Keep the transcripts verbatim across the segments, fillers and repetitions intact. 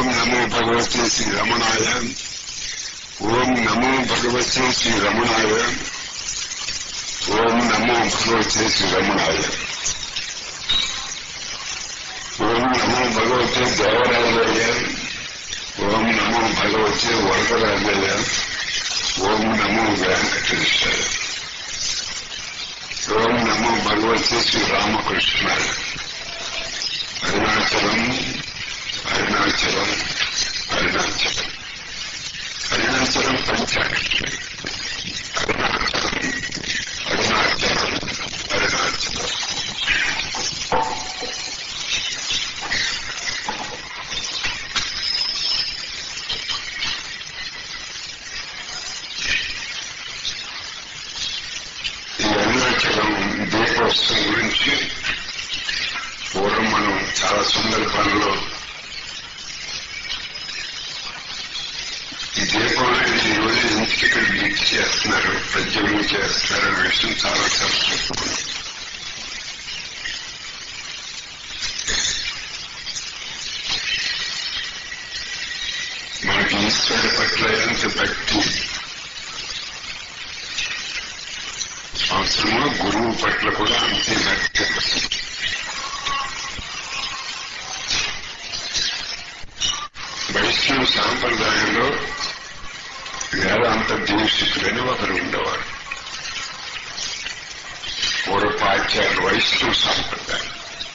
ఓం నమో భగవతే శ్రీ రమణాయ. ఓం నమో భగవతే శ్రీ రమణాయ. ఓం నమో భగవతే శ్రీ రమణాయ. ఓం నమో భగవతే దేవరాజాయ. ఓం నమో భగవతే వరదరాజాయ. ఓం నమో వెంకటేశాయ. ఓం నమో భగవతే శ్రీ రామకృష్ణాయ. అరుణాచలం అరుణాచలం అరుణాచలం అరుణాచలం పంచాక్షరి. అరుణాచలం అరుణాచలం అరుణాచలం. ఈ అరుణాచలం దీపోత్సవం గురించి పూర్వం మనం చాలా సందర్భాల్లో ఈ దీపం అనేది ఈ రోజు ఇంటికి ఇక్కడ లింక్ చేస్తున్నారు, ప్రజ్వలన చేస్తున్నారు అనే విషయం చాలా తెలుసుకున్నాం. మనకి ఈశ్వరుడి పట్ల ఎంత భక్తి అవసరమో గురువు పట్ల కూడా అంతే భక్తి. వైష్ణవ సాంప్రదాయంలో వేదాంత దీక్షితులని ఒకరు ఉండేవారు. పూర్వపాచార్య వైష్ణవ సాంప్రదాయం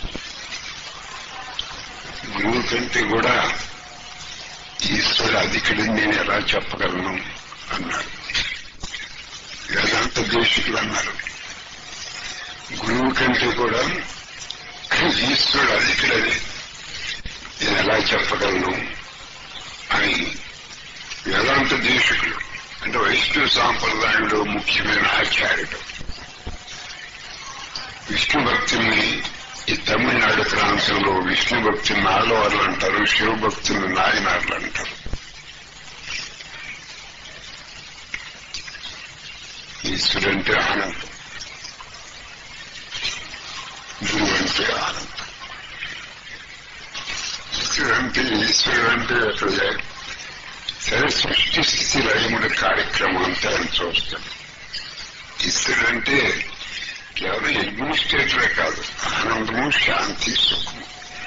గురువు కంటే కూడా ఈశ్వరుడు అధికుడిని నేను ఎలా చెప్పగలను అన్నారు. వేదాంత దీక్షితులు అన్నారు గురువు కంటే కూడా ఈశ్వరుడు అధికుడని నేను ఎలా చెప్పగలను అని. వేదాంత దీక్షకులు అంటే వైష్ణవ సాంప్రదాయంలో ముఖ్యమైన ఆచార్యుడు. విష్ణు భక్తుల్ని ఈ తమిళనాడు ప్రాంతంలో విష్ణు భక్తులు నాలువార్లు అంటారు, శివభక్తులు నాయనార్లు అంటారు. ఈశ్వరుడు అంటే ఆనందం, గురువు అంటే ఆనందం. ఈశ్వరుడు అంటే ఈశ్వరుడు అంటే అక్కడ సరే సృష్టి స్థితి లయముల కార్యక్రమం అంతా ఆయన చూస్తాం. ఈశ్వరుడు అంటే కేవలం అడ్మినిస్ట్రేటరే కాదు, ఆనందము, శాంతి, సుఖము.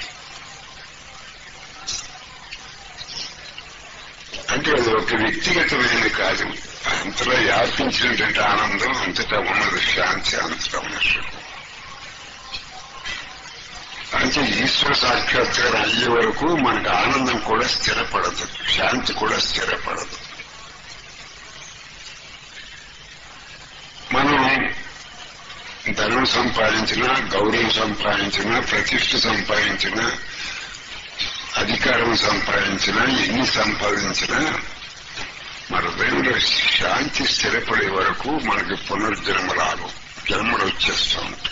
అంటే అది ఒక వ్యక్తిగతమైనది కాదు, అంతలో వ్యాపించినటువంటి ఆనందం, అంతటా ఉన్నది శాంతి, అంతటా ఉన్న సుఖం. అంటే ఈశ్వర సాక్షాత్కారం అయ్యే వరకు మనకు ఆనందం కూడా స్థిరపడదు, శాంతి కూడా స్థిరపడదు. మనం ధనం సంపాదించినా, గౌరవం సంపాదించినా, ప్రతిష్ఠ సంపాదించినా, అధికారం సంపాదించినా, ఎన్ని సంపాదించినా మన హృదయంలో శాంతి స్థిరపడే వరకు మనకి పునర్జన్మ రాదు, జన్మలు వచ్చేస్తూ ఉంటాయి.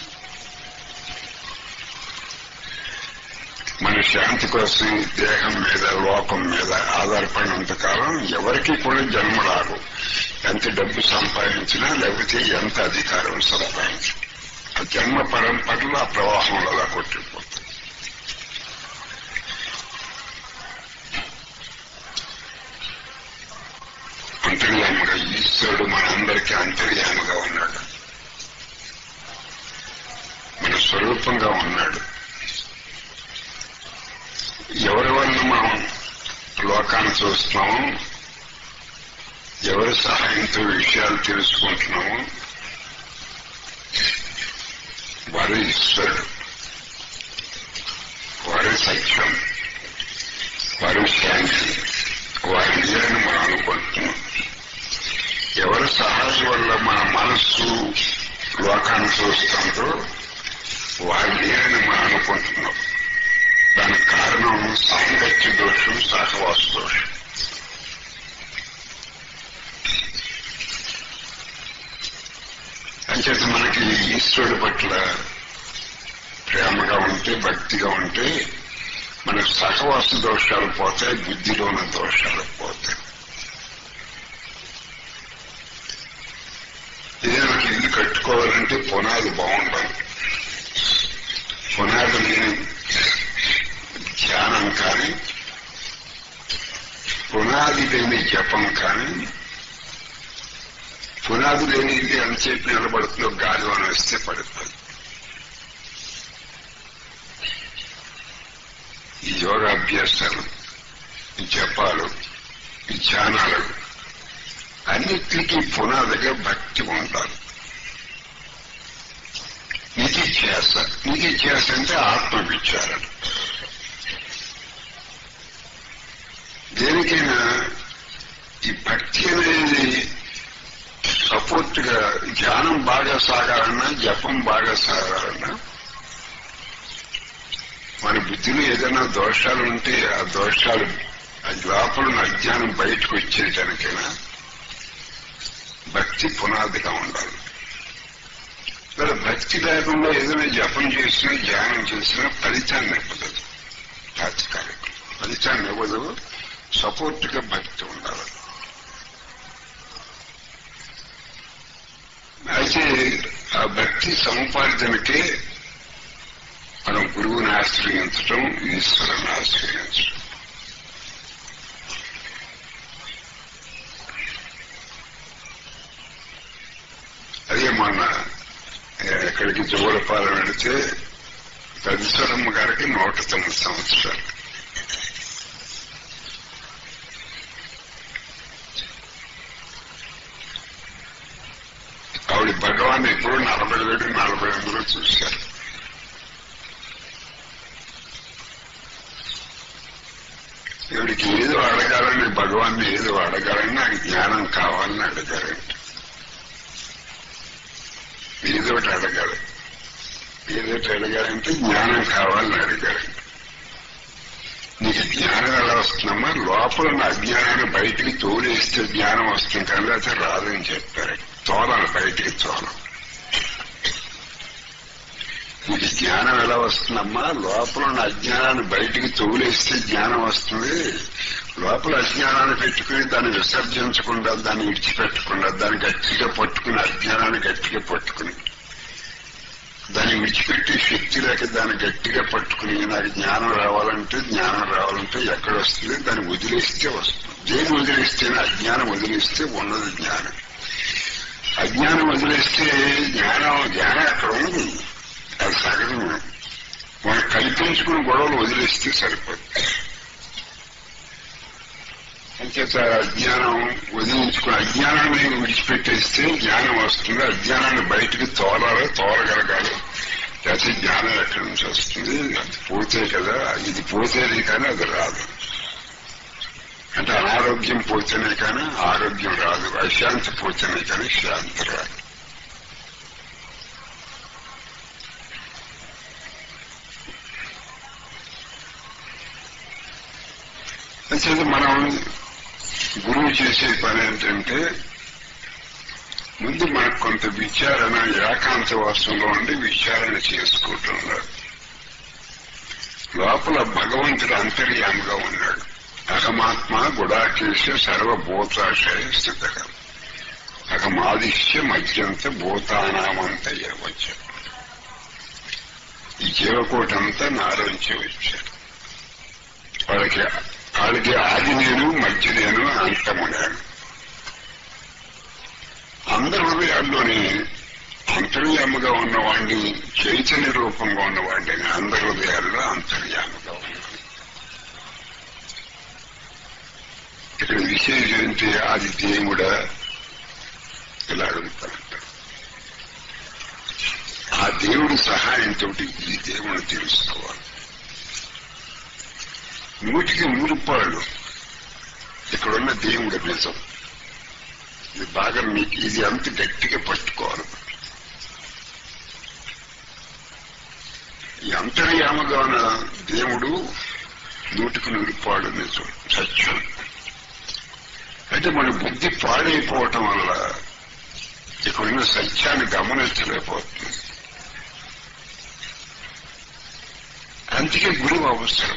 మన శాంతి కోసం దేహం మీద, లోకం మీద ఆధారపడినంత కాలం ఎవరికి కూడా జన్మ రాదు. ఎంత డబ్బు సంపాదించినా, లేకపోతే ఎంత అధికారం సంపాదించినా ఆ జన్మ పరంపరలో ఆ ప్రవాహంలో అలా కొట్టిపోతుంది. అంతర్యాముగా ఈశ్వరుడు మనందరికీ అంతర్యాముగా ఉన్నాడు, మన స్వరూపంగా ఉన్నాడు. ఎవరి వల్ల మనం లోకాన్ని చూస్తున్నాము, ఎవరి సహాయంతో విషయాలు తెలుసుకుంటున్నాము, వారు ఈశ్వరుడు, వారు సత్యం, వారు శాంతి, వారి నిజాన్ని మనం అనుకుంటున్నాం. ఎవరి సహాయం వల్ల మన మనస్సు లోకాన్ని చూస్తుందో వారి నిజాన్ని మనం అనుకుంటున్నాం. దానికి కారణం సాంగత్య దోషం, సహవాస దోషం. అంచేత మనకి ఈశ్వరుడి పట్ల ప్రేమగా ఉంటే, భక్తిగా ఉంటే మనకు సహవాస దోషాలు పోతాయి, బుద్ధిలో ఉన్న దోషాలు పోతాయి. ఏదైనా ఇల్లు కట్టుకోవాలంటే పునాది బాగుండాలి. పునాది ధ్యానం కానీ పునాది లేని జపం కానీ పునాది లేని ఇది ఎంతసేపు నిలబడుతుందో గాలి అని వస్తే పడుతుంది. ఈ యోగాభ్యాసాలు, ఈ జపాలు, ఈ ధ్యానాలు అన్నిటికీ పునాదిగా భక్తి ఉండాలి. నిధిధ్యాస నిధిధ్యాస అంటే ఆత్మ విచారణ. దేనికైనా ఈ భక్తి అనేది సపోర్ట్ గా ధ్యానం బాగా సాగాలన్నా జపం బాగా సాగాలన్నా మన బుద్ధిలో ఏదైనా దోషాలు ఉంటే ఆ దోషాలు అది లోపల అజ్ఞానం బయటకు వచ్చేయడానికైనా భక్తి పునాదిగా ఉండాలి. మరి భక్తి లేకుండా ఏదైనా జపం చేసినా ధ్యానం చేసినా ఫలితాన్ని ఇవ్వదు. తాత్కాలికం ఫలితాన్ని ఇవ్వదు. సపోర్ట్ గా భక్తి ఉండాలి. అయితే ఆ భక్తి సముపార్జనకే మనం గురువుని ఆశ్రయించటం, ఈశ్వరుని ఆశ్రయించటం. అదే మొన్న ఎక్కడికి జోలపాలెం వెళితే పెద్దస్వరమ్మ గారికి నూట తొమ్మిది సంవత్సరాలు. ఆవిడ భగవాన్ ఎప్పుడు నలభై ఏడు నలభై ఎనిమిదిలో చూశారు. ఈవిడికి ఏదో అడగాలని, భగవాన్ని ఏదో అడగాలని, నాకు జ్ఞానం కావాలని అడిగారంట. ఏదోటి అడగాలి, ఏదోటి అడగాలంటే జ్ఞానం కావాలని అడిగారంట. నీకు జ్ఞానం ఎలా వస్తుందమ్మా? లోపల నా అజ్ఞానాన్ని బయటికి తోలేస్తే జ్ఞానం వస్తుంది కానీ అయితే రాదని చెప్పారు. తోలాలి బయటికి తోలం. నీకు జ్ఞానం ఎలా వస్తుందమ్మా? లోపల నా అజ్ఞానాన్ని బయటికి తోలేస్తే జ్ఞానం వస్తుంది. లోపల అజ్ఞానాన్ని పెట్టుకుని దాన్ని విసర్జించకుండా, దాన్ని విడిచిపెట్టకుండా, దాన్ని గట్టిగా పట్టుకుని, అజ్ఞానాన్ని గట్టిగా పట్టుకుని, దాన్ని విడిచిపెట్టి శక్తి లేక దాన్ని గట్టిగా పట్టుకుని నాకు జ్ఞానం రావాలంటే జ్ఞానం రావాలంటే ఎక్కడ వస్తుంది? దాన్ని వదిలేస్తే వస్తుంది. దేని వదిలేస్తేనే? అజ్ఞానం వదిలేస్తే ఉన్నది జ్ఞానం. అజ్ఞానం వదిలేస్తే జ్ఞానం జ్ఞానం అక్కడ ఉంది. అది సగమే. మనం కల్పించుకుని గొడవలు వదిలేస్తే సరిపోతుంది. అంచేత అజ్ఞానం వదిలించుకుని అజ్ఞానాన్ని విడిచిపెట్టేస్తే జ్ఞానం వస్తుంది. అజ్ఞానాన్ని బయటికి తోలాలి, తోలగలగాలి. లేకపోతే జ్ఞానం ఎక్కడి నుంచి వస్తుంది? అది పోతే కదా. ఇది పోతేనే కానీ అది రాదు. అంటే అనారోగ్యం పోతేనే కానీ ఆరోగ్యం రాదు. అశాంతి పోతేనే కానీ శాంతి రాదు. అంచేత మనం గురువు చేసే పని ఏంటంటే ముందు మనకు కొంత విచారణ, ఏకాంత వాసంలో ఉండి విచారణ చేసుకుంటున్నారు. లోపల భగవంతుడు అంతర్యామిగా ఉన్నాడు. అహమాత్మ గుడాకేశ సర్వభూతాశయ స్థిత అహమాదిశ్య మధ్యంత భూతానామంతయ్య వచ్చాడు. ఈ జీవకోటంతా నాలోంచి వచ్చాడు. వాళ్ళకి వాళ్ళకి ఆది నేను, మధ్య నేను, అంతము నేను. అందరి హృదయాల్లోని అంతర్యాముగా ఉన్నవాడిని, చైతన్య రూపంగా ఉన్నవాడిని అందరి హృదయాల్లో అంతర్యాముగా ఉన్నాడు. ఇక్కడ విశేషం ఏంటి? అది దేవుడా ఇలా అడుగుతానంటారు. ఆ దేవుడి సహాయంతో ఈ దేవుని తెలుసుకోవాలి. నూటికి నూరు పాళ్ళు ఇక్కడున్న దేవుడి నిజం. ఇది బాగా మీకు ఇది అంత గట్టిగా పట్టుకోవాలి. ఈ అంతర్యామగా ఉన్న దేవుడు నూటికి నూరు పాళ్ళు నిజం, సత్యం. అయితే మన బుద్ధి పాడైపోవటం వల్ల ఇక్కడున్న సత్యాన్ని గమనించలేకపోతుంది. అందుకే గురువు అవసరం.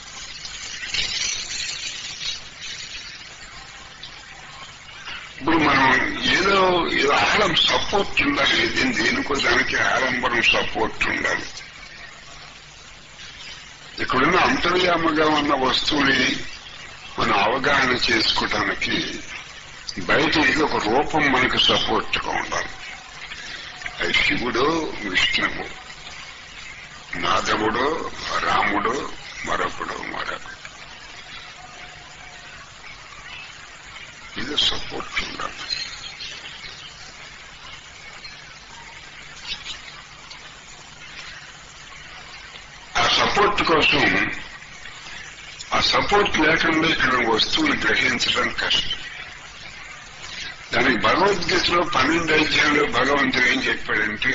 ఇప్పుడు మనం ఏదో ఏదో ఆలం సపోర్ట్ ఉండాలి. దేనికో దానికి ఆలంబరం సపోర్ట్ ఉండాలి. ఇక్కడున్న అంతర్యామగా ఉన్న వస్తువుని మనం అవగాహన చేసుకోవటానికి బయట ఏదో ఒక రూపం మనకు సపోర్ట్ గా ఉండాలి. అది శివుడు, విష్ణువు, మాధవుడు, రాముడు, మరొకడు మరొకడు ఇది సపోర్ట్ ఉండాలి. ఆ సపోర్ట్ కోసం ఆ సపోర్ట్ లేకుండా ఇక్కడ వస్తువులు గ్రహించడం కష్టం. దానికి భగవద్గీతలో పన్నెండు అధ్యాయంలో భగవంతుడు ఏం చెప్పాడంటే,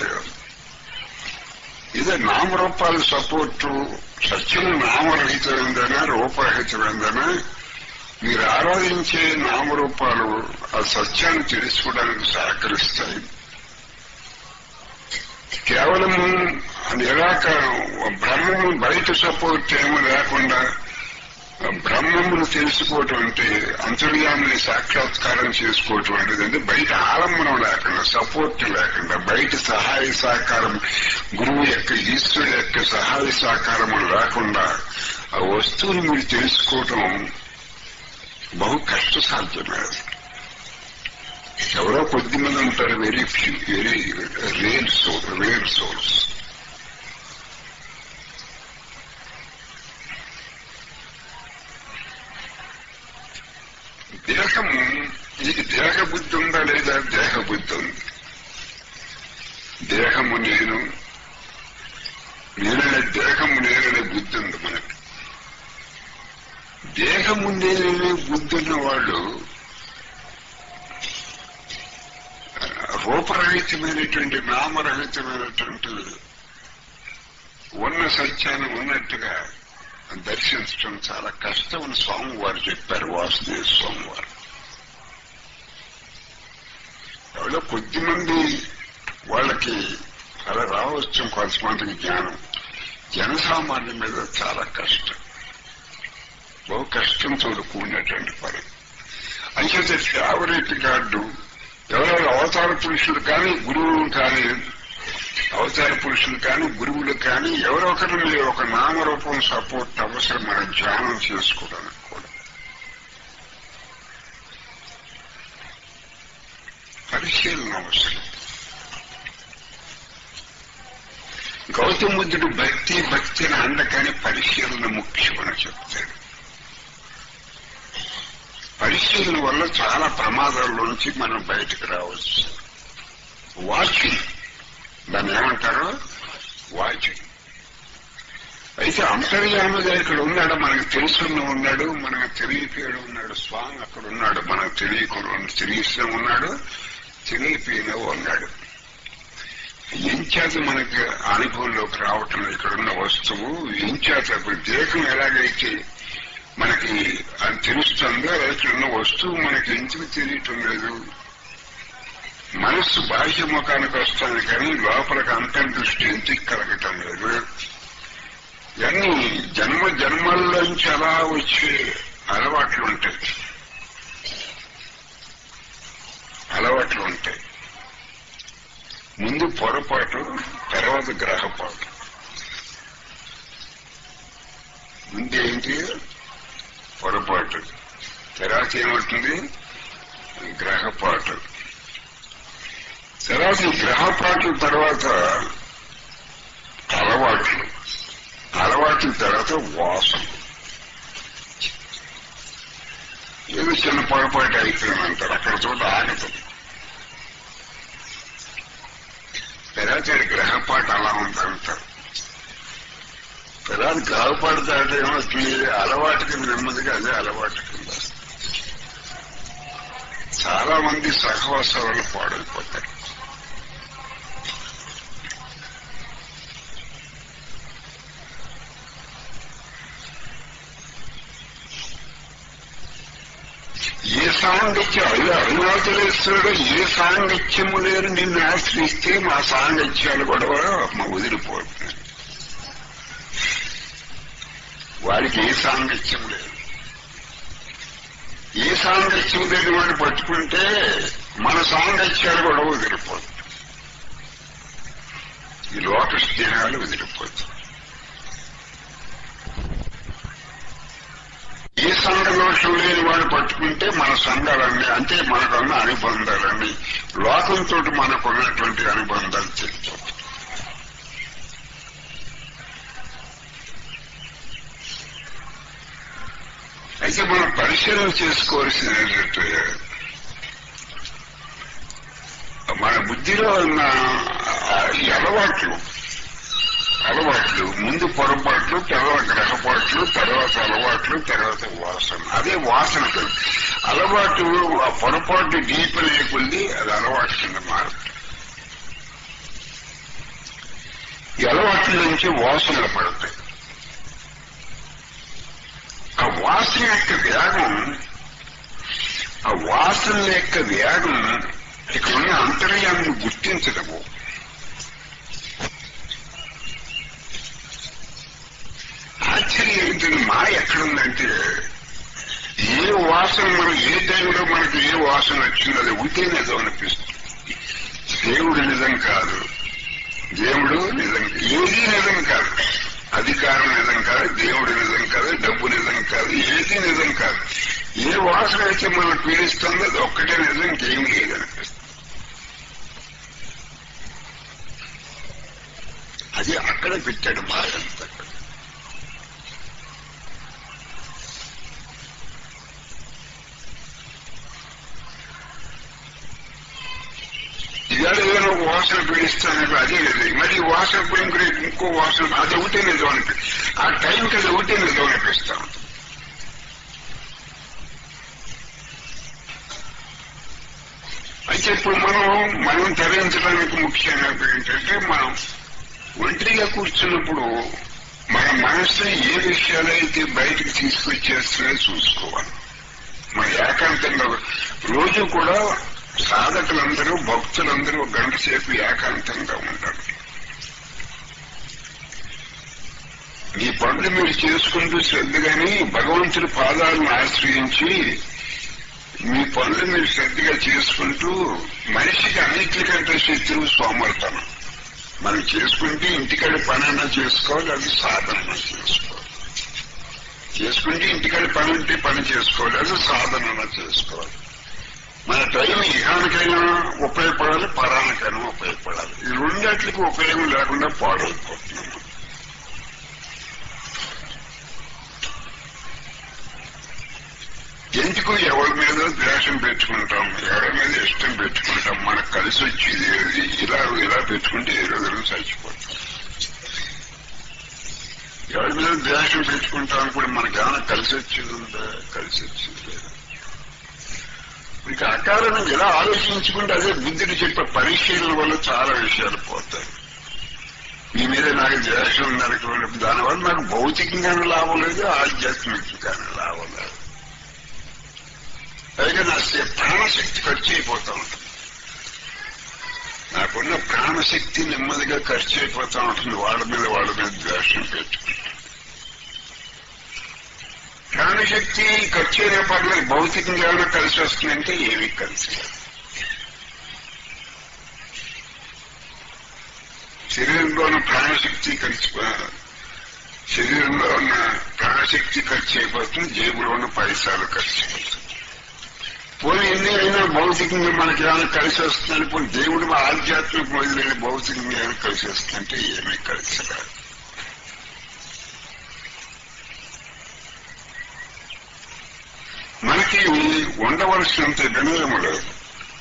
ఇదే నామరూపాల సపోర్టు సత్యం నామరహితమైందనా రూపరహితమైందనా, మీరు ఆరాధించే నామరూపాలు ఆ సత్యాన్ని తెలుసుకోవడానికి సహకరిస్తాయి. కేవలం నిరాకారం బ్రహ్మము బయట సపోర్ట్ ఏమీ లేకుండా బ్రహ్మమును తెలుసుకోవటం అంటే అంతర్యామిని సాక్షాత్కారం చేసుకోవటం అనేది అంటే బయట ఆలంబనం లేకుండా సపోర్ట్ లేకుండా బయట సహాయ సహకారం గురువు యొక్క ఈశ్వరుడు యొక్క సహాయ సహకారము లేకుండా ఆ వస్తువుని మీరు తెలుసుకోవటం బహు కష్టసాధ్యమే. ఎవరో కొద్ది మంది ఉంటారు, very few very rare soul rare souls. దేహము నీకు దేహ బుద్ధి ఉందా లేదా? దేహ బుద్ధి ఉంది. దేహము నేను నేననే దేహము నేననే బుద్ధి ఉంది మనకి. దేహము నేననే బుద్ధి ఉన్న వాళ్ళు రూపరహితమైనటువంటి నామరహితమైనటువంటి ఉన్న సత్యాన్ని ఉన్నట్టుగా దర్శించడం చాలా కష్టం అని స్వామివారు చెప్పారు. వాసుదేవ స్వామివారు ఎవరో కొద్ది మంది వాళ్ళకి అలా రావచ్చు, కొంతమందికి జ్ఞానం. జనసామాన్యం మీద చాలా కష్టం, బహు కష్టంతో కూడినటువంటి పని. అంచేత ఫేవరెట్ గార్డు ఎవరో అవతార పురుషులు కానీ గురువులు కానీ అవతార పురుషులు కానీ గురువులు కానీ ఎవరో ఒకరు మీరు ఒక నామరూపం సపోర్ట్ అవసరం మనం ధ్యానం చేసుకోవడానికి కూడా. పరిశీలన అవసరం. గౌతమ బుద్ధుడు భక్తి భక్తిని అందకని పరిశీలన ముఖ్యమని చెప్తాడు. పరిశీలన వల్ల చాలా ప్రమాదాల్లోంచి మనం బయటకు రావచ్చు. వాచింగ్ దాన్ని ఏమంటారు? వాచింగ్. అయితే అంతర్యామిగా ఇక్కడ ఉన్నాడు, మనకు తెలుసున్న ఉన్నాడు, మనకు తెలియపోయాడు ఉన్నాడు. స్వామి అక్కడ ఉన్నాడు, మనకు తెలియకుండా తెలిసిన ఉన్నాడు, తెలియపోయిన ఉన్నాడు. ఎంచేత మనకి అనుభవంలోకి రావటం ఇక్కడున్న వస్తువు ఎంచేత ఇప్పుడు దేహం ఎలాగైతే మనకి అది తెలుస్తుందో ఇక్కడున్న వస్తువు మనకి ఎందుకు తెలియటం లేదు. మనస్సు బాహ్య ముఖానికి వస్తుంది కానీ లోపలికి అంతర్దృష్టి ఎందుకు కలగటం లేదు. ఇవన్నీ జన్మ జన్మల్లోంచి అలా వచ్చే అలవాట్లు ఉంటాయి అలవాట్లు ఉంటాయి ముందు పొరపాటు, తర్వాత గ్రహపాటు. ముందేంటి? పొరపాటు. తర్వాత ఏమవుతుంది? గ్రహపాటు. తర్వాత ఈ గ్రహపాటు తర్వాత అలవాట్లు, అలవాట్ల తర్వాత వాసన. ఏదో చిన్న పొరపాటు అయిపోయిందంటారు, అక్కడ చోట ఆగుతుంది. తర్వాత గ్రహపాటు అలా ఉందంటారు. తర్వాత గ్రహపాటు తర్వాత ఏమవుతుంది? అలవాటు కింద నెమ్మదిగా అదే అలవాటు కింద. చాలా మంది సహవాసాలు పాడైపోతారు. ఏ సాంగత్యం అయ్యో అరుణాచలేశ్వరుడు ఏ సాంగత్యము లేరు నిన్ను ఆశ్రయిస్తే మా సాంగత్యాలు గొడవ మా వదిలిపోతుంది. వాడికి ఏ సాంగత్యం లేదు. ఏ సాంగత్యం లేని వాడిని పట్టుకుంటే మన సాంగత్యాలు గొడవ వదిలిపోతుంది. ఈ లోక స్నేహాలు వదిలిపోతుంది. ఏ సంఘ దోషం లేని వాడు పట్టుకుంటే మన సంఘాలన్నీ అంటే మనకున్న అనుబంధాలన్నీ లోకంతో మనకున్నటువంటి అనుబంధాలు చెప్తాం. అయితే మనం పరిశీలన చేసుకోవాల్సింది ఏంటంటే మన బుద్ధిలో ఉన్న ఈ అలవాట్లు అలవాట్లు ముందు పొరపాట్లు, తర్వాత గ్రహపాట్లు, తర్వాత అలవాట్లు, తర్వాత వాసన. అదే వాసన కదా. అలవాటు ఆ పొరపాటు డీప్ లేకుంది, అది అలవాటు కింద మారుతుంది. ఈ అలవాట్ల నుంచి వాసనలు పడతాయి. ఆ వాసన యొక్క వేగం ఆ వాసన యొక్క వేగం ఇక్కడ ఉన్న అంతర్యాన్ని గుర్తించడము. ఆశ్చర్యం ఏంటంటే మా ఎక్కడుందంటే ఏ వాసన మనం ఏ టైంలో మనకి ఏ వాసన వచ్చిందో అది ఉంటే నిజం అనిపిస్తుంది. దేవుడు నిజం కాదు, దేవుడు నిజం, ఏది నిజం కాదు, అధికారం నిజం కాదు, దేవుడు నిజం కాదు, డబ్బు నిజం కాదు, ఏది నిజం కాదు. ఏ వాసన అయితే మనం పీడిస్తుందో అది ఒక్కటే నిజం, ఇంకేం లేదనిపిస్తుంది. అది అక్కడ పెట్టాడు బాధంతా. ఇవాళ ఏదైనా ఒక వాసన పీడిస్తాను అదే లేదు, మరి వాసన పోయి ఇంకో వాసన అది ఒకటే నిజం అనిపి ఆ టైంకి అది ఒకటే నిజం అనిపిస్తాం. అయితే ఇప్పుడు మనం మనం తరలించడానికి ముఖ్యంగా ఏంటంటే మనం ఒంటరిగా కూర్చున్నప్పుడు మన మనసుని ఏ విషయాలైతే బయటకు తీసుకొచ్చేస్తున్నాయో చూసుకోవాలి. మన ఏకాంతంగా రోజు కూడా సాధకులందరూ భక్తులందరూ ఒక గంట సేపు ఏకాంతంగా ఉంటారు. ఈ పనులు మీరు చేసుకుంటూ శ్రద్ధగాని భగవంతుడి పాదాలను ఆశ్రయించి మీ పనులు మీరు శ్రద్ధగా చేసుకుంటూ మనిషికి అన్నిటికంటే శత్రువు సోమర్తనం. మనం చేసుకుంటే ఇంటికాడ పనైనా చేసుకోవాలి, అది సాధన చేసుకోవాలి. చేసుకుంటే ఇంటికాడ పని ఉంటే పని చేసుకోవాలి, అది సాధన చేసుకోవాలి. మన టైం ఇహానికైనా ఉపయోగపడాలి, పరానికైనా ఉపయోగపడాలి. ఈ రెండింటికి ఉపయోగం లేకుండా పాడైపోతున్నాము. ఎందుకు ఎవరి మీద ద్వేషం పెట్టుకుంటాం, ఎవరి మీద ఇష్టం పెట్టుకుంటాం, మనకు కలిసి వచ్చేది ఏది, ఇలా ఇలా పెట్టుకుంటే ఏ రోజులు చచ్చిపోతాం. ఎవరి మీద ద్వేషం పెట్టుకుంటాం కూడా మనకి ఏమైనా కలిసి వచ్చేది ఉందా, కలిసి వచ్చేది లేదా. ఇక అకారణం ఎలా ఆలోచించుకుంటే అదే బుద్ధుడు చెప్పే పరిశీలన వల్ల చాలా విషయాలు పోతాయి. మీ మీద నాకు ద్వేషం ఉందనుకోండి, దానివల్ల నాకు భౌతికంగానే లాభం లేదు, ఆధ్యాత్మికంగానే లాభం లేదు. పైగా నా ప్రాణశక్తి ఖర్చు అయిపోతా ఉంటుంది. నాకున్న ప్రాణశక్తి నెమ్మదిగా ఖర్చు అయిపోతా ఉంటుంది వాళ్ళ మీద వాళ్ళ మీద ద్వేషం పెట్టుకుంటాం. ప్రాణశక్తి ఖర్చు అయిన పర్లేదు, భౌతికంగా ఏమైనా కలిసి వస్తుందంటే ఏమీ కలిసి రాదు. శరీరంలో ఉన్న ప్రాణశక్తి ఖర్చు శరీరంలో ఉన్న ప్రాణశక్తి ఖర్చు అయిపోతుంది, జేబులో ఉన్న పైసలు ఖర్చు అయిపోతుంది. పోనీ ఎన్ని అయినా భౌతికంగా మనకి ఏమైనా కలిసి వస్తుందని పోనీ దేవుడు ఆధ్యాత్మిక మొదలైన భౌతికంగా ఏమైనా కలిసి వస్తుందంటే ఏమీ కలిసి రాదు. మనకి ఉండవలసినంత వినయము లేదు,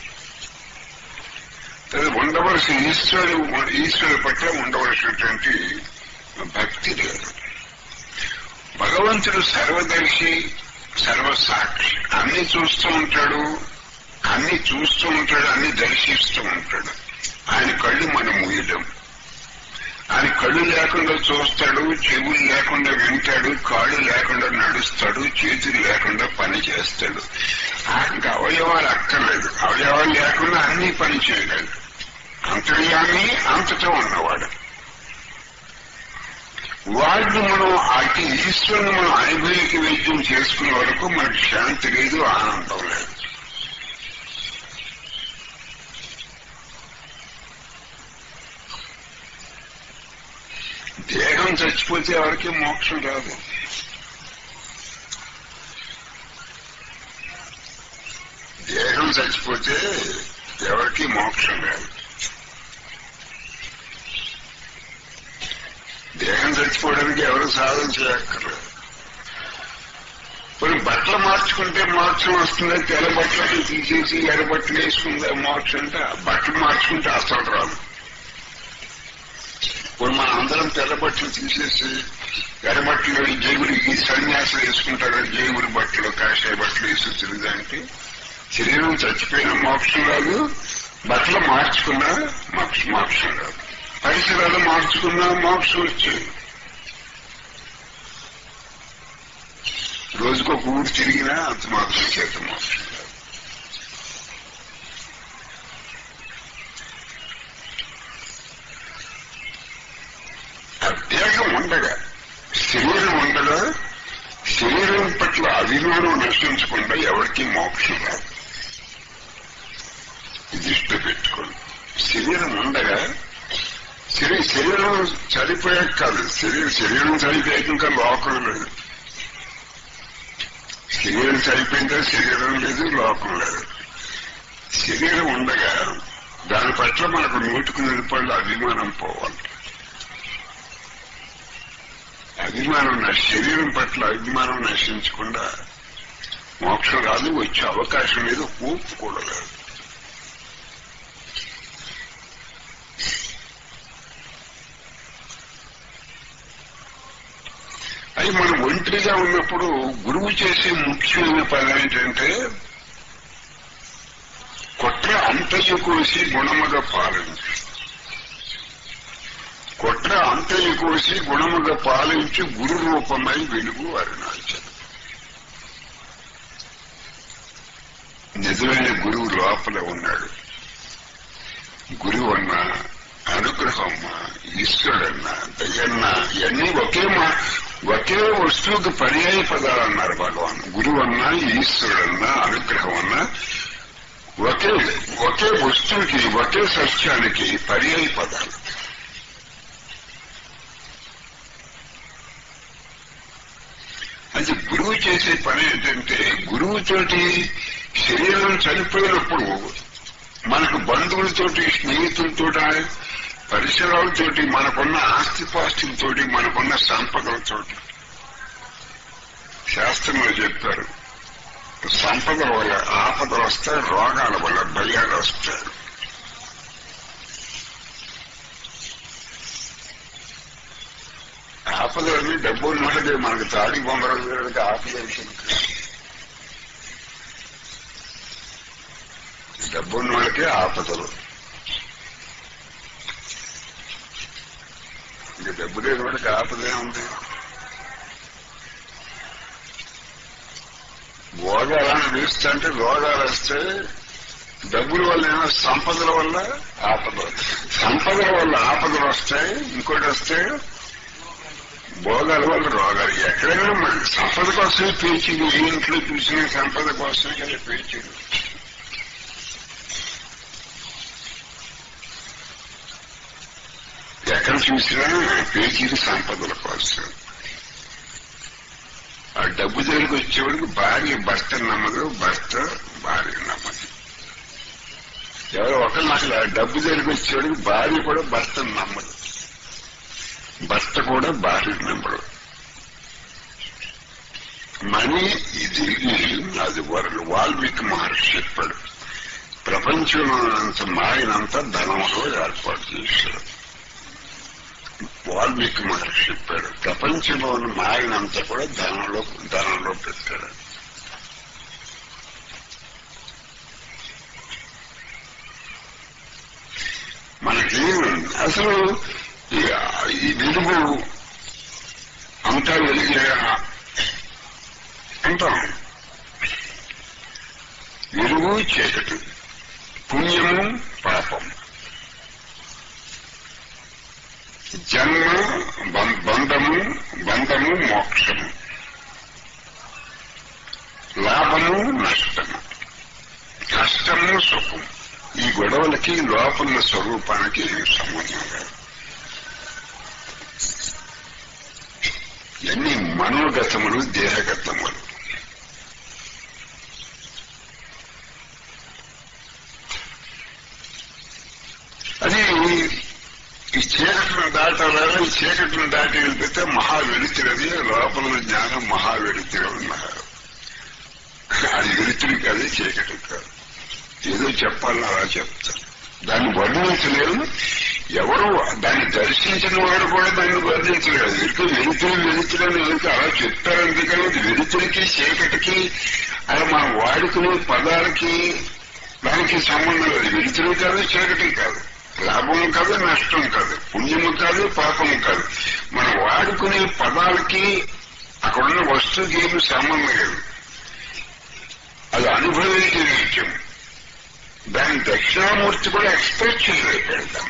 ఉండవలసిన ఈశ్వరుడు ఈశ్వరుడు పట్ల ఉండవలసినటువంటి భక్తి లేదు. భగవంతుడు సర్వదర్శి, సర్వసాక్షి, అన్ని చూస్తూ ఉంటాడు, అన్ని చూస్తూ ఉంటాడు, అన్ని దర్శిస్తూ ఉంటాడు. ఆయన కళ్ళు మనం మూయడం. ఆయన కళ్ళు లేకుండా చూస్తాడు, చెవులు లేకుండా వింటాడు, కాళ్ళు లేకుండా నడుస్తాడు, చేతులు లేకుండా పని చేస్తాడు. ఇంకా అవయవాలు అక్కర్లేదు, అవయవాలు లేకుండా అన్ని పని చేయగలడు. అంతర్యామి అంతటా ఉన్నవాడు. వాడిని మనం అటు ఈశ్వరుని మనం అనుభూతికి వైద్యం చేసుకునే వరకు మనకు శాంతి లేదు, ఆనందం లేదు. దేహం చచ్చిపోతే ఎవరికి మోక్షం రాదు. దేహం చచ్చిపోతే ఎవరికి మోక్షం లేదు. దేహం చచ్చిపోవడానికి ఎవరు సాధన చేయక్కర్లేదు. కొన్ని బట్టలు మార్చుకుంటే మోక్షం వస్తుందా? తెల్ల బట్టలు తీసేసి ఎర్ర బట్టలు వేసుకుందా మోక్షం అంటే? బట్టలు మార్చుకుంటే అసలు రాదు. ఇప్పుడు మనం అందరం తెల్ల బట్టలు తీసేసి ఎర్ర బట్టలు జైవుడికి సన్యాసం వేసుకుంటారు. జైవుడి బట్టలు కాషాయ బట్టలు వేసి తిరిగిదానికి శరీరం చచ్చిపోయిన మోక్షం రాదు. బట్టలు మార్చుకున్నా మోక్ష మోక్షం రాదు. పరిసరాలు మార్చుకున్నా మోక్షం వచ్చేది. రోజుకు ఒక ఊరు తిరిగినా అంత మాత్రం చేత మోక్షం రాదు. ఆ దేహం ఉండగా, శరీరం ఉండగా, శరీరం పట్ల అభిమానం నశించకుండా ఎవరికి మోక్షం రాదు. దృష్టి పెట్టుకోండి. శరీరం ఉండగా, శరీరం శరీరం చనిపోయాక కాదు, శరీరం శరీరం చనిపోయాక ఇంకా లోకం లేదు. శరీరం చనిపోయిందా శరీరం లేదు, లోకం లేదు. శరీరం ఉండగా దాని పట్ల మనకు నూటికి నిలబడి అభిమానం పోవాలి. అభిమానం శరీరం పట్ల అభిమానం నశించకుండా మోక్షం రాదు. వచ్చే అవకాశం లేదు, ఊపు కూడా లేదు. అది మనం ఒంటరిగా ఉన్నప్పుడు గురువు చేసే ముఖ్యమైన పని ఏంటంటే కుట్ర అంతయ్య కోసి గుణముగా పాలించు. కుట్ర అంతయ్య కోసి గుణముగా పాలించి గురు రూపమై వెలుగు అరుణాచలం. నిజమైన గురువు లోపల ఉన్నాడు. గురువు అన్నా, అనుగ్రహమ్మా, ఈశ్వరుడన్నా, దయన్నా ఇవన్నీ ఒకే మా ఒకే వస్తువుకి పర్యాయ పదాలు అన్నారు భగవాన్. గురువు అన్నా, ఈశ్వరుడన్నా, అనుగ్రహం అన్నా ఒకే ఒకే వస్తువుకి, ఒకే సత్యానికి పర్యాయ పదాలు. అది గురువు చేసే పని ఏంటంటే గురువుతోటి శరీరం చనిపోయినప్పుడు మనకు బంధువులతోటి, స్నేహితులతో, పరిసరాలతోటి, మనకున్న ఆస్తిపాస్తులతోటి, మనకున్న సంపదలతోటి శాస్త్రంలో చెప్పారు. సంపదల వల్ల ఆపదలు వస్తాయి, రోగాల వల్ల భయాలు వస్తాయి. ఆపదలన్నీ డబ్బు ఉన్నదే మనకు తాడి బొమ్మలకి ఆపద. డబ్బున్న వాళ్ళకే ఆపదలు. ఇంకా డబ్బు లేని వాడికి ఆపదే ఉంది. భోగాలను వేస్తుంటే రోగాలు వస్తే, డబ్బుల వల్ల ఏమో సంపదల వల్ల ఆపదలు, సంపదల వల్ల ఆపదలు వస్తాయి. ఇంకోటి వస్తే భోగాల వల్ల రోగాలు. ఎక్కడైనా మనకి సంపద కోసమే పేచీలు. ఏ ఇంట్లో చూసిన సంపద కోసమే కదా పేచీలు. ఎక్కడ చూసినా పేచీలు సంపదల కోసం. ఆ డబ్బు దగ్గరికి వచ్చేవాడికి భార్య భర్త నమ్మదు, భర్త భార్య నమ్మదు. ఎవరో ఒకళ్ళు అసలు ఆ డబ్బు దగ్గరికి వచ్చేవాడికి భార్య కూడా భర్త నమ్మదు, భర్త కూడా భార్య నమ్మడు. మనీ ఇది అది వరలు. వాల్మీకి మహర్షి చెప్పాడు, ప్రపంచంలో అంత మాయనంతా ధనంలో ఏర్పాటు చేశాడు. వాల్మీకి మహర్షి చెప్పాడు, ప్రపంచంలో ఉన్న మాయనంతా కూడా ధనంలో ధనంలో పెట్టాడు. మనకి అసలు ఈ వెలుగు అంతా వెలిగే అంటాం. వెలుగు చీకటి, పుణ్యము పాపం, జన్మ బంధము బంధము మోక్షము, లాభము నష్టము, కష్టము సుఖం. ఈ గొడవలకి లోపల స్వరూపానికి సంబంధం లేదు. ఇవన్నీ మనోగతములు, దేహగతములు. ఈ చీకటిని దాటాలని ఈ చీకటిని దాటి వెళ్ళిపోతే మహా వెలుతురది లోపల జ్ఞానం మహా వెలుతురు ఉన్నారు. అది వెలుతురు కాదు, చీకటి కాదు. ఏదో చెప్పాలని అలా చెప్తాను. దాన్ని వర్ణించలేరు ఎవరు. దాన్ని దర్శించిన వాడు కూడా దాన్ని వర్ణించలేడు. వెలుతురు వెలుతురు వెలుతురని వెలుతురు అలా చెప్తారు. అందుకని వెలుతురికి చీకటికి అలా మనం వాడుకునే పదాలకి దానికి సంబంధం లేదు. వెలుతురు కాదు, చీకటి కాదు, లాభం కాదు, నష్టం కాదు, పుణ్యము కాదు, పాపము కాదు. మనం వాడుకునే పదాలకి అక్కడున్న వస్తువుకి ఏమి సంబంధం లేదు. అది అనుభవించే విషయం. దాని దక్షిణామూర్తి కూడా ఎక్స్ప్రెస్ చేయలేకపోతాం.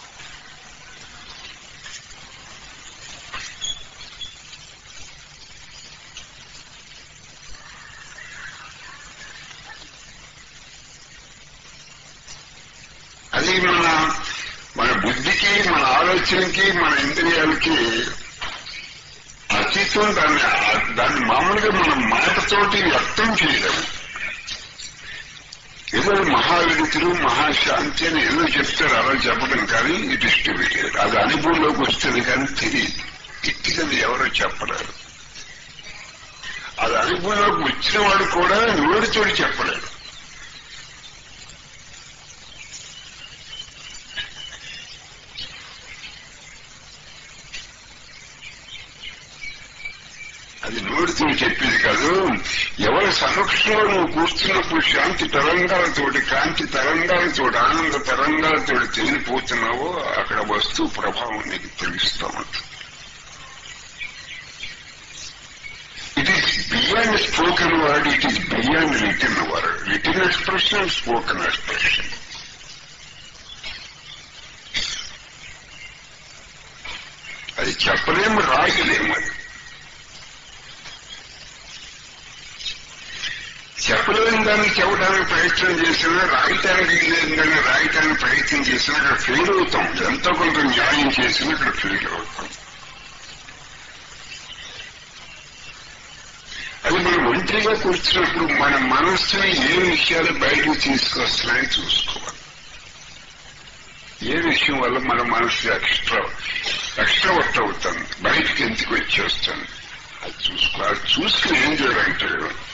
అది మన మన బుద్ధికి, మన ఆలోచనకి, మన ఇంద్రియాలకి అతీతం. దాన్ని దాన్ని మామూలుగా మనం మాటతోటి వ్యక్తం చేయలేము. ఏదో మహావిలుతులు మహాశాంతి అని ఏదో చెప్తారు, అలా చెప్పడం కానీ it is to be here. అది అనుభవంలోకి వస్తుంది కానీ తెలియదు. ఇట్టికది ఎవరో చెప్పలేరు. అది అనుభవంలోకి వచ్చిన వాడు కూడా నోటితోటి చెప్పలేడు. అది నోటితో చెప్పేది కాదు. ఎవరి సమక్షంలో నువ్వు కూర్చున్నప్పుడు శాంతి తరంగాలతోటి, కాంతి తరంగాలతోటి, ఆనంద తరంగాలతోటి తేలిపోతున్నావో అక్కడ వస్తువు ప్రభావం నీకు తెలుస్తూ ఉంటుంది. It is beyond spoken word, it is beyond written word. Written expression, spoken expression. అది చెప్పలేము, రాయలేము. అది చెప్పలేని దాన్ని చెప్పడానికి ప్రయత్నం చేసినా, రాయటానికి లేని దాన్ని రాయటానికి ప్రయత్నం చేసినా అక్కడ ఫెయిల్ అవుతాం. ఎంతో కొంత న్యాయం చేసినా అక్కడ ఫెయిల్ అవుతాం. అది మనం ఒంటరిగా కూర్చున్నప్పుడు మన మనస్సుని ఏ విషయాలు బయటకు తీసుకొస్తున్నాయని చూసుకోవాలి. ఏ విషయం వల్ల మన మనసు ఎక్స్ట్రా ఎక్స్ట్రావర్ట్ అవుతుంది, బయటకు ఎందుకు వచ్చేస్తుంది, అది చూసుకోవాలి. చూసుకుని ఏం చేయాలంటే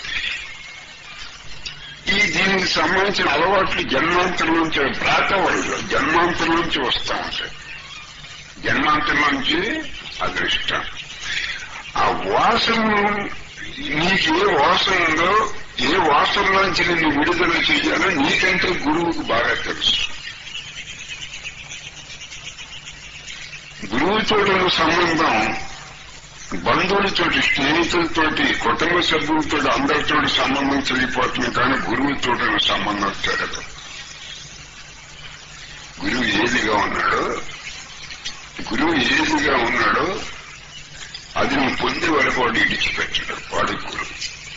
ఈ దీనికి సంబంధించిన అలవాట్లు జన్మాంతరం నుంచి ప్రాతవల్లో జన్మాంతరం నుంచి వస్తూ ఉంటాయి. జన్మాంతరం నుంచి అదృష్టం. ఆ వాసనను నీకు ఏ వాసన ఉందో, ఏ వాసనలోంచి నిన్ను విడుదల చేయాలో నీకంటే గురువుకు బాగా తెలుసు. గురువుతో సంబంధం బంధువులతోటి, స్నేహితులతోటి, కుటుంబ సభ్యులతో అందరితో సంబంధం చెడిపోతుంది కానీ గురువుతో సంబంధం జరగదు. గురువు ఏదిగా ఉన్నాడో గురువు ఏదిగా ఉన్నాడో అది నువ్వు పొందే వరకు వాడు ఇడిచిపెట్టాడు. వాడు గురువు.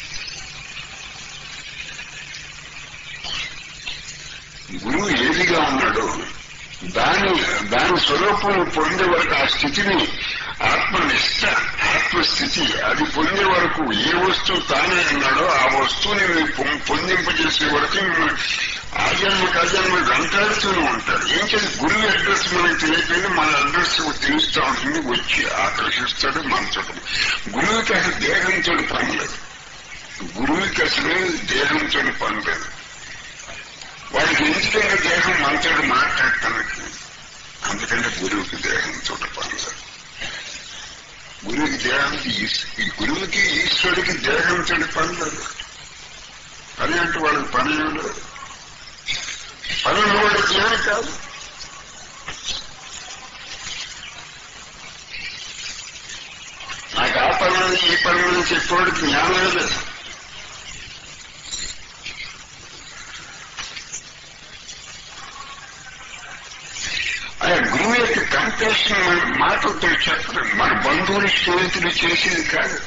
గురువు ఏదిగా ఉన్నాడో దాని దాని స్వరూపం పొందే వరకు ఆ స్థితిని ఆత్మనిష్ట, ఆత్మస్థితి అది పొందే వరకు ఏ వస్తువు తానే అన్నాడో ఆ వస్తువుని పొందింపజేసే వరకు ఆ జన్మకు ఆ జన్మ వెంటాడుతూనే ఉంటాడు. ఏం చేసి గురువు అడ్రస్ మనకు తెలియకపోయినా మన అడ్రస్ తెలుస్తూ ఉంటుంది, వచ్చి ఆకర్షిస్తాడు మనతో. గురువుకి అసలు దేహంతో పని లేదు. గురువుకి అసలు దేహంతో పని లేదు. వాడికి ఎందుకంటే దేహం మనతో మాట్లాడటానికి, అందుకంటే గురువుకి దేహంతో పని లేదు. గురువుకి దేహానికి ఈ గురువుకి ఈశ్వరుడికి దేహంతో పని లేదు. పని అంటే వాళ్ళకి పని ఏం లేదు. పని వాడికి ఏమి కాదు. నాకు ఆ పని ఈ పని అని చెప్పేవాడికి జ్ఞానం లేదు. ఆ గురువు యొక్క కంపాషన్ మన మాటలతో చెప్పడం, మన బంధువులు స్నేహితులు చేసేది కాదు.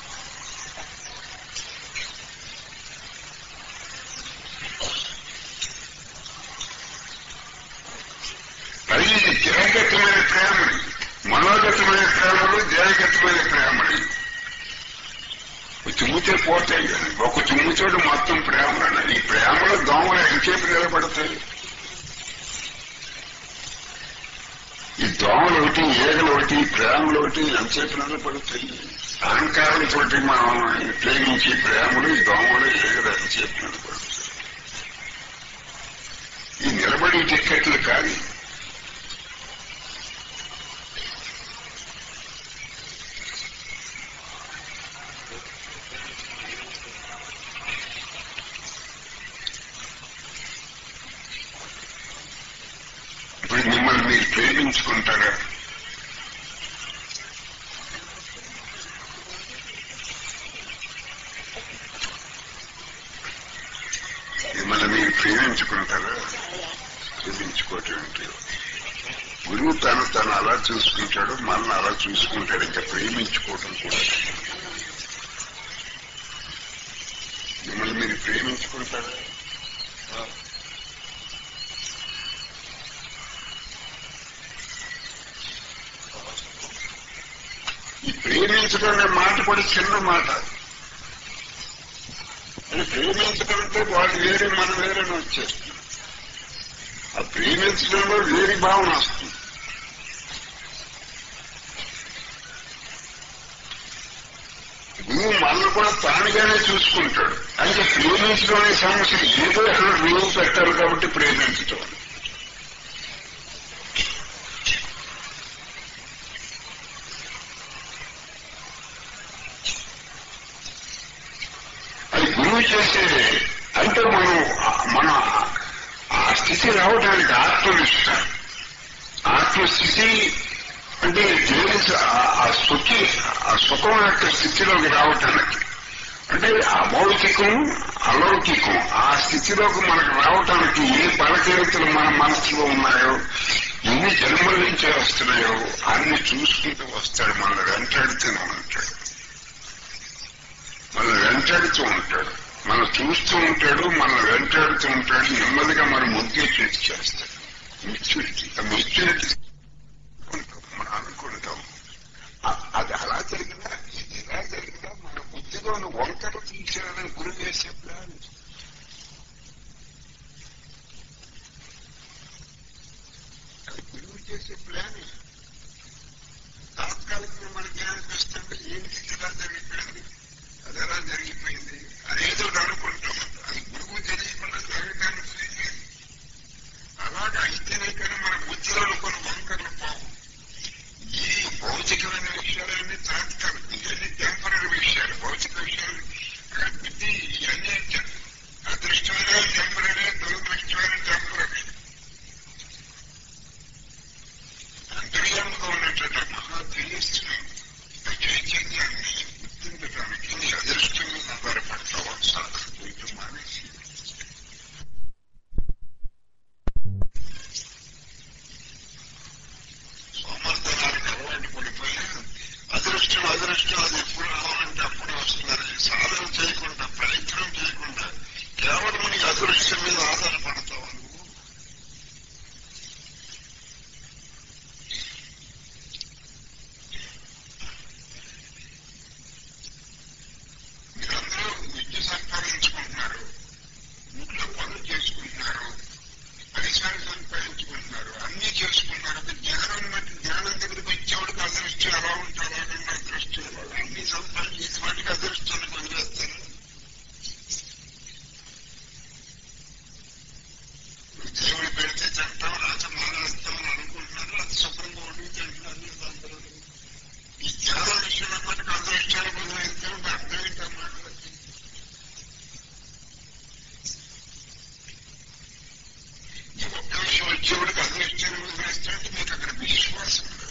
అది ఇది దేహగతమైన ప్రేమని, మనోగతమైన ప్రేమలు, దేహగతమైన ప్రేమని. తుమ్మితే పోతాయి కానీ ఒక తుమ్మితోటి మొత్తం ప్రేమలు. ఈ ప్రేమలో దోమలు ఎంచేపు నిలబడతాయి. ఈ దోమలు ఒకటి, ఏగలు ఒకటి, ప్రేమలు ఒకటి ఎంతసేపు పడుతాయి. అహంకారంతో మనం ప్రేమించి ప్రేమలు, ఈ దోమలు, ఏగలు ఎంతసేపు పడుతాయి. ఈ నిలబడి టిక్కెట్లు కానీ ఇప్పుడు మిమ్మల్ని మీరు ప్రేమించుకుంటారా? మిమ్మల్ని మీరు ప్రేమించుకుంటారా? ప్రేమించుకోవటం అంటే గురువు తను తను అలా చూసుకుంటాడు, మనల్ని అలా చూసుకుంటాడు. ఇంకా ప్రేమించుకోవటం కూడా. మిమ్మల్ని మీరు ప్రేమించుకుంటారా? ఈ ప్రేమించడం అనే మాట కూడా చిన్న మాట. అది ప్రేమించడం అంటే వాడు వేరే, మనం వేరే వచ్చేస్తుంది. ఆ ప్రేమించడంలో వేరే భావన వస్తుంది. గురువు మనల్ని కూడా తానుగానే చూసుకుంటాడు. అంటే ప్రేమించడం అనే సమస్య ఏదో అక్కడ రుజువు పెట్టాలి కాబట్టి ప్రేమించడం. అది గురువు చేసేది. అంటే మనం మన ఆ స్థితి రావడానికి ఆత్మనిష్ట, ఆత్మస్థితి అంటే ఆ సుఖి, ఆ సుఖం యొక్క స్థితిలోకి రావటానికి, అంటే అభౌతికం అలౌకికం ఆ స్థితిలోకి మనకు రావటానికి ఏ బలహీనతలు మన మనసులో ఉన్నాయో, ఎన్ని జన్మల నుంచి వస్తున్నాయో అన్ని చూసుకుంటూ వస్తాడు. మనల్ని వెంటాడుతూనే ఉంటాడు, మనల్ని వెంటాడుతూ ఉంటాడు, మనం చూస్తూ ఉంటాడు, మనల్ని వెంటాడుతూ ఉంటాడు. నెమ్మదిగా మనం ముద్దే చేసి చేస్తాడు. మెచ్యూరిటీ, ఆ మెచ్యూరిటీ మనం అనుకుంటాం. అది అలా జరిగినా, ఇది ఎలా జరిగినా మన బుద్ధిలో వంకర తీసేయాలని గురువు వేసే ప్లాన్. అది గురువు చేసే ప్లాన్. తాత్కాలికంగా మనకి ఏమనిపిస్తుంది, ఏంటి ఇలా జరిగిపోయింది, అది ఎలా జరిగిపోయింది అనేదో అనుకుంటాం. అది గురువు తెలియకుండా జరగడానికి అలాగా అయితేనే కానీ మన బుద్ధిలో కొన్ని వంకరలు పోవు. ఈ భౌతికమైన విషయాలన్నీ తాత్కాలిక, ఇవన్నీ టెంపరీ విషయాలు. భౌతిక విషయాలు బుద్ధి ఇవన్నీ అదృష్టమైన టెంపరీ, దురదృష్టమైన టెంపరీ. అంతర్యాముగా ఉన్నట్టు మహా తెలియస్తున్నాం. చైతన్యాన్ని గుర్తించడానికి నీ అదృష్టం మీద ఆధారపడతావు. సాధన కొంచెం మానేసి సోమర్థనానికి అలవాటు పడిపోయి అదృష్టం అదృష్టం అది ఎప్పుడు రావాలంటే అప్పుడు వస్తున్నారు. సాధన చేయకుండా, ప్రయత్నం చేయకుండా కేవలం నీ అదృష్టం మీద ఆధారపడతావు. మీరందరూ విద్య సంపాదించుకుంటున్నారు, ఊళ్ళో పనులు చేసుకుంటున్నారు, పరిసరాలు సంపాదించుకుంటున్నారు, అన్ని చేసుకుంటున్నారు. జ్ఞానం బట్టి జ్ఞానం దగ్గరికి వచ్చేవాడికి అదృష్టం ఎలా ఉంటారు, అలాగే అదృష్టం అన్ని సంపాదించే వాటికి అదృష్టాన్ని పనిచేస్తారు. దేవుడు పెడితే తింటాం, రాజు మానేస్తామని అనుకుంటున్నారు, అది శుభ్రంగా వండి తింటున్నారు. అందరూ ఈ జ్ఞానం విషయంలో మటుకు అదృష్టాన్ని పనిచేస్తాం. అర్థం ఏంటన్నమాట. ఈ ఒక్క విషయం వచ్చేవాడికి అదృష్టాన్ని వదిలేస్తాంటే మీకు అక్కడ విశ్వాసం లేదు.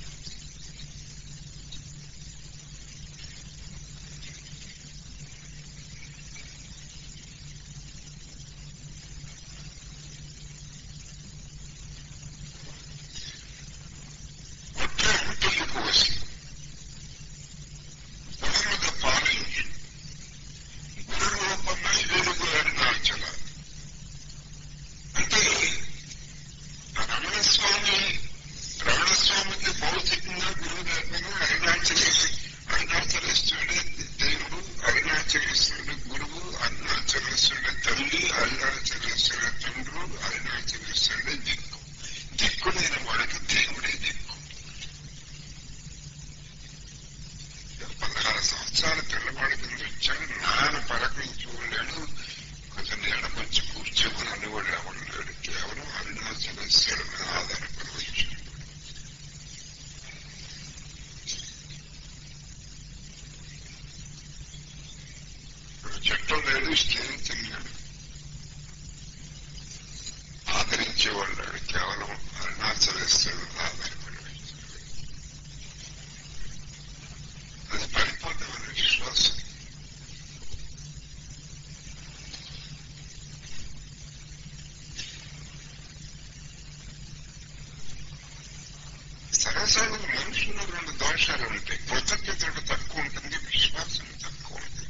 ఒకే ఉంటుంది కోసి గురువుగా పాలించి గురు రూపమై వెలుగు అరుణాచల. అంటే రమణస్వామి రమణస్వామికి భౌతికంగా గురువు దగ్గర అరుణాచలేశ్వరుడు, అరుణాచలేశ్వరుడు దేవుడు, అరుణాచలేశ్వరుడు గురువు, అరుణాచలేశ్వరుడు తల్లి, అరుణాచలేశ్వరుడు తండ్రు, అరుణాచలేశ్వరుడు దిక్కు. దిక్కు దిక్కులేని వాడికి దేవుడే దిక్కు. పదహారు సంవత్సరాల పిల్లవాడి కింద వచ్చాడు, నాన్న పరకించి ఉన్నాడు, కొంచెం నీడ మంచి కూర్చోమని అనేవాడు ఎవడు, కేవలం అరుణాచలేశ్వరుడు మీద ఆధారపడి వచ్చాడు. చట్టం లేదు, స్నేహితున్నాడు, ఆదరించేవాడు, కేవలం అరుణాచలేశ్వరుడు మీద ఆధారపడి వచ్చాడు. అది పరిపూర్ణమైన విశ్వాసం. సరసానికి మనుషుల్లో రెండు దోషాలు ఉంటాయి. కృతజ్ఞతలు తక్కువ ఉంటుంది, విశ్వాసం తక్కువ ఉంటుంది.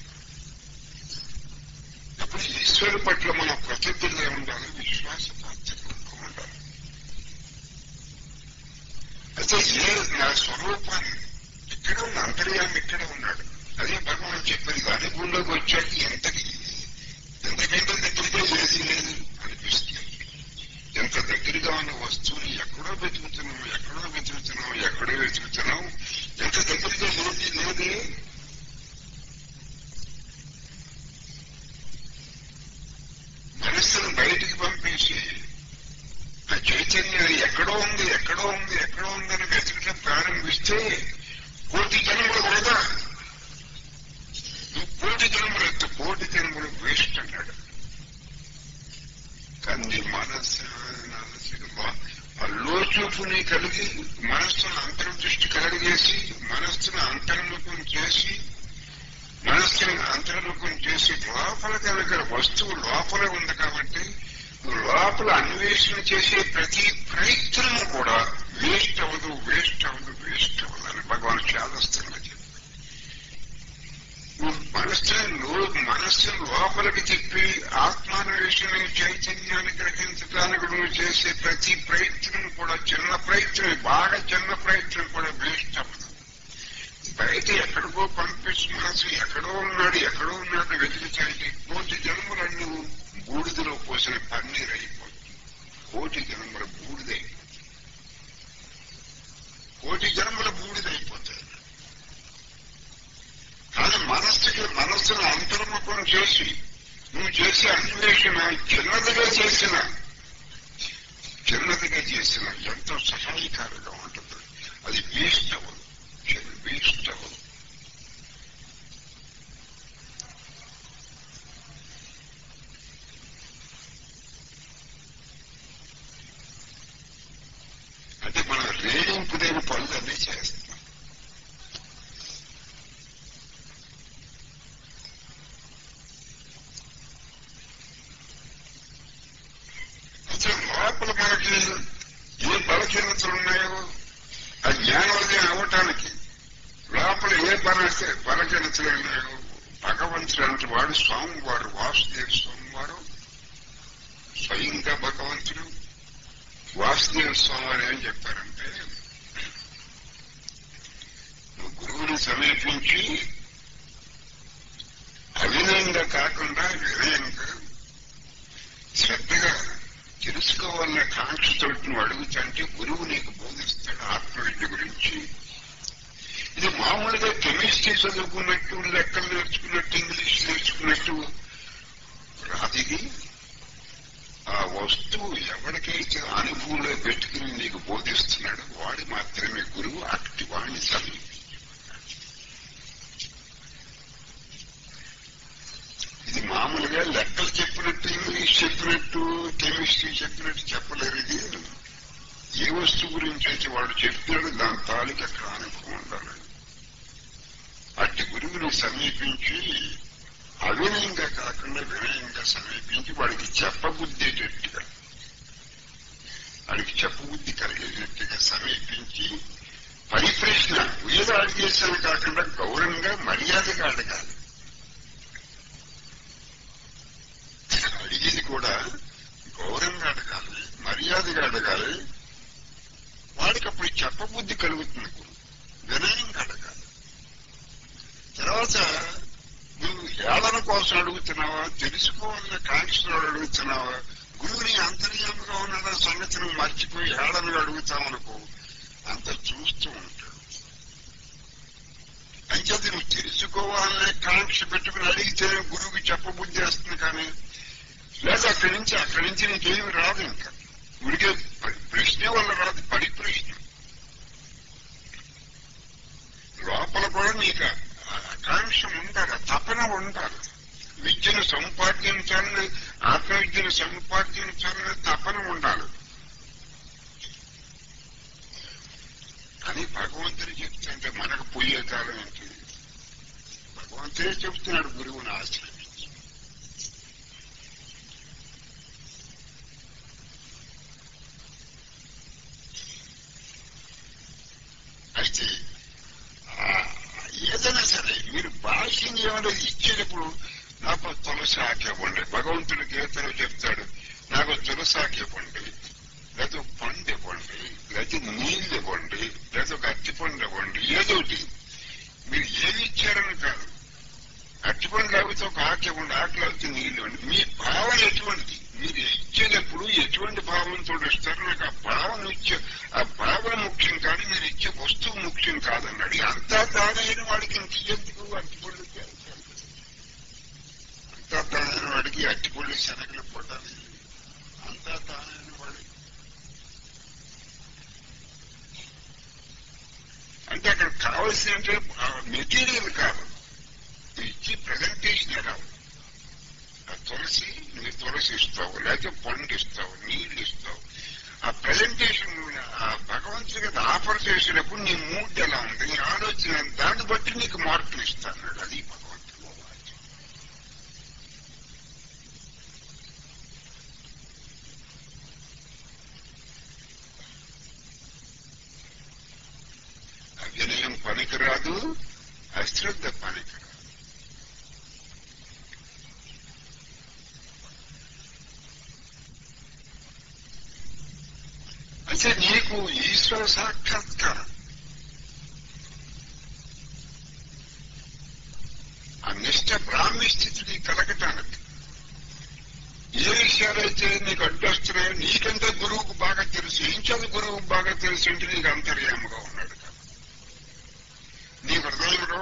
అప్పుడు ఈశ్వరు పట్ల మనం కృతజ్ఞతగా ఉండాలి, విశ్వాస పాత్రలు ఎక్కువ ఉండాలి. అయితే ఏ నా స్వరూపాన్ని ఇక్కడ ఉన్న అంతర్యాన్ని ఇక్కడ ఉన్నాడు, అదే భగవాన్ చెప్పారు. దాని గుళ్ళోకి వచ్చాక ఎంతకి ఎంతకంటే దగ్గరగా ఏది లేదు అనిపిస్తుంది. ఎంత దగ్గరగా ఉన్న వస్తువుని ఎక్కడో వెతుకుతున్నాం, ఎక్కడో వెతుకుతున్నాం, ఎక్కడో వెతుకుతున్నాం, ఎంత దగ్గరగా ఏది లేదే. మనస్సును బయటికి పంపేసి ఆ చైతన్యం ఎక్కడో ఉంది, ఎక్కడో ఉంది, ఎక్కడో ఉందని వెతకడం ప్రారంభిస్తే కోటి జన్మలు కూడా నువ్వు కోటి జన్మలు ఎత్తు, కోటి జన్మలు వేస్ట్ అన్నాడు. కానీ మనస్సు లోచూపుని కలిగి మనస్సును అంతర్దృష్టి కలిగేసి మనస్సును అంతర్ముఖం చేసి మనస్సును అంతర్ముఖం చేసి లోపల కలిగిన వస్తువు లోపల ఉంది కాబట్టి లోపల అన్వేషణ చేసే ప్రతి ప్రయత్నం కూడా వేస్ట్ అవ్వదు, వేస్ట్ అవ్వదు, వేస్ట్ అవ్వదు అని భగవాన్ చాదస్తున్నా చెప్పారు. మనస్సును మనస్సును లోపలికి చెప్పి ఆత్మాన్వేషణ చైతన్యాన్ని గ్రహించడానికి నువ్వు చేసే ప్రతి ప్రయత్నం కూడా చిన్న ప్రయత్నం, బాగా చిన్న ప్రయత్నం కూడా వేస్ట్ అవ్వదు. బయట ఎక్కడికో పంపించి మనసు ఎక్కడో ఉన్నాడు, ఎక్కడో ఉన్నాడు వెతికితే కోటి జన్మలన్నీ బూడిదలో పోసిన పన్నీరు అయిపోతుంది. కోటి జన్మల బూడిదై కోటి జన్మల బూడిదైపోతాయి. కానీ మనస్సుకి మనస్సును అంతర్ముఖం చేసి నువ్వు చేసే అన్వేషణ చిన్నదిగా చేసిన చిన్నదిగా చేసిన ఎంతో సహాయకారంగా ఉంటుంది. అది వేస్ట్ అవ్వదు, వేస్ట్ అవ్వదు. అంటే మనం రేడింపు లేని పనులన్నీ చేస్తాం. లోపల మనకి ఏ బలహీనతలు ఉన్నాయో ఆ జ్ఞానోదయం అవ్వటానికి లోపల ఏ బల బలహీనతలు ఉన్నాయో భగవంతుడు అంటే వాడు స్వామివారు, వాసుదేవ స్వామివారు స్వయంగా భగవంతుడు. వాసుదేవ స్వామి ఏం చెప్పారంటే, నువ్వు గురువుని సమీపించి అవినయంగా కాకుండా వినయంగా శ్రద్ధగా తెలుసుకోవాలన్న కాంక్షతో నువ్వు అడుగుతుంటే గురువు నీకు బోధిస్తాడు ఆత్మవిద్య గురించి. ఇది మామూలుగా కెమిస్ట్రీ చదువుకున్నట్టు, లెక్కలు నేర్చుకున్నట్టు, ఇంగ్లీష్ నేర్చుకున్నట్టు రాదిది. ఆ వస్తువు ఎవరికైతే అనుభవంలో పెట్టుకుని నీకు బోధిస్తున్నాడు వాడు మాత్రమే గురువు. అట్టి వాడిని సమీపించు. ఇది మామూలుగా లెక్కలు చెప్పినట్టు, ఇంగ్లీష్ చెప్పినట్టు, కెమిస్ట్రీ చెప్పినట్టు చెప్పలేరు. ఇది ఏ వస్తువు గురించి అయితే వాడు చెప్తాడు దాని తాలూకు అక్కడ అనుభవం ఉండాలి. అట్టి గురువుని సమీపించి అవినయంగా కాకుండా వినయంగా సమీపించి వాడికి చెప్పబుద్ధేటట్టుగా వాడికి చెప్పబుద్ధి కలిగేటట్టుగా సమీపించి పరిప్రశ్న ఏదో అడిగేసాను కాకుండా గౌరవంగా మర్యాదగా అడగాలి. అడిగేది కూడా గౌరవంగా అడగాలి, మర్యాదగా అడగాలి. వాడికి అప్పుడు చెప్పబుద్ధి కలుగుతుంది. గురువు వినయంగా అడగాలి. తర్వాత నువ్వు ఏళన కోసం అడుగుతున్నావా, తెలుసుకోవాలన్న కాంక్షలో అడుగుతున్నావా, గురువుని అంతర్యాముగా ఉన్న సంగతిని మర్చిపోయి ఏడని అడుగుతామనుకో అంత చూస్తూ ఉంటాడు. అంచేది నువ్వు తెలుసుకోవాలనే కాంక్ష పెట్టుకుని అడిగితే గురువుకి చెప్పబుద్ధి చేస్తుంది. కానీ లేదా అక్కడి నుంచి అక్కడి నుంచి నీకేమి రాదు. ఇంకా ఉడికే ప్రశ్నే వల్ల రాదు, పడి ప్రశ్న. లోపల కూడా నీకు ఆకాంక్ష ఉండాలి, తపన ఉండాలి. విద్యను సంపాదించాలని, ఆత్మవిద్యను సంపాదించాలని తపన ఉండాలి. అని భగవంతుడు చెప్తుంటే మనకు పోయే కాలం ఏంటి? భగవంతుడే చెప్తున్నాడు గురువుని ఆశ్రయించి. అయితే ఏదైనా సరే మీరు భాష్యం ఏమైనా ఇచ్చేటప్పుడు నాకు తులసి ఆకేవ్వండి. భగవంతుడి గీతలో చెప్తాడు, నాకు తులసి ఆకేవ్వండి, లేదా పండు ఇవ్వండి, లేదా నీళ్ళు ఇవ్వండి, లేదా ఒక అరటిపండు ఇవ్వండి, ఏదోటి. మీరు ఏమి ఇచ్చారని కాదు. అరటిపండు లేకపోతే ఒక ఆకు ఇవ్వండి, ఆకు లేకపోతే నీళ్ళు ఇవ్వండి. మీ భావన ఎటువంటిది? మీరు ఇచ్చేటప్పుడు ఎటువంటి భావంతో ఇస్తారు? నాకు ఆ భావన ఇచ్చే ఆ భావన ముఖ్యం కానీ మీరు ఇచ్చే వస్తువు ముఖ్యం కాదన్నాడు. అంతా దానైన వాడికి ఇంక ఎందుకు అరటిపళ్ళు అంతా దానైన వాడికి అరటిపళ్ళు శనగలు పడాలి. అంతా దానైన వాడికి అంటే అక్కడ కావాల్సిన మెటీరియల్ కాదు, ఇచ్చి ప్రజెంటేషన్ కాదు. ఆ తులసి నువ్వు తులసి ఇస్తావు, లేకపోతే పండు ఇస్తావు, నీళ్లు ఇస్తావు. ఆ ప్రజెంటేషన్ ఆ భగవంతుడికి ఆఫర్ చేసేటప్పుడు నీ మూడ్ ఎలా ఉంది, నీ ఆలోచన, దాన్ని బట్టి నీకు మార్కులు ఇస్తాను. అది భగవంతుడు. అవినయం పనికిరాదు, అశ్రద్ధ పనికిరాదు. అంటే నీకు ఈశ్వర సాక్షాత్కారం, ఆ నిష్ట బ్రాహ్మీ స్థితిని కలగటానికి ఏ విషయాలైతే నీకు అడ్డొస్తున్నాయో నీకంటే గురువుకు బాగా తెలుసు. ఇంచదు గురువుకు బాగా తెలుసు అంటే నీకు అంతర్యాముగా ఉన్నాడు కదా. నీ హృదయంలో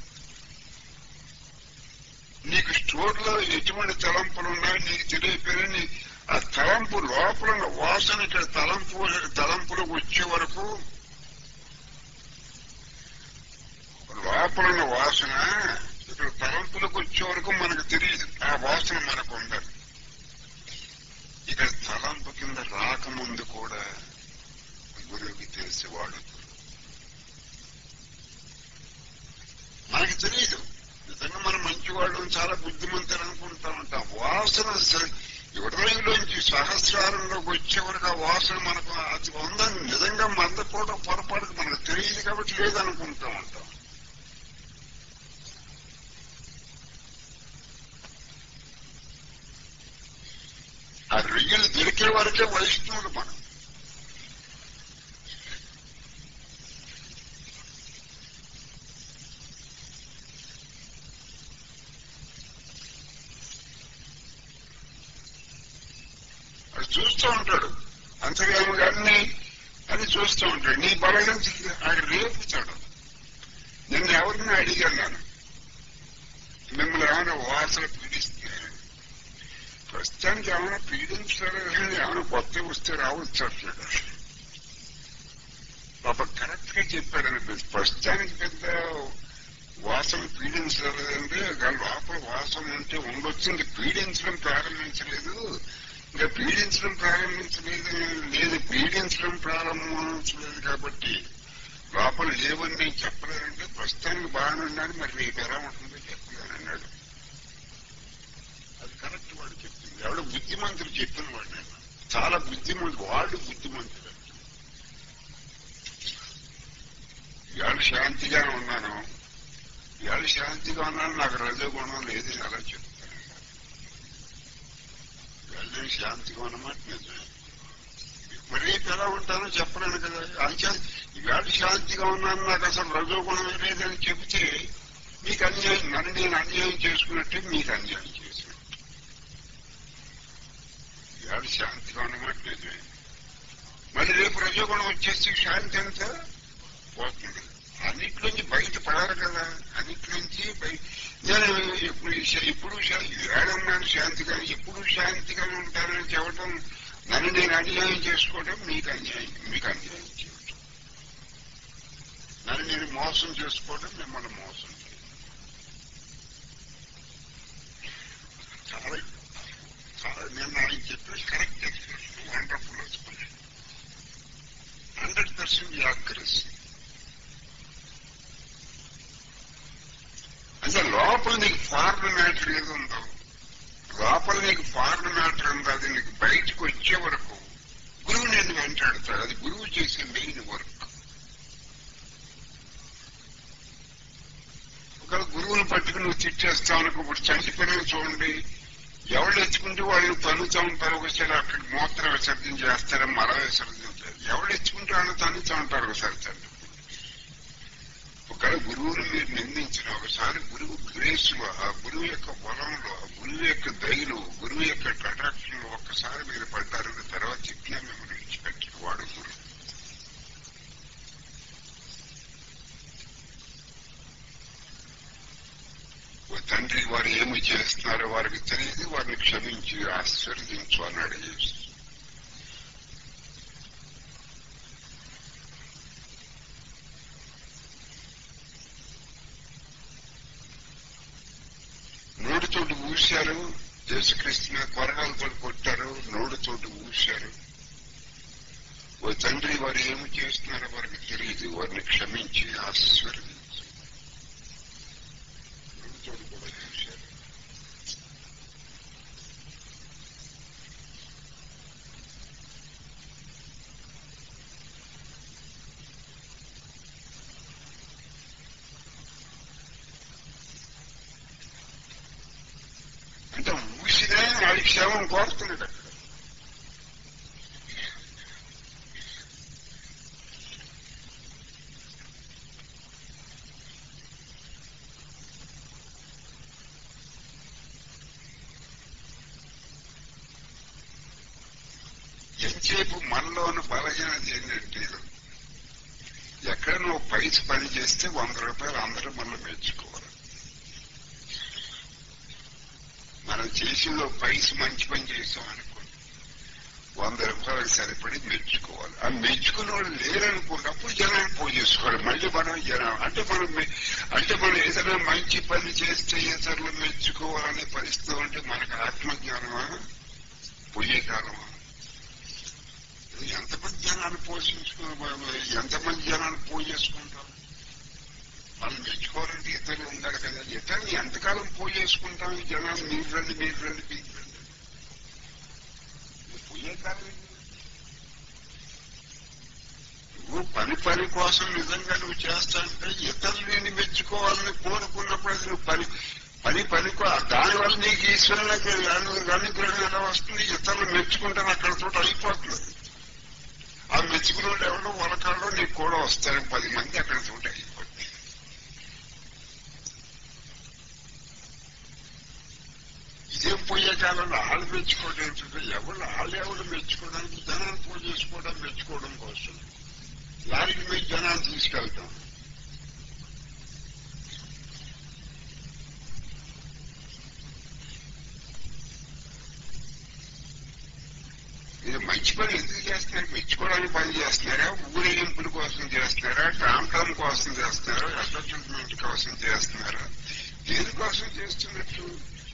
నీకు స్టోర్లో ఎటువంటి తలంపులున్నాయో నీకు తెలియపోయినా ఆ తలంపు లోపల వాసన ఇక్కడ తలంపు తలంపులకు వచ్చే వరకు లోపల వాసన ఇక్కడ తలంపులకు వచ్చే వరకు మనకు తెలియదు. ఆ వాసన మనకు ఉండదు. ఇక్కడ తలంపు కింద రాకముందు కూడా గురువుకి తెలిసేవాడు. మనకి తెలియదు. నిజంగా మనం మంచివాళ్ళు, చాలా బుద్ధిమంతులు అనుకుంటా ఉంటాం. వాసన హృదయంలోంచి సహస్రారంలోకి వచ్చేవరకు ఆ వాసన మనకు అది ఉందని నిజంగా మందపోవడం పొరపాటుకు మనకు తెలియదు కాబట్టి లేదనుకుంటా ఉంటాం. ఆ రొయ్యలు దొరికే వరకే వైష్ణవులు మనం. అది చూస్తూ ఉంటాడు అంతర్యామి గారిని, అది చూస్తూ ఉంటాడు. నీ బలం నుంచి ఆయన రేపుతాడు. నిన్న ఎవరిని అడిగాను నేను, మిమ్మల్ని ఏమైనా వాసన పీడిస్తున్నాను. ప్రస్తుతానికి ఏమైనా పీడించారు, ఏమైనా కొత్త వస్తే రావచ్చు అట్లేదు. పాప కరెక్ట్ గా చెప్పాడు. ప్రస్తుతానికి పెద్ద వాసన పీడించలేదంటే లోపల వాసన ఉంటే ఉండొచ్చు. ఇంకా పీడించడం ప్రారంభించలేదు, ఇంకా పీడించడం ప్రారంభించలేదు లేదు పీడించడం ప్రారంభించలేదు కాబట్టి లోపల లేవని నేను చెప్పలేదంటే ప్రస్తుతానికి బాగానే ఉన్నాను, మరి రేపు ఎలా ఉంటుందో చెప్పలేనన్నాడు. అది కరెక్ట్ వాడు చెప్పింది. ఎవడో బుద్ధిమంతుడు చెప్పిన వాడు. నేను చాలా బుద్ధిమంతుడు, వాడు బుద్ధిమంతుడు. ఇవాళ శాంతిగానే ఉన్నాను, ఇవాళ శాంతిగా ఉన్నాను, నాకు రజోగుణం లేదు అలా చెప్తాను. ఇవాళ శాంతిగా ఉన్నమాట నిజమే. మరి రేపు ఎలా ఉంటానో చెప్పలేను కదా. అంచా ఇవాళ శాంతిగా ఉన్నాను, నాకు అసలు రజోగుణం లేదని చెబితే మీకు అన్యాయం, నన్ను నేను అన్యాయం చేసుకున్నట్టే మీకు అన్యాయం చేసినట్టు. ఇవాళ నిజమే. మళ్ళీ రేపు రజోగుణం వచ్చేసి శాంతి అంతా పోతుంది. అన్నిట్లోంచి బయట పడాలి కదా, అన్నిట్లోంచి బయట. నేను ఎప్పుడు ఎప్పుడు ఏడన్నాను శాంతిగా, ఎప్పుడు శాంతిగా ఉంటానని చెప్పడం, నన్ను నేను అన్యాయం చేసుకోవడం మీకు అన్యాయం, మీకు అన్యాయం చేయడం, నన్ను నేను మోసం చేసుకోవడం, మిమ్మల్ని మోసం చేయడం. చాలా చాలా నేను ఆయన చెప్పేసి correct expression, wonderful expression, hundred percent accuracy. అంటే లోపల నీకు ఫారెన్ మ్యాటర్ ఏది ఉందో, లోపల నీకు ఫారెన్ మ్యాటర్ ఉందో, అది నీకు బయటకు వచ్చే వరకు గురువు నేను వెంటాడతాడు. అది గురువు చేసే మెయిన్ వర్క్. ఒకవేళ గురువుని పట్టుకుని నువ్వు తిట్టేస్తావు అనుకో. ఇప్పుడు చంటి పిల్లలు చూడండి, ఎవరు ఎత్తుకుంటే వాళ్ళు తనుతూ ఉంటారు. ఒకసారి అక్కడ మూత్ర విసర్జన చేస్తారు, మల విసర్జించారు. ఎవరు ఎత్తుకుంటే వాళ్ళు తనుతూ ఉంటారు ఒకసారి తండ్రి. ఒకవేళ గురువుని మీరు నిందించిన ఒకసారి గురువు గ్రేస్ లో, ఆ గురువు యొక్క బలంలో, ఆ గురువు యొక్క దయలో, గురువు యొక్క అట్రాక్షన్ లో ఒక్కసారి మీరు పడ్డారు. తర్వాత చెప్పినా మిమ్మల్ని విడిచిపెట్టిన వాడు గురువు. తండ్రి వారు ఏమి చేస్తున్నారో వారికి తెలియదు, వారిని క్షమించి ఆశీర్వదించు అన్నాడు యేసు. నోటితోటి ఊశారు, యేసుక్రీస్తుని కొరడాలతో కొట్టారు, నోటితోటి ఊశారు. ఓ తండ్రి వారు ఏమి చేస్తున్నారో వారికి తెలియదు, వారిని క్షమించి ఆశీర్వదించు. నోటితోటి కూడా చూశారు. అంటే ఊసినా వాడి క్షేమం కోరుతున్నాడు అక్కడ. ఎంతసేపు మనలోని బలహీనత ఏంటంటే, ఎక్కడ నువ్వు పైసి పని చేస్తే వంద రూపాయలు అందరూ మనల్ని మెచ్చుకోవాలి. మనం చేసిందో పైసి మంచి పని చేసాం అనుకోండి, వంద రూపాయలకు సరిపడి మెచ్చుకోవాలి. ఆ మెచ్చుకున్న వాళ్ళు లేరనుకోండి, అప్పుడు జనాన్ని పోయి చేసుకోవాలి. మళ్ళీ మనం జనం అంటే మనం అంటే మనం ఏదైనా మంచి పని చేస్తే ఇతరులు మెచ్చుకోవాలనే పరిస్థితి ఉంటే మనకు ఆత్మజ్ఞానమా, పోయే కాలమా? ఎంతమంది జనాన్ని పోషించుకో, ఎంతమంది జనాన్ని పోయేసుకుంటాం. మనం మెచ్చుకోవాలంటే ఇతరులు ఉండాలి కదా. ఇతరులు ఎంతకాలం పోయేసుకుంటాం ఈ జనాలు? మీరు రండి, మీరు రండి, మీరు రండి. పోయే కాలం నువ్వు పని పని కోసం నిజంగా నువ్వు చేస్తానంటే ఇతరులు నేను మెచ్చుకోవాలని కోరుకున్నప్పుడు అది నువ్వు పని పని పనికో దానివల్ల నీకు ఈశ్వరునికి అనుగ్రహం ఎలా వస్తుంది? ఇతరులు మెచ్చుకుంటాను అక్కడ చోట అయిపోతుంది. ఆ మెచ్చుకున్న వాళ్ళు ఎవరో వరకాల్లో నీకు కూడా వస్తారు పది మంది, అక్కడ చోట అయిపోతుంది. ఇదేం పోయే కాలంలో వాళ్ళు మెచ్చుకోవడం ఏంటంటే, ఎవరు వాళ్ళు ఎవరు మెచ్చుకోవడానికి జనాన్ని పూజ చేసుకోవడం, మెచ్చుకోవడం కోసం లారీకి మీద జనాన్ని తీసుకెళ్తాం. ఇది మంచి పని ఎందుకు చేస్తున్నారు? మెచ్చుకోవడానికి పని చేస్తున్నారా? ఊరేగింపుల కోసం చేస్తున్నారా? టాంటాం కోసం చేస్తున్నారా? అడ్వర్టైజ్మెంట్ కోసం చేస్తున్నారా? దేనికోసం చేస్తున్నట్టు?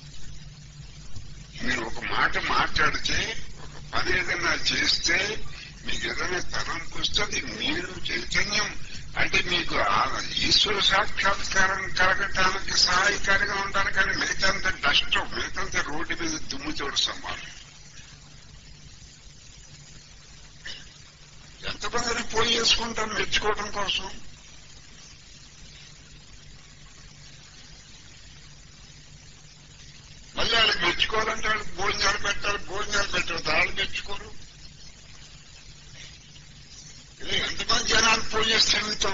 మీరు ఒక మాట మాట్లాడితే, ఒక పని ఏదైనా చేస్తే మీకు ఏదైనా తలంపు వస్తుంది. మీరు చైతన్యం అంటే మీకు ఈశ్వర సాక్షాత్కారం కలగటానికి సహాయకారిగా ఉంటారు. కానీ మిగతాంత డస్ట్, మిగతాంత రోడ్డు మీద దుమ్ముతోడు సమానం. ఎంతమందిని పోయి చేసుకుంటాం మెచ్చుకోవడం కోసం? మళ్ళీ వాళ్ళకి మెచ్చుకోవాలంటే వాళ్ళకి భోజనాలు పెట్టాలి, భోజనాలు పెట్టాలి, వాళ్ళు మెచ్చుకోరు. ఎంతమంది జనాలు పోయి చేసి తిరుగుతాం?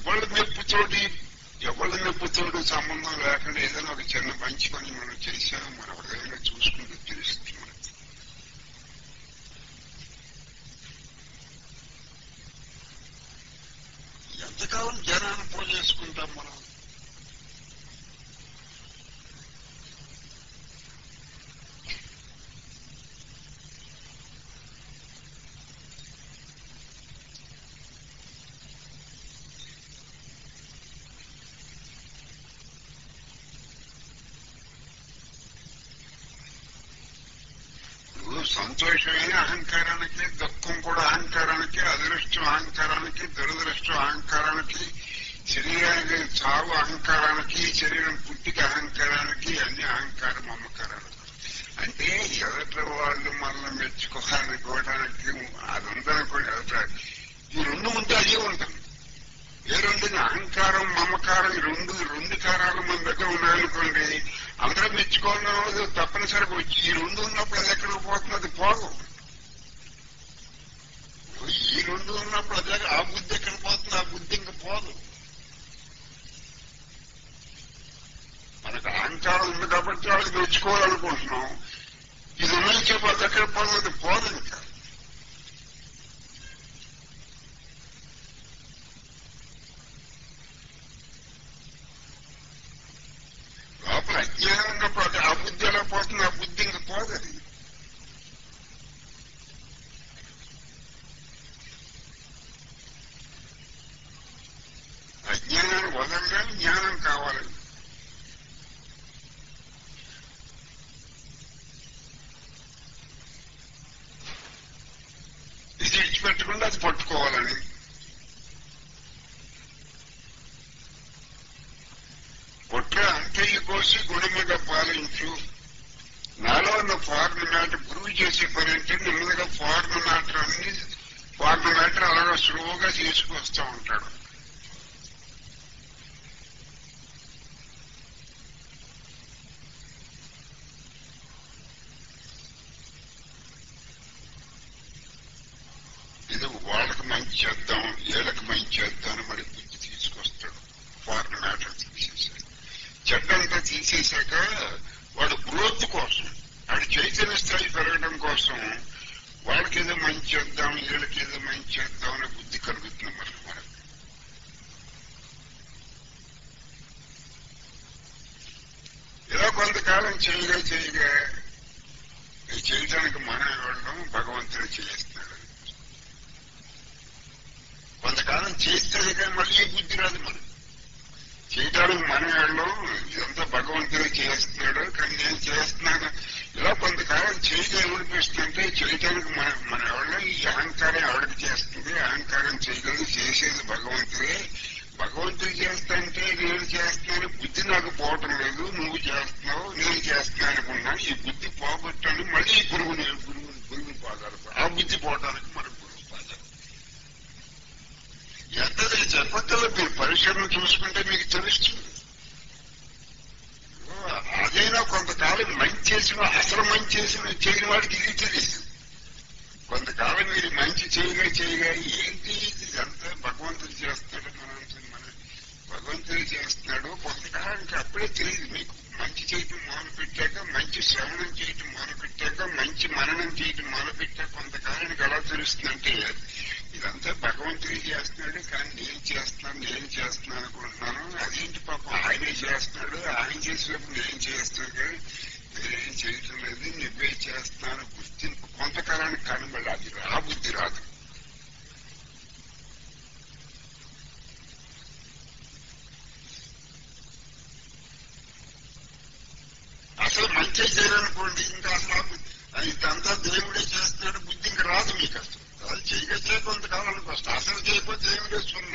ఎవరి మెప్పుతోటి ఎవరి మెప్పుతోటి సంబంధం లేకుండా ఏదైనా ఒక చిన్న మంచి పని మనం చేశాం మన హృదయంలో చూసుకుంటూ తెలుస్తుంది మనకి. ఎంతకాలం జనాన్ని పోజేసుకుంటాం మనం? సంతోషమైన అహంకారానికి, దుఃఖం కూడా అహంకారానికి, అదృష్టం అహంకారానికి, దురదృష్టం అహంకారానికి, శరీరానికి చావు అహంకారానికి, శరీరం పుట్టిక అహంకారానికి, అన్ని అహంకారం అమ్మకారానికి. అంటే ఎదుట వాళ్ళు మనల్ని మెచ్చుకోవాలనుకోవడానికి అదంతా కూడా ఈ రెండు ఉంటే అదే ఉంటుంది. ఏ రెండు? అహంకారం మమకారం ఈ రెండు రెండు కారాలు మన దగ్గర ఉన్నాయనుకోండి, అందరూ మెచ్చుకోవాలన్నది తప్పనిసరిగా వచ్చి ఈ రెండు ఉన్నప్పుడు అది ఎక్కడికి పోతుంది? అది పోదు. ఈ రెండు ఉన్నప్పుడు అదే ఆ బుద్ధి ఎక్కడ పోతుంది? ఆ బుద్ధి ఇంకా పోదు. మనకు అహంకారం ఉంది కాబట్టి వాళ్ళకి మెచ్చుకోవాలనుకుంటున్నాం. ఇది ఉన్నాయి చెప్పి అది ఎక్కడ పోదు? అది పోదు. ఇంకా లోపల అజ్ఞానం ఉన్నప్పుడు ఆ బుద్ధి ఎలా పోతుంది? ఆ బుద్ధి ఇంకా పోదు. అది అజ్ఞానాన్ని వదలగానే జ్ఞానం కావాలి. ఇది విడిచిపెట్టకుండా అది పట్టుకోవాలని. పుట్ర అంతయ్య కోసి గుడి మీద పాలించు. నాలో ఉన్న ఫారెన్ మ్యాటర్ గురువు చేసే పని అంటే నెమ్మదిగా ఫారెన్ మ్యాటర్ అన్ని ఫారెన్ మ్యాటర్ అలాగా స్లోగా చేసుకొస్తూ ఉంటాడు. ఇది వాళ్ళకి మంచి చేద్దాం, వీళ్ళకి మంచి చేద్దాం అని మరి బుద్ధి తీసుకొస్తాడు. Foreign matter తీసేసాడు. చెడ్డంతా తీసేశాక వాడు గ్రోత్ కోసం, వాడి చైతన్య స్థాయి పెరగడం కోసం వాళ్ళకి ఏదో మంచి చేద్దాం, వీళ్ళకి ఏదో మంచి చేద్దాం అనే బుద్ధి కలుగుతుంది మరి మనకు. ఇలా కొంతకాలం చేయగా చేయగా చేయడానికి మనం ఇవ్వడం భగవంతుడు చేస్తున్నాడు. కొంతకాలం చేస్తే కానీ మళ్ళీ బుద్ధి రాదు మనం. చేయడానికి మనం వెళ్ళడం ఇదంతా భగవంతుడు చేస్తున్నాడు కానీ నేను చేస్తున్నాను. ఇలా కొంతకాలం చేయగా ఏమనిపిస్తుందంటే చేయడానికి మన మన ఎవరిలో ఈ అహంకారం ఎవరికి చేస్తుంది? అహంకారం చేయగలదు, చేసేది భగవంతుడే. భగవంతుడు చేస్తాంటే నేను చేస్తున్నాను, బుద్ధి నాకు పోవటం లేదు, నువ్వు చేస్తున్నావు నేను చేస్తున్నాను అనుకున్నాను. ఈ బుద్ధి పోగొట్టాను మళ్ళీ గురువుని గురువు గురువుని పాదాలు. ఆ బుద్ధి పోవడానికి మన గురువు పాదాలు. ఎంత చెప్పగల మీరు పరిశ్రమను చూసుకుంటే మీకు తెలుస్తుంది. అదైనా కొంతకాలం మంచి చేసిన అసలు మంచి చేసిన చేయని వాడికి ఇది తెలియదు. కొంతకాలం మీరు మంచి చేయగా చేయగా ఏంటి ఇదంతా భగవంతుడు చేస్తాడు, మనం మన భగవంతుడు చేస్తున్నాడు. కొంతకాలానికి అప్పుడే తెలియదు మీకు. మంచి చేయటం మొదలు పెట్టాక, మంచి శ్రవణం చేయటం మొదలు పెట్టాక, మంచి మననం చేయటం మొదలు పెట్టాక కొంతకాలానికి ఎలా తెలుస్తుందంటే ఇదంతా భగవంతుడే చేస్తున్నాడు కానీ నేను చేస్తున్నాను నేను చేస్తున్నాను అనుకుంటున్నాను. అదేంటి పాపం ఆయనే చేస్తున్నాడు, ఆయన చేసినప్పుడు నేను చేస్తున్నాను కానీ నేనేం చేయటం లేదు, నువ్వే చేస్తున్నాను గుర్తింపు కొంతకాలానికి కనబడి అది రా బుద్ధి రాదు. అసలు మంచి చేయాలనుకోండి ఇంకా అసలు ఇదంతా దేవుడే చేస్తున్నాడు బుద్ధి ఇంకా రాదు మీకు. అసలు అది చేయగచ్చే కొంతకాలానికి వస్తుంది. అసలు చేయకపోతే ఏం చేస్తున్నా.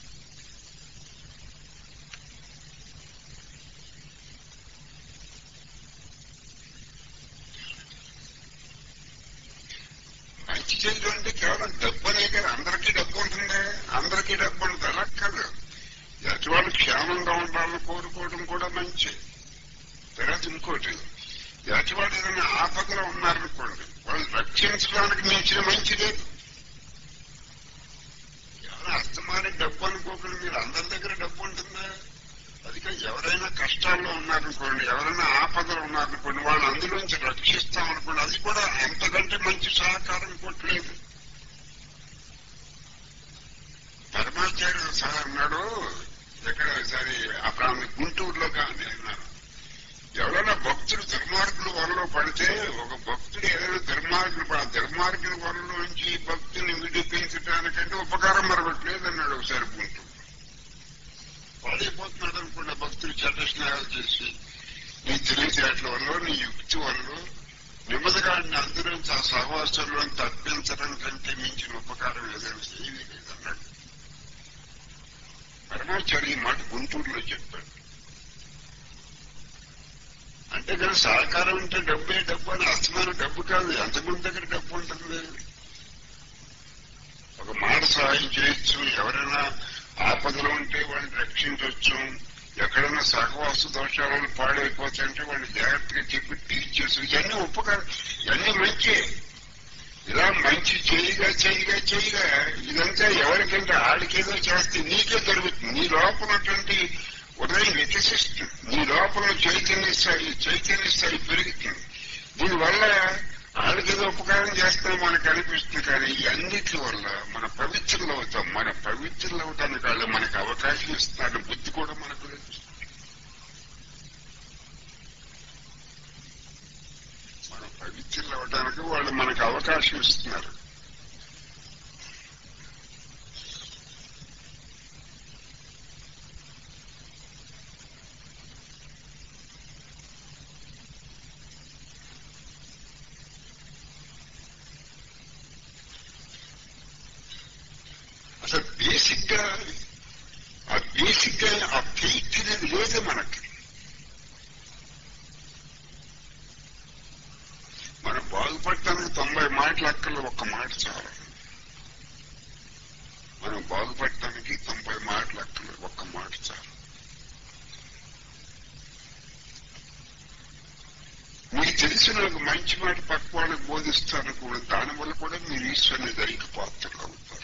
మంచి చేయడం అంటే కేవలం డబ్బు అనే కానీ అందరికీ డబ్బు ఉంటుంది, అందరికీ డబ్బు ఉంటుంది అలా కాదు. ఎటువంటి క్షేమంగా ఉండాలని కోరుకోవడం కూడా మంచి. తర్వాత ఇంకోటి ఎటువంటి ఏదైనా ఆపదలో ఉన్నారనుకోండి వాళ్ళు రక్షించడానికి మించిన మంచి లేదు. అని అస్తమానం డబ్బు అనుకోకుండా మీరు అందరి దగ్గర డబ్బు ఉంటుందా? అది ఎవరైనా కష్టాల్లో ఉన్నారనుకోండి, ఎవరైనా ఆపదలు ఉన్నారనుకోండి, వాళ్ళు అందులోంచి రక్షిస్తామనుకోండి, అది కూడా అంతకంటే మంచి సహకారం కొట్టలేదు. పరమాచార్యుడు సార్ అన్నాడు, ఎక్కడ సరే ఆ ప్రాంతం గుంటూరులో కానీ అన్నారు, ఎవరైనా భక్తుడు దుర్మార్గుల వరలో పడితే ఒక భక్తుడు ఏదైనా దుర్మార్గులు ఆ దుర్మార్గుల వరలో నుంచి భక్తుని విడిపించడానికంటే ఉపకారం మరొకట్లేదు అన్నాడు ఒకసారి గుంటూరు. పాడైపోతున్నాడు అనుకున్న భక్తులు చెడ్డ స్నేహాలు చేసి నీ తెలివితేటల వల్ల నీ యుక్తి వల్ల నెమ్మదిగా అందరించి ఆ సహవాసంలో తప్పించడం కంటే మించిన ఉపకారం ఏదైనా చేయలేదన్నాడు పరమాచార్య. ఈ మాట గుంటూరులో చెప్పాడు. అంటే కానీ సహకారం ఉంటే డబ్బే డబ్బు అని అస్తమానం డబ్బు కాదు, ఎంతమంది దగ్గర డబ్బు ఉంటుంది. ఒక మాట సహాయం చేయొచ్చు, ఎవరైనా ఆపదలు ఉంటే వాళ్ళని రక్షించవచ్చు, ఎక్కడైనా సహవాస దోషాలను పాడైపోతాయంటే వాళ్ళని జాగ్రత్తగా చెప్పి తీర్చేసి, ఇవన్నీ ఉపకారం, ఇవన్నీ మంచి. ఇలా మంచి చేయగా చేయగా చేయగా ఇదంతా ఎవరికంటే ఆడికేదో చేస్తే నీకే జరుగుతుంది. నీ లోపలటువంటి ఉదయం వికసిస్తుంది, నీ లోపల చైతన్య స్థాయి చైతన్య స్థాయి పెరుగుతుంది. దీనివల్ల వాళ్ళకేదో ఉపకారం చేస్తాం మనకు అనిపిస్తుంది. కానీ ఈ అన్నిటి వల్ల మన పవిత్రులు అవుతాం. మన పవిత్రులు అవటానికి వాళ్ళు మనకు అవకాశం ఇస్తున్నారు. బుద్ధి కూడా మనకు మన పవిత్రులు అవటానికి వాళ్ళు మనకు అవకాశం ఇస్తున్నారు. అసలు బేసిక్ గా ఆ బేసిక్ గా ఆ ఫెయిత్ అనేది లేదు మనకి. మనం బాగుపడటానికి తొంభై మాటలు అక్కర్లు, ఒక్క మాట చాలు. మనం బాగుపడటానికి తొంభై మాటలు అక్కర్లు, ఒక్క మాట చాలు. మీకు తెలిసిన ఒక మంచి మాట పక్క వాళ్ళకి బోధిస్తారు కూడా, దానివల్ల కూడా మీరు ఈశ్వరుని దరికి పాత్రలు అవుతారు.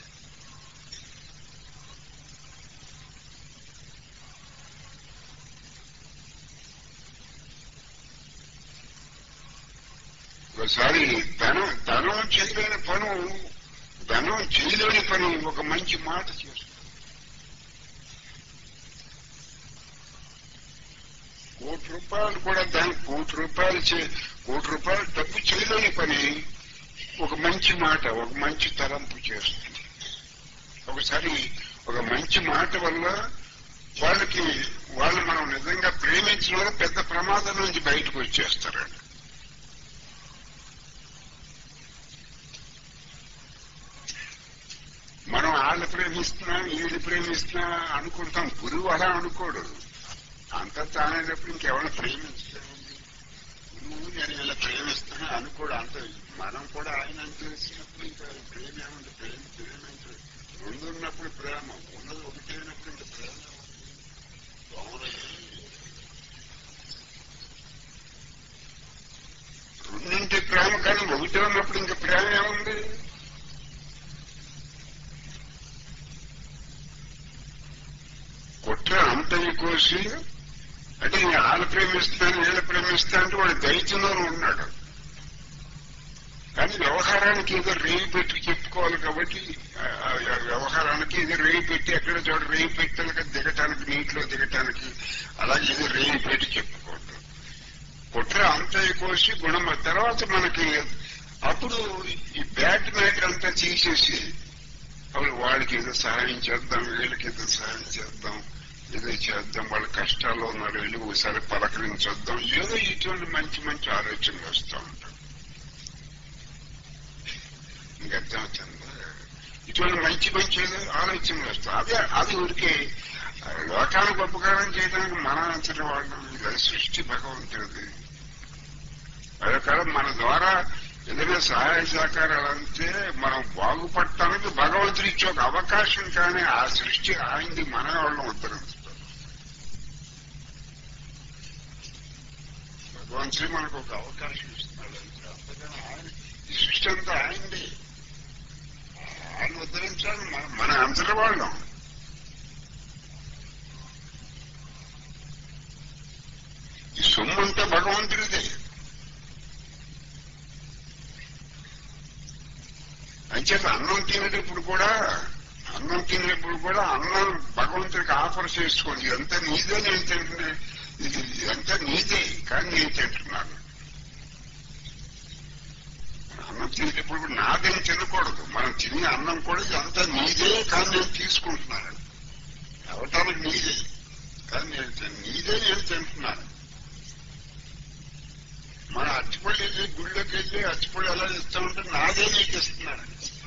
ఒకసారి ధనం ధనం చేయలేని పను ధనం చేయలేని పని ఒక మంచి మాట చేస్తుంది. కోటి రూపాయలు కూడా దాని కోటి రూపాయలు కోటి రూపాయలు డబ్బు చేయలేని పని ఒక మంచి మాట, ఒక మంచి తలంపు చేస్తుంది. ఒకసారి ఒక మంచి మాట వల్ల వాళ్ళకి వాళ్ళు మనం నిజంగా ప్రేమించిన వల్ల పెద్ద ప్రమాదం నుంచి బయటకు వచ్చేస్తారండి. మనం వాళ్ళు ప్రేమిస్తున్నాం వీళ్ళు ప్రేమిస్తున్నాం అనుకుంటాం. గురువు అలా అనుకోడు. అంత తానైనప్పుడు ఇంకెవరిని ప్రేమించడం, నువ్వు నేను ఇలా ప్రేమిస్తున్నా అనుకోడు. అంత మనం కూడా ఆయన తెలిసినప్పుడు ఇంకా ప్రేమ ఏముంది, ప్రేమ ప్రేమించదు. రెండు ఉన్నప్పుడు ప్రేమ ఉన్నది, ఒకటి అయినప్పుడు ఇంకా ప్రేమ రెండింటి ప్రేమ. కానీ ఒకటి ఉన్నప్పుడు ఇంకా ప్రేమ ఏముంది? కుట్ర అంతని కోసి అంటే వాళ్ళు ప్రేమిస్తాను వీళ్ళు ప్రేమిస్తా అంటే వాడు దైత్యంలో ఉన్నాడు. కానీ వ్యవహారానికి ఏదో రేయి పెట్టి చెప్పుకోవాలి కాబట్టి వ్యవహారానికి ఏదో రేయి పెట్టి ఎక్కడ చోట రేయి పెట్టాలి దిగటానికి, నీటిలో దిగటానికి, అలాగే ఏదో రేయి పెట్టి చెప్పుకోవద్దు. కుట్ర అంతని కోసి గుణం తర్వాత మనకి అప్పుడు ఈ బ్యాడ్ మ్యాటర్ అంతా తీసేసి అప్పుడు వాడికి ఏదో సహాయం చేద్దాం, వీళ్ళకి ఏదో సహాయం చేద్దాం, ఏదో చేద్దాం, వాళ్ళ కష్టాల్లో ఉన్నారు వెళ్ళి ఒకసారి పలకరించొద్దాం, ఏదో ఇటువంటి మంచి మంచి ఆలోచనలు వస్తూ ఉంటాం. మీకు అర్థమవుతుందా? ఇటువంటి మంచి మంచి ఏదో ఆలోచనలు వస్తాం. అదే అది ఊరికే లోకానికి ఉపకారం చేయడానికి మన అంతటి వాళ్ళం. ఇది సృష్టి భగవంతుడిది. అదొక మన ద్వారా ఏదైనా సహాయ సహకారాలు అంటే మనం బాగుపడటానికి భగవంతుడు ఇచ్చే ఒక అవకాశం. కానీ ఆ సృష్టి ఆయనది, మన వాళ్ళని ఉద్ధరించడం. భగవంతుడు మనకు ఒక అవకాశం ఇస్తున్నాడు. అంతేగాని ఆయన ఈ సృష్టి అంతా ఆయనది. వాళ్ళని ఉద్ధరించాలి. మన మన అంతటి వాళ్ళం. ఈ సొమ్ము అంతా భగవంతుడిదే. అంచేత అన్నం తినేటప్పుడు కూడా అన్నం తినేటప్పుడు కూడా అన్నం భగవంతుడికి ఆఫర్ చేసుకోండి. ఇదంతా నీదే, నేను తింటున్నా, ఇది ఇదంతా నీదే కానీ నేను తింటున్నాను. అన్నం తినేటప్పుడు కూడా నాదేం తినకూడదు. మనం తినే అన్నం కూడా ఇదంతా నీదే కానీ నేను తీసుకుంటున్నాను. అవటానికి నీదే కానీ నేను నీదే నేను తింటున్నాను. మన అచ్చిపొడి వెళ్ళి గుళ్ళోకి వెళ్ళి అచ్చిపొడి ఎలా ఇస్తా ఉంటే నాదే నీకు ఇస్తున్నాను.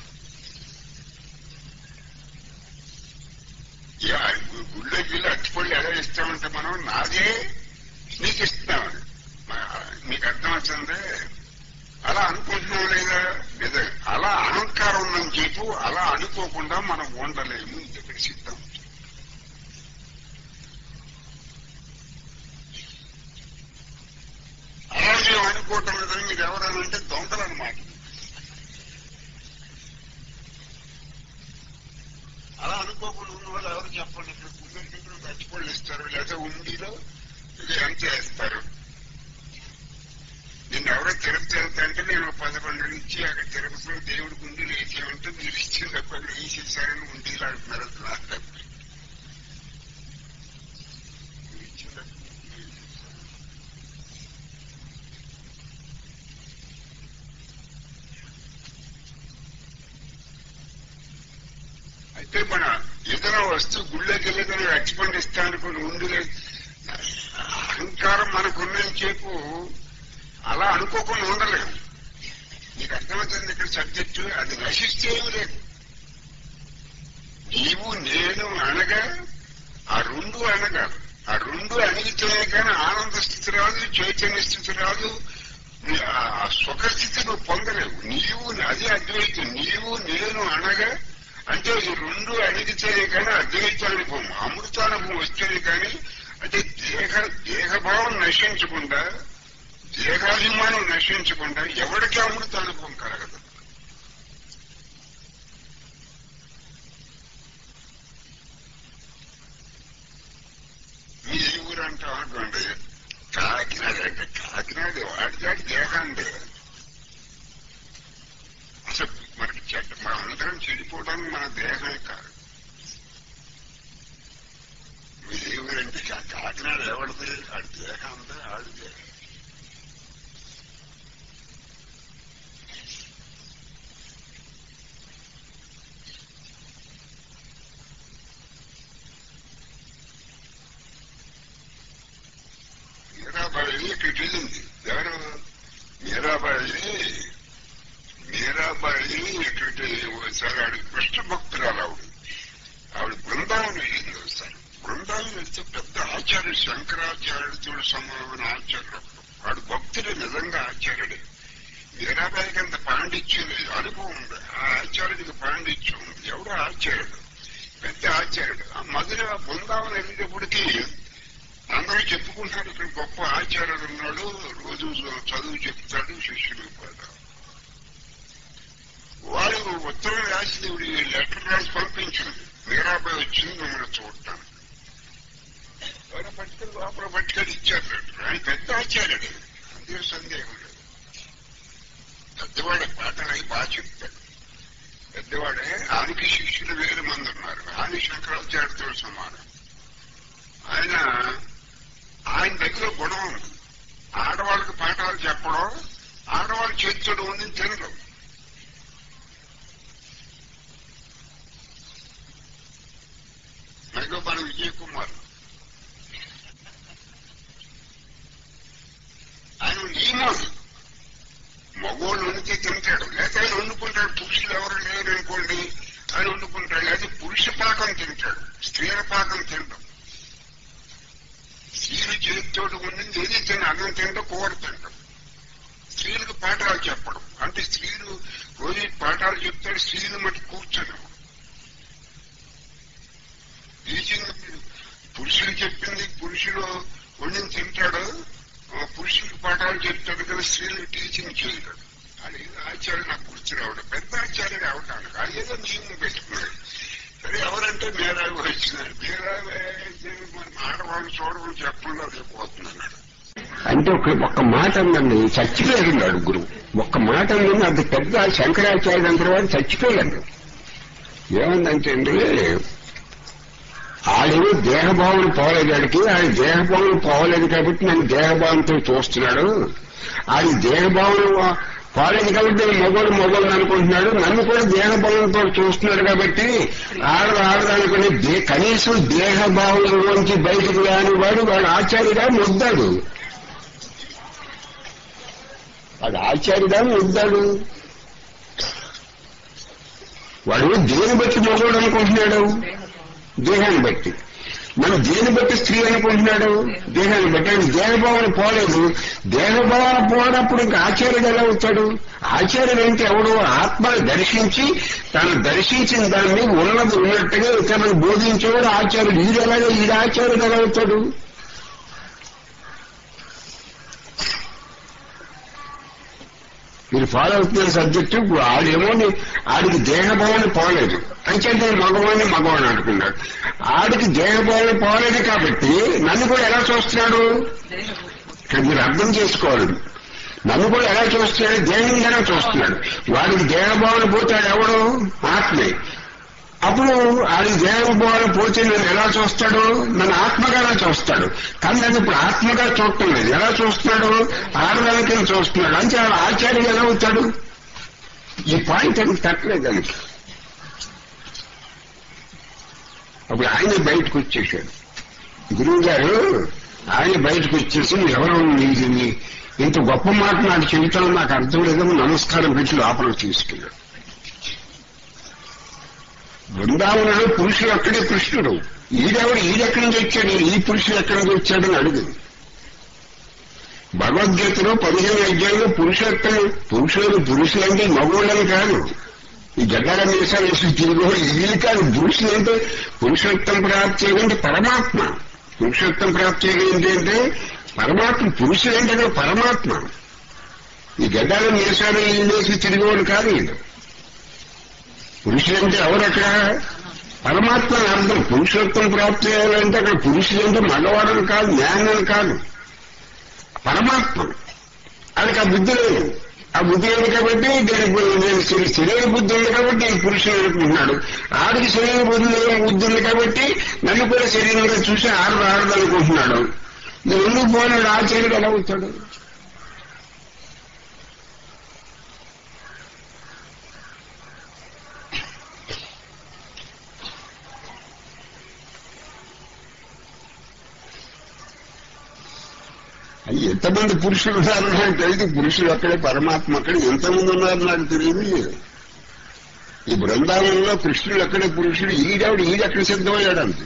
గుళ్ళోకి వెళ్ళి అచ్చిపొడి ఎలా ఇస్తామంటే మనం నాదే నీకు ఇస్తున్నామని. నీకు అర్థం వచ్చిందే. అలా అనుకుంటున్నాం లేదా? లేదా అలా అహంకారం ఉందని చెప్పు. అలా అనుకోకుండా మనం ఉండలేము. ఇక్కడ సిద్ధం. అలా మేము అనుకోవటం లేదని మీరు ఎవరనంటే దొంగలు అన్నమాట. అలా అనుకోకుండా ఉన్న వాళ్ళు ఎవరు చెప్పండి. ఇప్పుడు గుండెలు గచ్చిపళ్ళు ఇస్తారు, లేదా ఉండిలో ఇది ఎంత వేస్తారు. నిన్న ఎవరో తిరుపతి వెళ్తాంటే నేను పదకొండు నుంచి అక్కడ తిరుపతిలో దేవుడి గుండెలు వేసేమంటే మీరు ఇచ్చిన అక్కడ వేసేసారని ఉండీలు అంటున్నారు. అయితే మన ఏదైనా వస్తువు గుళ్ళోకి వెళ్ళేదని రచ్చిపండి ఇస్తానుకుని ఉండి అహంకారం మనకున్నని చెప్పు అలా అనుకోకుండా ఉండలేము. నీకు అర్థమవుతుంది ఇక్కడ సబ్జెక్టు. అది నశిస్తే ఏమి లేదు. నీవు నేను అనగా ఆ రెండు అనగా ఆ రెండు అణిగితే కానీ ఆనంద స్థితి రాదు, చైతన్య స్థితి రాదు, ఆ సుఖస్థితి నువ్వు పొందలేవు. నీవు అదే అద్వైతం. నీవు నేను అనగా అంటే ఈ రెండు అణిగితేనే కానీ అద్వైతానుభవం అమృతానుభవం వస్తేనే కానీ అంటే దేహ దేహభావం నశించకుండా దేహాభిమానం నశించకుండా ఎవరికి అమృతానుభవం కలగదు. మీ ఊరు అంటాం అనుకోండి కాకినాడ అంటే కాకినాడ వాడిదాటి దేహాండే. అసలు మనకి చెడ్డ మనందరం చెడిపోవడానికి మన దేహమే కాదు. మీ ఊరంటే కాకినాడ ఎవరిది? ఆడి దేహం అంతా ఆడి దేహం. మీరాబాయి ఇక్కడికి వెళ్ళింది. ఎవరు? మీరాబాయి మీరాబాయి ఇక్కడికి ఒకసారి ఆవిడ కృష్ణ భక్తురాలు. ఆవిడ ఆవిడ బృందావనం వెళ్ళింది ఒకసారి. బృందావనం వెళ్తే పెద్ద ఆచార్యుడు శంకరాచార్యుడితో సమానమైన ఆచార్యుడు. వాడు భక్తుడు, నిజంగా ఆచార్యుడే. మీరాబాయికి అంత పాండిత్యం లేదు, అనుభవం ఉంది. ఆ ఆచార్యుడికి పాండిత్యం ఉంది. ఎవడో ఆచార్యుడు, పెద్ద ఆచార్యుడు. ఆ మధుర బృందావనం వెళ్ళేటప్పటికీ అందరూ చెప్పుకుంటారు ఇక్కడ గొప్ప ఆచార్యుడు ఉన్నాడు, రోజు చదువు చెప్తాడు, శిష్యుడు కూడా. వాడు ఉత్తరం రాసి లెటర్ రాసి పంపించింది. మీరాబాయి వచ్చింది మిమ్మల్ని చూడటాను. ఎవరో పట్టుకొని లోపల పట్టుకొని ఇచ్చారు లెటర్. ఆయన పెద్ద ఆచార్యుడు, అందులో సందేహం లేదు. పెద్దవాడే పాటలు అవి బాగా చెప్తాడు. పెద్దవాడే. ఆయనకి శిష్యులు వేరు మంది ఉన్నారు. ఆయన శంకరాచార్యుడితో సమానం. ఆయన ఆయన దగ్గర గుణం ఉంది. ఆడవాళ్ళకి పాఠాలు చెప్పడం, ఆడవాళ్ళు చేర్చడం ఉంది తినడం. మైగోపాల విజయ్ కుమార్ ఆయన నియమాలు మగోళ్ళు వండితే తింటాడు, లేకపోతే ఆయన వండుకుంటాడు. పురుషులు ఎవరు లేరు అనుకోండి, ఆయన వండుకుంటాడు. లేదా పురుష పాకం తింటాడు, స్త్రీల పాకం తింటాం. స్త్రీలు చేతితోటి ఉండింది ఏది తిన అన్నం తింటాం, కూర తింటాం. స్త్రీలకు పాఠాలు చెప్పడం అంటే స్త్రీలు రోజు పాఠాలు చెప్తాడు, స్త్రీలు మట్టి కూర్చోడం. టీచింగ్ పురుషులు చెప్పింది పురుషులు వండిని తింటాడు, పురుషులకు పాఠాలు చెప్తాడు కదా, స్త్రీలకు టీచింగ్ చేయడు. అది ఆచార్య నాకు గుర్తు రావడం పెద్ద ఆచార్యుడు అవటానికి అది ఏదో నియమం పెట్టుకున్నాడు. సరే ఎవరంటే మేరాలు వచ్చినారు. మేరాలు మరి ఆడవాళ్ళు చూడడం చెప్పకుండా పోతున్నాడు. అంటే ఒక ఒక్క మాట అన్నది చచ్చిపోయాడు గురువు. ఒక్క మాట అన్నది అది పెద్ద శంకరాచార్యుడు అంత వాడు చచ్చిపోయాడు. ఏమందంటే అండి ఆడేమో దేహభావన పోలేదాడికి ఆయన దేహభావన పోలేదు కాబట్టి నన్ను దేహభావంతో చూస్తున్నాడు. ఆయన దేహభావన పోలేదు కాబట్టి మొగోడు మొగోడు అనుకుంటున్నాడు. నన్ను కూడా దేహభావంతో చూస్తున్నాడు కాబట్టి ఆడదు ఆడదు అనుకుని కనీసం దేహభావంలోంచి బయటకు రాని వాడు వాడు ఆచార్యుడా ముద్దాడు. వాడు ఆచార్యుడా ముద్దాడు. వాడు దేని బట్టి మొగోడు అనుకుంటున్నాడు? దేహాన్ని బట్టి. మనం దేని బట్టి స్త్రీ అనుకుంటున్నాడు? దేహాన్ని బట్టి. ఆయన దేహభావన పోలేదు. దేహభావన పోనప్పుడు ఇంకా ఆచార్యుడు ఎలా అవుతాడు? ఆచార్యుడు అంటే ఎవడు? ఆత్మను దర్శించి తను దర్శించిన దాన్ని ఉన్నది ఉన్నట్టుగా ఇతరులకు బోధించేవాడు ఆచార్యుడు. ఈడు ఎలాగే ఈడు ఆచార్యుడు ఎలా అవుతాడు? మీరు ఫాలో అవుతున్న సబ్జెక్టు. ఆడేమో ఆడికి దేహభావన పోలేదు అంటే మగవాడిని మగవాడిని అంటుకున్నాడు. ఆడికి దేహభావన పోలేదు కాబట్టి నన్ను కూడా ఎలా చూస్తున్నాడు? మీరు అర్థం చేసుకోవాలి. నన్ను కూడా ఎలా చూస్తున్నాడు? దేహంగానే చూస్తున్నాడు. వాడికి దేహభావన పోతాడు ఎవడు? ఆత్మే. అప్పుడు అది దేహభావన పోతే నన్ను ఎలా చూస్తాడు? నన్ను ఆత్మగానే చూస్తాడు. కానీ నన్ను ఇప్పుడు ఆత్మగా చూడటం లేదు. ఎలా చూస్తున్నాడు? ఆడదానికి చూస్తున్నాడు. అంటే ఆచార్యుడు ఎలా అవుతాడు? ఈ పాయింట్ అది తట్టలేదని అప్పుడు ఆయన బయటకు వచ్చేసాడు. గురువు గారు ఆయన బయటకు వచ్చేసి ఎవరు ఇంత గొప్ప మాట నాకు చెబుతాను నాకు అర్థం లేదని నమస్కారం పెట్టి లోపలికి తీసుకెళ్ళాడు. బృందావనంలో పురుషులు అక్కడే కృష్ణుడు. ఈడెవడు ఈడెక్కడి నుంచి వచ్చాడు? ఈ పురుషులు ఎక్కడి నుంచి వచ్చాడని అడిగింది. భగవద్గీతలో పదిహేను అధ్యాయంలో పురుషోత్తము పురుషులు పురుషులంటే మగవాళ్ళని కాదు. ఈ జగడ మీసాలు వేసి తిరిగి వీళ్ళు కాదు. పురుషులు అంటే పురుషోత్తం ప్రాప్తి చేయడంటే పరమాత్మ. పురుషోత్తం ప్రాప్తి చేయడం ఏంటంటే పరమాత్మ. పురుషులు అంటే పరమాత్మ. ఈ గడ్డాల మీసాలు వేసి తిరిగేవాడు కాదు వీళ్ళు. పురుషులంటే ఎవరక్కడ? పరమాత్మ అని అర్థం. పురుషోత్తం ప్రాప్తి చేయాలంటే అక్కడ పురుషులంటే మగవాడని కాదు, జ్ఞానం కాదు, పరమాత్మ. ఆయనకి ఆ బుద్ధి లేదు. ఆ బుద్ధి లేదు కాబట్టి నేను శరీర బుద్ధి ఉంది కాబట్టి నేను పురుషులు అనుకుంటున్నాడు. ఆడికి శరీర బుద్ధి బుద్ధి ఉంది కాబట్టి నన్ను కూడా శరీరంగా చూసి ఆడదు ఆడదు అనుకుంటున్నాడు. నేను ఎందుకు పోయినాడు? ఆచార్యుడు ఎలా అవుతాడు? ఎంతమంది పురుషులు ఉన్నారు నాకు తెలియదు. పురుషులు అక్కడే పరమాత్మ అక్కడే ఎంతమంది ఉన్నారు నాకు తెలియదు. ఈ బృందావనంలో కృష్ణుడు అక్కడే పురుషుడు. ఈడెవడు ఈడెక్కడ సిద్ధమయ్యాడు అంతే.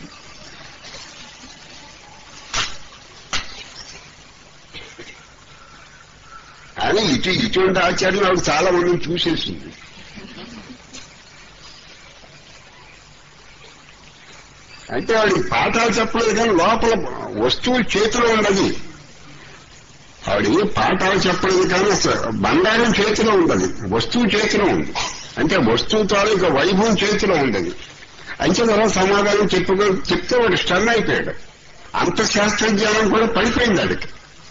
కానీ ఇటు ఇటువంటి ఆచార్యం ఆవిడ చాలా మందిని చూసేసింది. అంటే వాడి పాఠాలు చెప్పలేదు కానీ లోపల వస్తువు చేతిలో ఉన్నది. ఆవిడ పాఠాలు చెప్పలేదు కానీ బంగారం చేతిలో ఉండదు, వస్తువు చేతిలో ఉంది. అంటే వస్తువు తాలూకా వైభవం చేతిలో ఉండదు. అంటే మనం సమాధానం చెప్పుకో చెప్తే వాడు స్టన్ అయిపోయాడు. అంత శాస్త్రజ్ఞానం కూడా పడిపోయింది ఆడికి.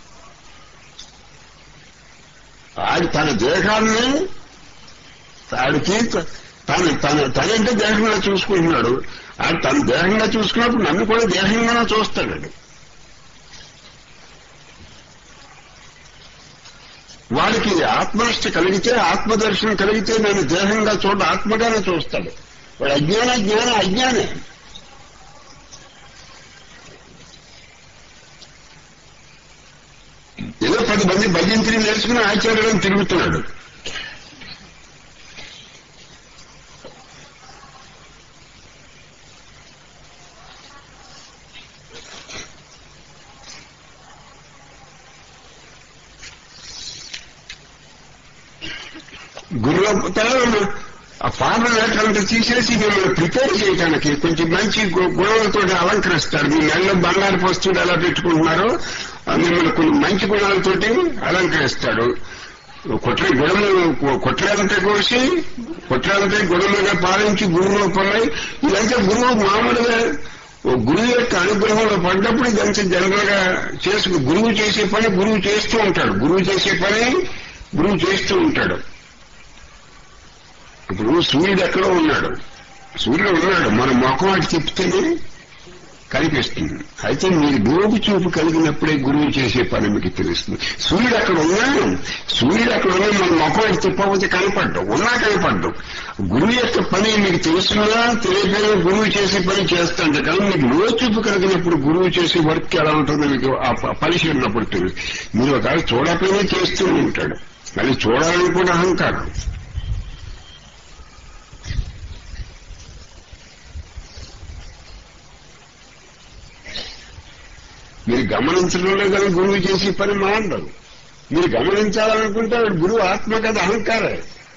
ఆడి తన దేహాన్ని ఆడికి తన తన తనంటే దేహంగా చూసుకుంటున్నాడు. ఆడు తన దేహంగా చూసుకున్నప్పుడు నన్ను కూడా దేహంగానే చూస్తాడు. వాడికి ఆత్మనిష్ట కలిగితే ఆత్మదర్శనం కలిగితే నేను దేహంగా చూడ ఆత్మగానే చూస్తాడు. వాడు అజ్ఞాన జ్ఞాన అజ్ఞానే. ఏదో పది మంది భజంత్రి నేర్చుకుని ఆచార్యులను తిరుగుతున్నాడు. గురువు ఆ ఫాదర్ లేకుండా తీసేసి మిమ్మల్ని ప్రిపేర్ చేయడానికి కొంచెం మంచి గుణాలతో అలంకరిస్తాడు. మీ నెలలో బంగారు వస్తువులు ఎలా పెట్టుకుంటున్నారో మిమ్మల్ని కొన్ని మంచి గుణాలతోటి అలంకరిస్తాడు. కుట్ర గుణములు కుట్రలంటే కోసి కుట్రలంటే గుణములుగా పాలించి గురువులో పన్నాయి. ఇదంతా గురువు మామూలుగా గురువు యొక్క అనుగ్రహంలో పడ్డప్పుడు ఇదంతా జనరల్ గా చేసుకు గురువు చేసే పని గురువు చేస్తూ ఉంటాడు. గురువు చేసే పని గురువు చేస్తూ ఉంటాడు. ఇప్పుడు సూర్యుడు ఎక్కడో ఉన్నాడు, సూర్యుడు ఉన్నాడు, మన ముఖం అటు చెప్తేనే కనిపిస్తుంది. అయితే మీరు లోపు చూపు కలిగినప్పుడే గురువు చేసే పని మీకు తెలుస్తుంది. సూర్యుడు అక్కడ ఉన్నాడు, సూర్యుడు అక్కడ ఉన్నా మన ముఖం అటు తిప్పకపోతే కనపడ్డం, ఉన్నా కనపడ్డం. గురువు యొక్క పని మీకు తెలుసున్నా తెలియకపోయినా గురువు చేసే పని చేస్తాంటే కానీ మీకు లో చూపు కలిగినప్పుడు గురువు చేసే వర్క్ ఎలా ఉంటుందో మీకు ఆ పరిశీలనప్పుడు తెలుసు. మీరు ఒకవేళ చూడకపోయినా చేస్తూ ఉంటాడు. మళ్ళీ చూడాలని కూడా అహంకారం. మీరు గమనించడంలో కానీ గురువు చేసే పని మాండదు. మీరు గమనించాలనుకుంటే గురువు ఆత్మ కదా, అహంకారే.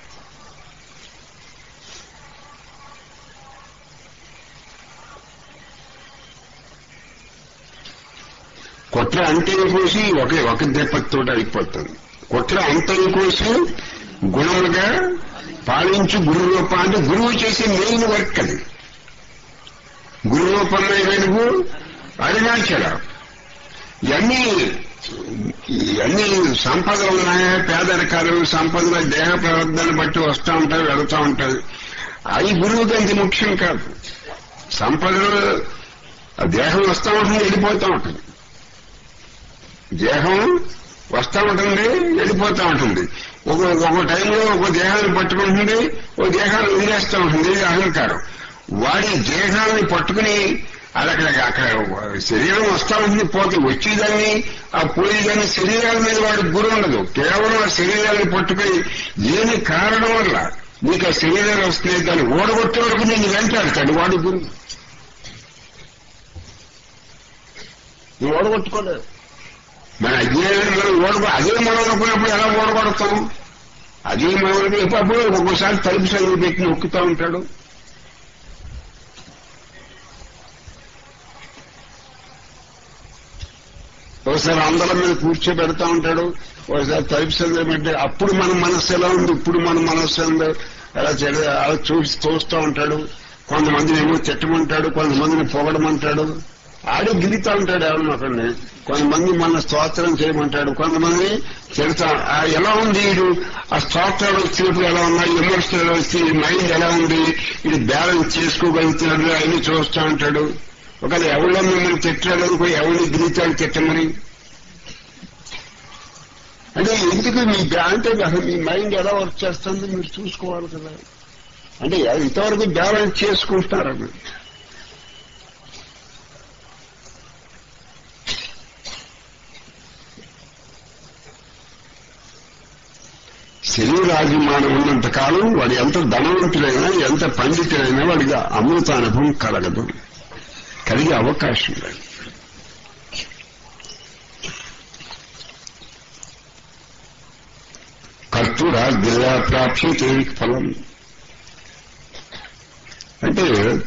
కుట్ర అంతని కోసి ఒకే ఒక దెబ్బతో అయిపోతుంది. కుట్ర అంతని కోసి గుణములుగా పాలించి గురురూపం అంటే గురువు చేసే మెయిన్ వర్క్ అది. గురురూపంలో వెలుగు అరుణాచల. ఇవన్నీ ఇవన్నీ సంపదలు ఉన్నాయా, పేదరికాలు సంపదలు దేహ ప్రవర్ధన బట్టి వస్తూ ఉంటాయి, వెళుతూ ఉంటాయి. అవి గురువుకి అంత ముఖ్యం కాదు. సంపదలు దేహం వస్తూ ఉంటుంది, వెళ్ళిపోతూ ఉంటుంది. దేహం వస్తూ ఉంటుంది, వెళ్ళిపోతూ ఉంటుంది. ఒక ఒక టైంలో ఒక దేహాన్ని పట్టుకుంటుంది, ఒక దేహాన్ని వదిలేస్తూ ఉంటుంది. ఇది అహంకారం. వాడి దేహాన్ని పట్టుకుని అది అక్కడ అక్కడ శరీరం వస్తా ఉంటుంది, పోతే వచ్చేదాన్ని ఆ పోయేదాన్ని శరీరాల మీద వాడి గురి ఉండదు. కేవలం ఆ శరీరాన్ని పట్టుకుని ఏమి కారణం వల్ల నీకు ఆ శరీరాలు వస్తున్నాయి దాన్ని ఓడగొట్టే వరకు నేను వెంటాడతాడు వాడి గురు. నువ్వు ఓడగొట్టుకోలేదు. మన అజ్ఞానాన్ని మనం ఓడగొ అదే మనం అనుకున్నప్పుడు ఎలా ఓడగొడతాం? అదే మనం ఎప్పుడు ఒక్కోసారి తలుపు సైలు పెట్టి నొక్కుతూ ఉంటాడు. ఒకసారి అందరం మీద కూర్చోబెడతా ఉంటాడు, ఒకసారి తలుపు చదివేమంటే అప్పుడు మన మనస్సు ఎలా ఉంది, ఇప్పుడు మన మనస్సు ఉందో అలా చెడు అలా చూసి చూస్తూ ఉంటాడు. కొంతమందిని ఏమో తిట్టమంటాడు, కొంతమందిని పొగడమంటాడు, ఆడి గిరితా ఉంటాడు ఎవరిని ఒకరిని. కొంతమంది మన స్తోత్రం చేయమంటాడు, కొంతమంది తిడతా. ఎలా ఉంది వీడు, ఆ స్తోత్రాలు వచ్చినప్పుడు ఎలా ఉన్నాయి, విమర్శలు వచ్చి మైండ్ ఎలా ఉంది, ఇది బ్యాలెన్స్ చేసుకోగలుగుతున్నాడు అవన్నీ చూస్తూ ఉంటాడు. ఒకవేళ ఎవరిలో మిమ్మల్ని తిట్టాడు అనుకో, ఎవరిని గిరితాడు తిట్టమని. అంటే ఎందుకు మీ అంటే అసలు మీ మైండ్ ఎలా వర్క్ చేస్తుందో మీరు చూసుకోవాలి కదా. అంటే ఇంతవరకు బ్యాలెన్స్ చేసుకుంటారని. శరీరాభిమానం ఉన్నంత కాలం వాడు ఎంత ధనవంతుడైనా ఎంత పండితుడైనా వాడికి అమృతానుభవం కలగదు, కలిగే అవకాశం లేదు. కర్తూరాజ్ఞయా ప్రాప్యతే ఫలం. అంటే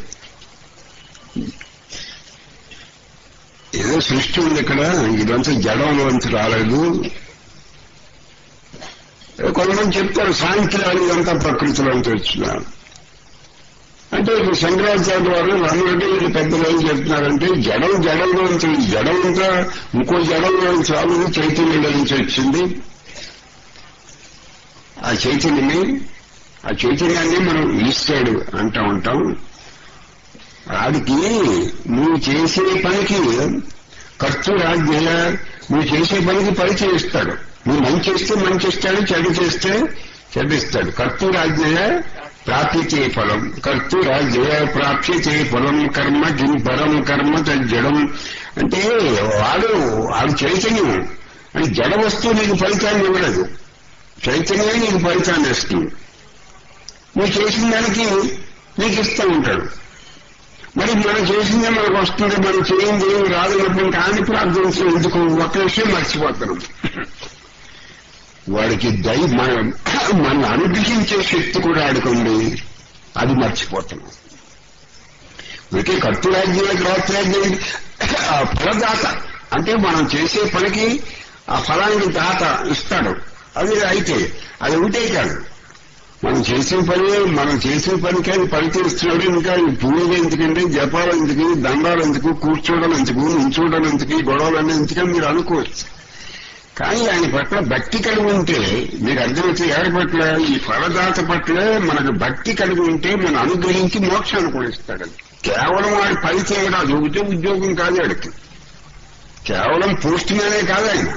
ఏదో సృష్టి ఉంది ఇక్కడ, ఇదంతా జడంలోంచి రాలేదు. కొంతమంది చెప్తారు సాయంత్రాలు ఇదంతా ప్రకృతిలోంచి వచ్చినారు అంటే. ఇప్పుడు శంకరాచార్య వారు రమరెడ్డి వీళ్ళు పెద్దలు ఏం చెప్తున్నారంటే జడం జడంలో నుంచి, జడం అంతా ఇంకో జడంలో నుంచి రాలేదు, చైతన్యంలో నుంచి వచ్చింది. ఆ చైతన్యమే ఆ చైతన్యాన్ని మనం ఈశ్వరుడు అంటూ ఉంటాం. వాడికి నువ్వు చేసే పనికి కర్తూరాజ్ఞయ, నువ్వు చేసే పనికి పరిచయం ఇస్తాడు. నువ్వు మంచి చేస్తే మంచి ఇస్తాడు, చెడు చేస్తే చెడిస్తాడు. కర్తూరాజ్ఞయ ప్రాప్యతే ఫలం. కర్తూరాజ్ఞయ ప్రాప్యతే ఫలం. కర్మ కిం పరం కర్మ తజ్జడం. అంటే వాడు వాడు చైతన్యం అని జడ వస్తువు నీకు ఫలితాన్ని ఇవ్వలేదు, చైతన్యమే నీకు ఫలితాన్ని ఇస్తుంది. నువ్వు చేసిన దానికి నీకు ఇస్తూ ఉంటాడు. మరి మనం చేసిందే మనకు వస్తుంది, మనం చేయింది ఏమి రాదన్నప్పుడు కానీ ప్రార్థించి ఎందుకు ఒక్క విషయం మర్చిపోతున్నాం. వాడికి దై మనం మనం అనుగ్రహించే శక్తి కూడా ఆడుకోండి, అది మర్చిపోతున్నాం. అందుకే కర్తూరాజ్ఞ రాత్రాజ్ఞ ఆ ఫలదాత అంటే మనం చేసే పనికి ఆ ఫలానికి దాత ఇస్తాడు. అది అయితే అది ఒకటే కాదు. మనం చేసే పని మనం చేసే పనికి అది పనిచేస్తున్నాడు. ఇంకా పూజలు ఎందుకంటే, జపాలు ఎందుకు, దండాలు ఎందుకు, కూర్చోవడం ఎందుకు, నించోవడం ఎందుకు, గొడవలు ఎందుకని మీరు అనుకోవచ్చు. కానీ ఆయన పట్ల భక్తి కలిగి ఉంటే మీకు అర్థమవుతుంది. ఎవరి పట్ల? ఈ ఫలదాత పట్ల మనకు భక్తి కలిగి ఉంటే మన అనుగ్రహించి మోక్షాన్ని కూడా ఇస్తాడు. కేవలం వాడి పని చేయడం అది ఒకటే ఉద్యోగం కాదు. వాడికి కేవలం పోస్ట్ మ్యానే కాదు, ఆయన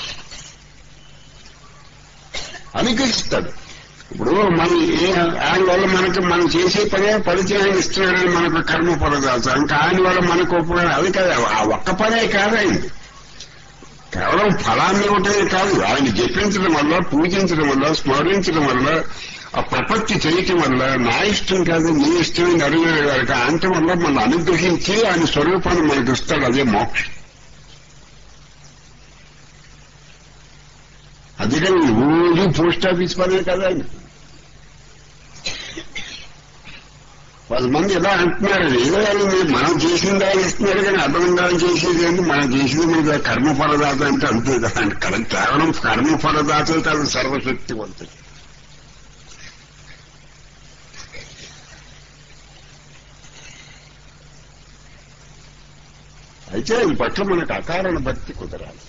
అనుగ్రహిస్తాడు. ఇప్పుడు మన ఆయన వల్ల మనకు మనం చేసే పనే పరిచయం ఇస్తున్నాడని మనకు కర్మ ఫలదాత. ఇంకా ఆయన వల్ల మనకు ఉపయోగం అది కాదు. ఆ ఒక్క పనే కాదు ఆయన కేవలం ఫలాన్ని ఇవ్వటమే కాదు. ఆయన జపించడం వల్ల, పూజించడం వల్ల, స్మరించడం వల్ల, ఆ ప్రపత్తి చేయటం వల్ల నా ఇష్టం కాదు నీ ఇష్టమే నెరవేరేవారికి అంతం వల్ల మనం అనుగ్రహించి ఆయన స్వరూపాన్ని మనకు ఇస్తాడు. అదే మోక్షం. అందుకని రోజు పోస్ట్ ఆఫీస్ పనే కదా ఆయన. కొంతమంది ఎలా అంటున్నారు, ఏదో మనం చేసింది ఆయన ఇస్తున్నారు కానీ అర్థంగా చేసేది ఏంటి, మనం చేసింది మీద కర్మఫలదాత అంటే అంతే కదా. అంటే కేవలం కర్మఫలదాత అది సర్వశక్తివంతుడు. అయితే ఈ పట్ల మనకు అకారణ భక్తి కుదరాలి.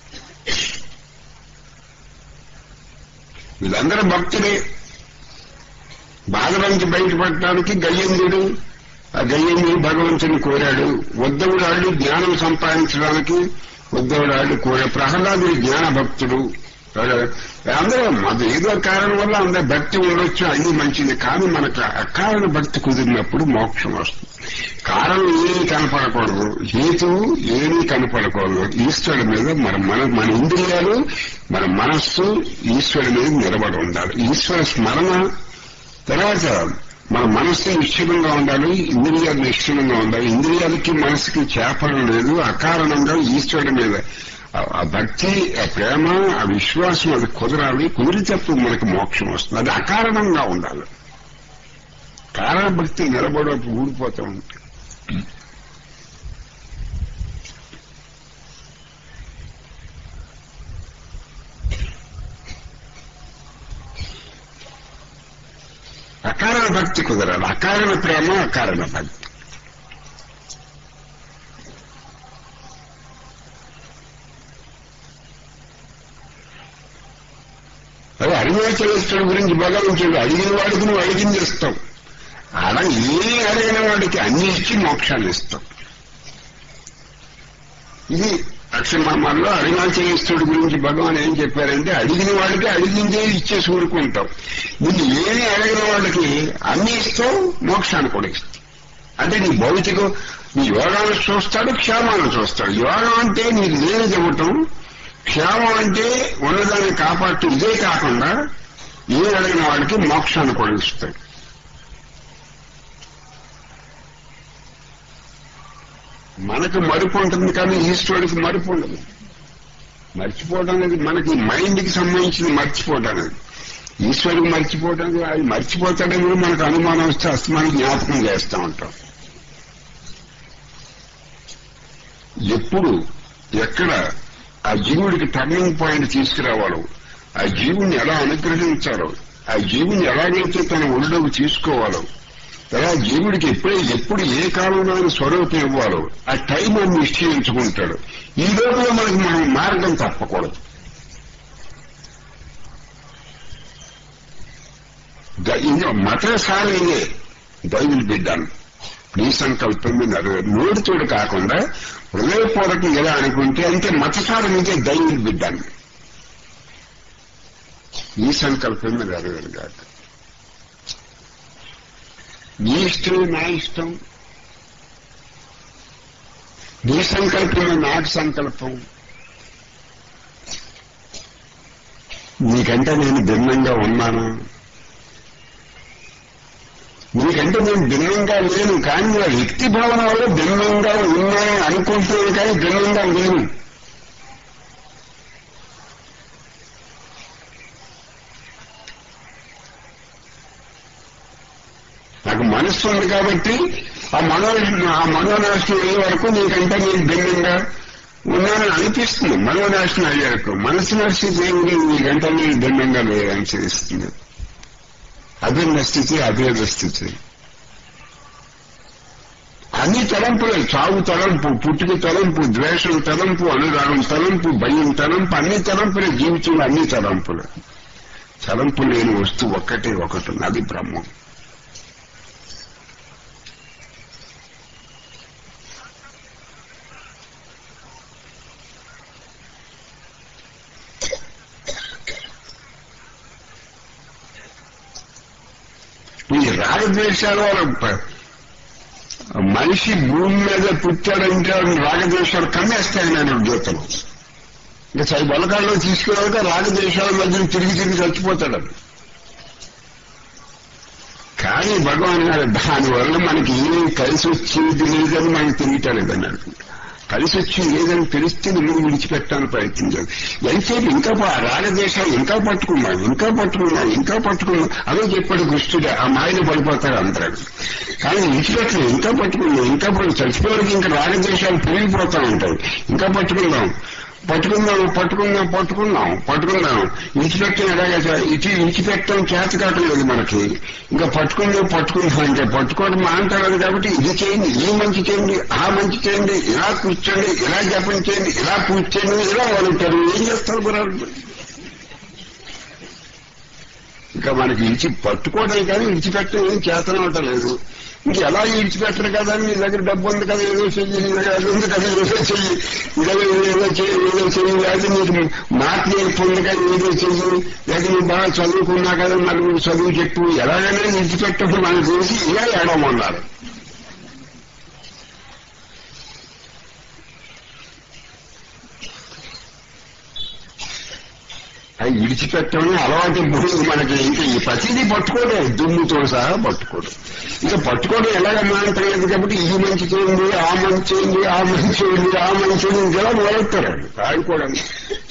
వీళ్ళందరూ భక్తులే. బాధ నుంచి బయటపడటానికి గయ్యందుడు ఆ గయ్యందుడు భగవంతుని కోరాడు. ఉద్ధవుడాళ్ళు జ్ఞానం సంపాదించడానికి ఉద్ధవుడాళ్ళు కోరాడు. ప్రహ్లాదుడు జ్ఞాన భక్తుడు. అందరూ అది ఏదో కారణం వల్ల అందరూ భక్తి ఉండొచ్చు, అది మంచిది. కానీ మనకు అకారణ భక్తి కుదిరినప్పుడు మోక్షం వస్తుంది. కారణం ఏమీ కనపడకూడదు, హేతువు ఏమీ కనపడకూడదు. ఈశ్వరుడి మీద మన మన మన ఇంద్రియాలు, మన మనస్సు ఈశ్వరుడి మీద నిలబడి ఉండాలి. ఈశ్వర స్మరణ. తర్వాత మన మనస్సు నిశ్చలంగా ఉండాలి, ఇంద్రియాలు నిశ్చలంగా ఉండాలి. ఇంద్రియాలకి మనసుకి చేపడం లేదు. అకారణంగా ఈశ్వరుడి మీద ఆ భక్తి, ఆ ప్రేమ, ఆ విశ్వాసం అది కుదరాలి. కుదిరితప్పుడు మనకు మోక్షం వస్తుంది. అది అకారణంగా ఉండాలి. కారణ భక్తి నిలబడి ఊడిపోతూ ఉంటుంది. అకారణ భక్తి కుదరాలి. అకారణ ప్రేమ, అకారణ భక్తి. అదే అరుణాచలేశ్వరుడు గురించి భగవంతుడు అడిగిన వాడికి నువ్వు అడిగింది ఇస్తావు. అలా ఏ అడిగిన వాడికి అన్ని ఇచ్చి మోక్షాన్ని ఇస్తాం. ఇది అక్షమామాల్లో అరుణాచలేశ్వరుడు గురించి భగవాన్ ఏం చెప్పారంటే, అడిగిన వాడికి అడిగిందే ఇచ్చేసి ఊరుకుంటాం. నీకు ఏమి అడిగిన వాడికి అన్ని ఇస్తావు, మోక్షాన్ని కూడా ఇస్తావు. అంటే నీ భౌతిక నీ యోగాన్ని చూస్తాడు, క్షేమాన్ని చూస్తాడు. యోగం అంటే నీకు లేనిది ఇవ్వటం, క్షేమం అంటే ఉన్నదాన్ని కాపాడుతూ. ఇదే కాకుండా ఏ అడిగిన వాడికి మోక్షాన్ని కూడా ఇస్తాడు. మనకు మరుపు ఉంటుంది కానీ ఈశ్వరుడికి మరుపు ఉండదు. మర్చిపోవడం అనేది మనకి మైండ్కి సంబంధించింది. మర్చిపోవడం అనేది ఈశ్వరుడికి మర్చిపోవడం, అది మర్చిపోతాడని మనకు అనుమానం వస్తే అస్తమానం జ్ఞాపకం చేస్తూ ఉంటాం. ఎప్పుడు ఎక్కడ ఆ జీవుడికి టర్నింగ్ పాయింట్ తీసుకురావాలో, ఆ జీవుని ఎలా అనుగ్రహించాలో, ఆ జీవుని ఎలాగైతే తన ఒళ్ళోకి తీసుకోవాలో, అలా జీవుడికి ఎప్పుడే ఎప్పుడు ఏ కాలంలో స్వరూపం ఇవ్వాలో ఆ టైం అని నిశ్చయించుకుంటాడు. ఈ లోపల మనకి మనం మార్గం తప్పకూడదు. మతసాలే దైవులు బిడ్డాను నీ సంకల్పం మీద నోటితోడు కాకుండా హృదయపూర్వకం ఎలా అనుకుంటే అంటే మతసాల మీదే దైవులు బిడ్డాను. నీ సంకల్పం మీద అరవేరు కాక నీ ఇష్టం నా ఇష్టం, నీ సంకల్పం నాకు సంకల్పం. నీకంటే నేను భిన్నంగా ఉన్నాను, నీకంటే నేను భిన్నంగా లేను. కానీ నా వ్యక్తి భావన వల్ల భిన్నంగా ఉన్నాను అనుకుంటున్నాను, కానీ భిన్నంగా లేను. నాకు మనస్సు ఉంది కాబట్టి ఆ మనో ఆ మనోనాశనం అయ్యే వరకు నీకంటే నేను భిన్నంగా ఉన్నానని అనిపిస్తుంది. మనోనాశనం అయ్యాక మనసు పరిస్థితి ఏమిటి? ఈ గంటలు భిన్నంగా అనుసరిస్తుంది. అభిన్న స్థితి, అభేద స్థితి. అన్ని తలంపులే, చావు తలంపు, పుట్టుక తలంపు, ద్వేషం తలంపు, అనురాగం తలంపు, భయం తలంపు, అన్ని తలంపులే. జీవితంలో అన్ని తలంపులు. తలంపు లేని వస్తువు ఒక్కటే ఒకటి, అది బ్రహ్మం. ఈ రాగద్వేషాల వల్ల మనిషి భూమి మీద పుట్టాడంటే రాగద్వేషాలు కమ్మేస్తాయి. నేను గీతలు ఇంకా సై బలకాల్లో తీసుకురాక రాగద్వేషాల మధ్యన తిరిగి తిరిగి చచ్చిపోతాడు. కానీ భగవాన్ గారు దానివల్ల మనకి ఏమీ కలిసి వచ్చేది లేదని మనకి తెలియటలేదు అన్నాడు. కలిసి వచ్చి లేదని తెలిస్తే నువ్వు విడిచిపెట్టాలని ప్రయత్నించాలి. ఎంతసేపు ఇంకా రాగద్వేషాలు ఇంకా పట్టుకున్నాం, ఇంకా పట్టుకున్నాం, ఇంకా పట్టుకున్నాం అదే చెప్పాడు కృష్ణుడు. ఆ మాయలు పడిపోతాడు అంటాడు. కానీ విడిచిపెట్టలేదు, ఇంకా పట్టుకున్నాం, ఇంకా పట్టు చచ్చిపోవడానికి ఇంకా రాగద్వేషాలు పెరిగిపోతా ఉంటాయి. ఇంకా పట్టుకుందాం పట్టుకుందాం పట్టుకుందాం పట్టుకుందాం పట్టుకుందాం విడిచిపెట్టడం ఎలాగ ఇటు విడిచిపెట్టడం చేత కావట్లేదు మనకి. ఇంకా పట్టుకుందాం పట్టుకుందాం ఇంకా పట్టుకోవడం మాంటారు కాబట్టి ఇది చేయండి, ఈ మంచి చేయండి, ఆ మంచి చేయండి, ఇలా కూర్చోండి, ఇలా జపం చేయండి, ఇలా పూజ చేయండి, ఇలా వాడుతారు. ఏం చేస్తారు గురాలు? ఇంకా మనకి విడిచి పట్టుకోవడం కానీ విడిచిపెట్టడం ఏం చేతనవటం లేదు. ఇంక ఎలా విడిచిపెట్టరు కదా, నీ దగ్గర డబ్బు ఉంది కదా ఏదో చెయ్యి, నీ దగ్గర అది ఉంది కదా ఏదో చెయ్యి, ఇలాగ ఏదో చెయ్యి ఏదో చెయ్యి, లేదా నీకు మాట నేర్పు ఉంది కదా ఏదో చెయ్యి, లేదా నువ్వు బాగా చదువుకున్నా కదా నలుగురు చదువు చెప్పు, ఎలాగైనా విడిచిపెట్టడం మనం చూసి ఇలా ఏడమన్నారు. అది విడిచిపెట్టడం అలవాటు పోయింది మనకి. ఇంకా ఈ ప్రతిదీ పట్టుకోవడం, దుమ్ముతో సహా పట్టుకోవడం. ఇంకా పట్టుకోవడం ఎలాగ మానట్లేదు కాబట్టి ఇది మంచి చేయండి, ఆ మంచి చేయండి, ఆ మంచి చేయండి, ఆ మంచి చేయండి ఇంకెలా మొదలెత్తారండి ఆడుకోవడానికి.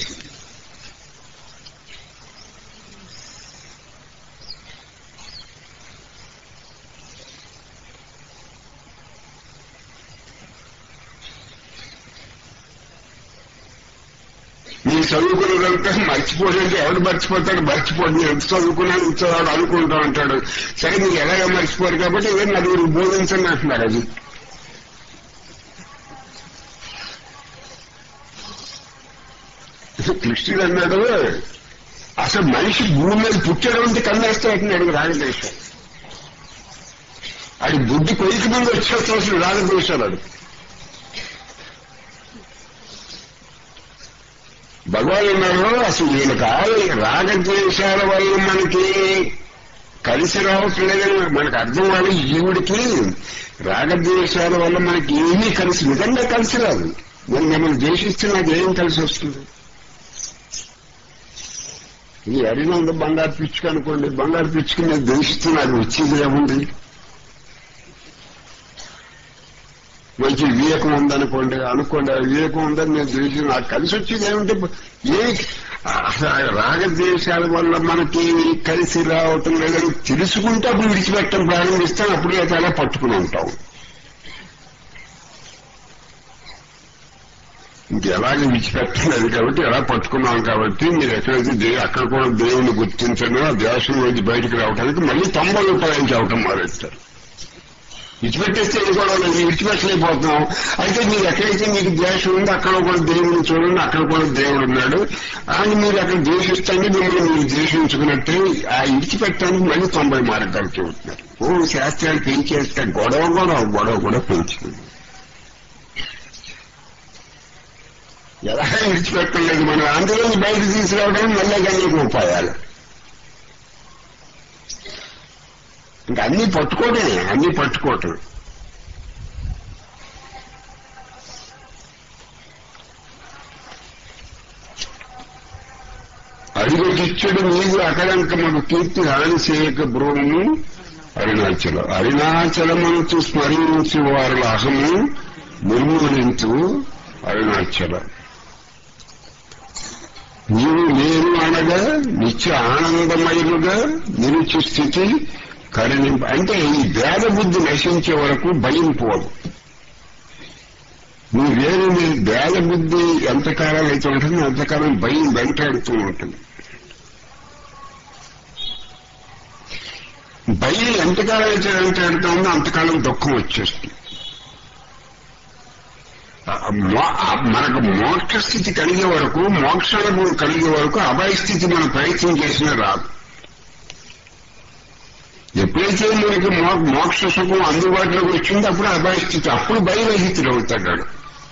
మీరు చదువుకున్నదంతా మర్చిపోడంటే ఎవడు మర్చిపోతాడు? మర్చిపోండి, ఎంత చదువుకున్నాడు ఇచ్చేవాడు అనుకుంటా ఉంటాడు. సరే మీరు ఎలాగ మర్చిపోరు కాబట్టి ఏదో నలుగురు బోధించండి అంటున్నారు. అది కృష్ణుడు అన్నాడు అసలు మనిషి భూమి మీద పుట్టడం అంటే కన్నేస్తా అంటున్నాడు రాగద్వేషం. అది బుద్ధి కొయ్యకి ముందు వచ్చేస్తాడు రాగద్వేషాలు. అది భగవాన్ అన్నారు అసలు వీళ్ళు కావాలి రాగద్వేషాల వల్ల మనకి కలిసి రావట్లేదని మనకు అర్థం కాదు. జీవుడికి రాగద్వేషాల వల్ల మనకి ఏమీ కలిసి నిజంగా కలిసి రాదు. నేను మిమ్మల్ని ద్వేషిస్తే నాకు ఏం కలిసి వస్తుంది? ఈ అడిగినంత బంగారు పిచ్చుకు అనుకోండి, బంగారు పిచ్చుకు నేను ద్వేషిస్తే నాకు వచ్చేది ఏముంది? మంచి వివేకం ఉందనుకోండి, అనుకోండి వివేకం ఉందని నేను ద్వేషం నాకు కలిసి వచ్చేది ఏమంటే ఏ రాగద్వేషాల వల్ల మనకి కలిసి రావటం లేదని తెలుసుకుంటే అప్పుడు విడిచిపెట్టడం ప్రారంభిస్తాం. అప్పుడు అయితే అలా పట్టుకుని ఉంటాం. ఇంకెలాగే విడిచిపెట్టలేదు కాబట్టి ఎలా పట్టుకున్నాం కాబట్టి మీరు ఎక్కడైతే అక్కడ కూడా దేవుణ్ణి గుర్తించడం ఆ దేశం నుంచి బయటకు రావడానికి మళ్ళీ తొంభై రూపాయలు అవటం మారేస్తారు. విడిచిపెట్టేస్తే కూడా విడిచిపెట్టలేకపోతున్నాం. అయితే మీరు ఎక్కడైతే మీకు ద్వేషం ఉందో అక్కడ కూడా దేవుడిని చూడండి, అక్కడ కూడా దేవుడు ఉన్నాడు అని మీరు అక్కడ ద్వేషిస్తాండి. మిమ్మల్ని మీరు ద్వేషించుకున్నట్టే ఆ విడిచిపెట్టడానికి మళ్ళీ తొంభై మార్గాలు చెబుతున్నారు. ఓ శాస్త్రాలు పెంచేస్తే గొడవ కూడా గొడవ కూడా పెంచుతుంది. ఎలా విడిచిపెట్టలేదు మనం అందులో బయట తీసుకురావడం మళ్ళీ అనేక ఉపాయాలు. ఇంకా అన్ని పట్టుకోవటమే, అన్ని పట్టుకోవటం. అడిగటిచ్చుడు నీవు అకలంకమకు కీర్తి హానిసేయక బ్రోము అరుణాచలం. అరుణాచలమంతు స్మరించు వారుల అహము నిర్మూలించు అరుణాచలం. నీవు నేను అనగా నిత్య ఆనందమయముగా నిలిచి స్థితి కరుణింప. అంటే ఈ భేద బుద్ధి నశించే వరకు భయం పోదు. నీ వేరు నీ దేహ బుద్ధి ఎంతకాలం అయితే ఉంటుంది అంతకాలం భయం వెంటాడుతూ ఉంటుంది. భయం ఎంతకాలం అయితే వెంటాడుతూ ఉందో అంతకాలం దుఃఖం వచ్చేస్తుంది. మనకు మోక్ష స్థితి కలిగే వరకు, మోక్షానుభవం కలిగే వరకు అభయ స్థితి మనం ప్రయత్నం చేసినా రాదు. ఎప్పుడైతే మనకి మోక్ష సుఖం అందుబాటులోకి వచ్చిందో అప్పుడు అభయ స్థితి, అప్పుడు భయరహితుడు అవుతాడు.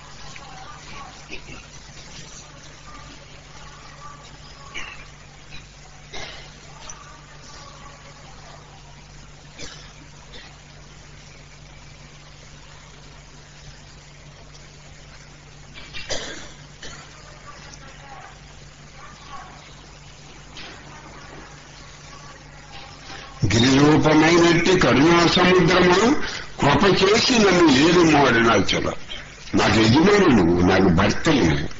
గిరిరూపమైనట్టి కరుణా సముద్రము కృప చేసి నన్ను ఏడు అరుణాచల. నాకు యజమాను నువ్వు, నాకు భర్తలు నువ్వు,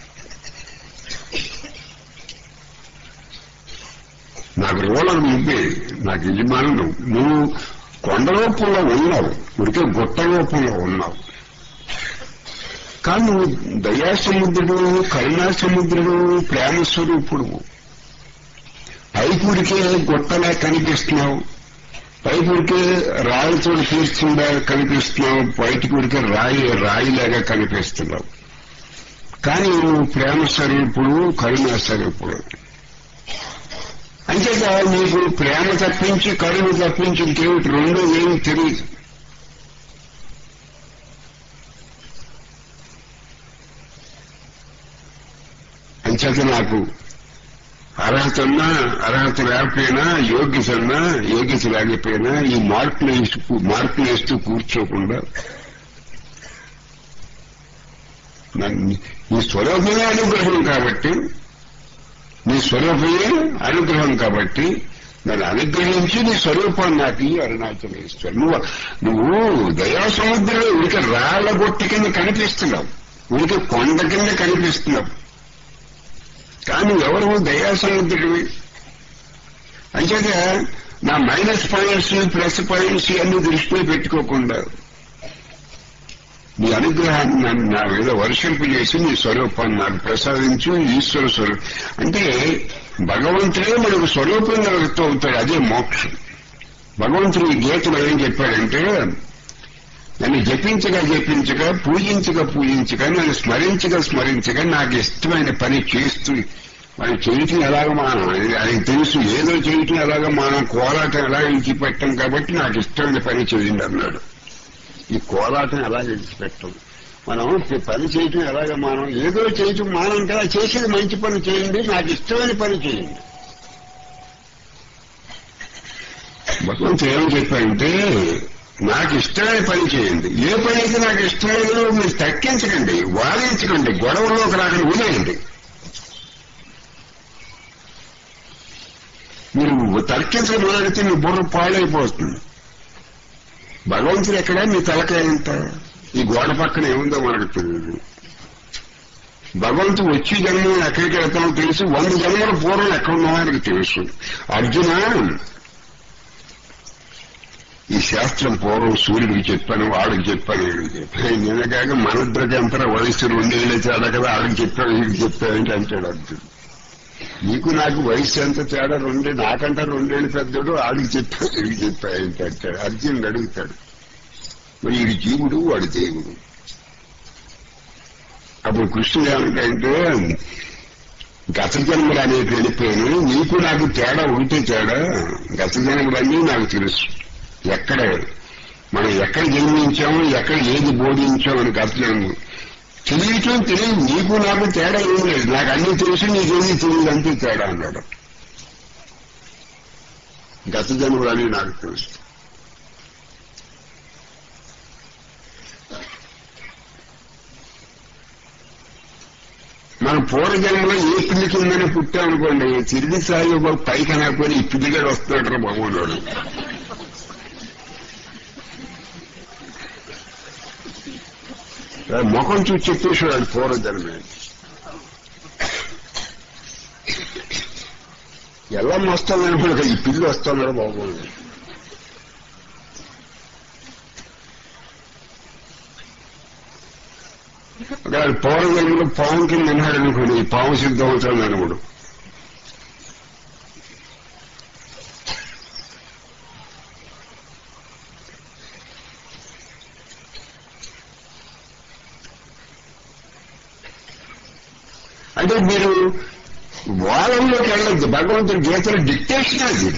నాకు రోలర్ నువ్వే, నాకు యజమాను నువ్వు. నువ్వు కొండ రూపంలో ఉన్నావు, ఉడికే గుట్ట రూపంలో ఉన్నావు. కానీ నువ్వు దయా సముద్రుడు, కరుణా సముద్రుడు, ప్రేమ స్వరూపుడు. పైపుడికే గుట్టలా కనిపిస్తున్నావు, పైపుడికే రాయితో తీర్చుండా కనిపిస్తున్నావు, బయటకుడికే రాయి రాయిలాగా కనిపిస్తున్నావు. కానీ నువ్వు ప్రేమ స్వరూపుడు, కరుణా స్వరూపుడు. అంతేక నీకు ప్రేమ తప్పించి కరుణ తప్పించి ఇంకేమిటి రెండో ఏమి తెలియదు. అంచేత నాకు అర్హత ఉన్నా అర్హత లేకపోయినా, యోగ్యత ఉన్నా యోగ్యత లేకపోయినా ఈ మార్పులు వేస్తూ మార్పులు వేస్తూ కూర్చోకుండా నీ స్వరూపమే అనుగ్రహం కాబట్టి, నీ స్వరూపమే అనుగ్రహం కాబట్టి నన్ను అనుగ్రహించి నీ స్వరూపాన్ని నాకు ఈ అరుణాచలేశ్వరు. నువ్వు నువ్వు దయా సముద్రంలో ఉడికి రాళ్ల గొట్టి కింద కనిపిస్తున్నావు, ఉడికి కొండ కింద కనిపిస్తున్నావు. కానీ ఎవరు దయా సముద్రుడివి. అంచేత నా మైనస్ పాయింట్స్ ప్లస్ పాయింట్స్ అన్ని దృష్టిలో పెట్టుకోకుండా నీ అనుగ్రహాన్ని నన్ను నా మీద వర్షింపు చేసి నీ స్వరూపాన్ని నాకు ప్రసాదించు. ఈశ్వర స్వరూపం అంటే భగవంతుడే మనకు స్వరూపంగా వ్యక్తం అవుతాడు, అదే మోక్షం. భగవంతుడు ఈ గీతలో ఏం చెప్పాడంటే, నన్ను జపించగా జపించగా పూజించగా పూజించగా నన్ను స్మరించగా స్మరించగా నాకు ఇష్టమైన పని చేస్తూ, మనం చేయటం ఎలాగ మానం ఆయనకు తెలుసు, ఏదో చేయటం ఎలాగ మానం, కోలాటం ఎలా విడిచిపెట్టాం కాబట్టి నాకు ఇష్టమైన పని చేయండి అన్నాడు. ఈ కోలాటం ఎలా విడిచిపెట్టాం, మనం పని చేయటం ఎలాగ మానం, ఏదో చేయటం మానం కదా, చేసేది మంచి పని చేయండి, నాకు ఇష్టమైన పని చేయండి. భగవంతుడు ఏమని చెప్పాడంటే, నాకు ఇష్టమైన పని చేయండి. ఏ పని అయితే నాకు ఇష్టమైనదో మీరు తగ్గించకండి, వాదించకండి, గొడవల్లోకి రాకండి, వదిలేయండి. మీరు తర్కించడం మొదలెడితే మీ బుర్ర పాడైపోతుంది. భగవంతుడు ఎక్కడ, మీ తలకాయ ఎంత, ఈ గోడ పక్కన ఏముందో మనకు తెలియదు. భగవంతుడు వచ్చి జన్మం ఎక్కడికి వెళ్తామో తెలుసు, వంద జన్మల పూర్వం ఎక్కడున్నామో ఆయనకు తెలుసు. అర్జున, ఈ శాస్త్రం పూర్వం సూర్యుడికి చెప్పాను, వాడికి చెప్పాను, వీడికి చెప్పాను. నేనగాక మనద్రకి అంతర వయసు రెండేళ్ళే తేడా కదా, ఆడికి చెప్పాడు వీడికి చెప్పాడంటే అంటాడు అర్జునుడు. నీకు నాకు వయసు ఎంత తేడా, రెండే, నాకంటే రెండేళ్ళు పెద్దడు, ఆడికి చెప్పాడు వీడికి చెప్పాడంటే అంటాడు. అర్జునుడు అడుగుతాడు, మరి వీడి జీవుడు వాడి దేవుడు. అప్పుడు కృష్ణుడు ఏమంటాడంటే, గత జన్మలు అనేది వెళ్ళిపోయాను, నీకు నాకు తేడా ఉంటే తేడా, గత జన్మలన్నీ నాకు తెలుసు. ఎక్కడ మనం ఎక్కడ జన్మించాము, ఎక్కడ ఏది బోధించామని గతలేము తెలియటం తెలియదు. నీకు నాకు తేడా ఏం లేదు, నాకు అన్నీ తెలుసు, నీకేమీ తెలియదు, అంతే తేడా అన్నాడు. గత జన్మలని నాకు తెలుసు. మన పూర్వజన్మలో ఏ పిల్లి కిందనే పుట్టామనుకోండి, తిరిగి సాయి ఒక పైకి అనకపోయి ఈ పిల్లిగాడు వస్తున్నాడు రా బాబున్నాడు. ముఖం చూసి చెప్పేసాడు పూర్వజన్మే. ఎలా వస్తామనుకో ఈ పిల్లి వస్తున్నాడు బాబు. అక్కడ పౌరజన్మలో పాము కింద ఉన్నాడు అనుకోండి, పాము సిద్ధం అవుతాడు అనుకోడు. అంటే మీరు వాదంలోకి వెళ్ళద్దు. భగవంతుడి గీతలు డిక్టేషన్ అది,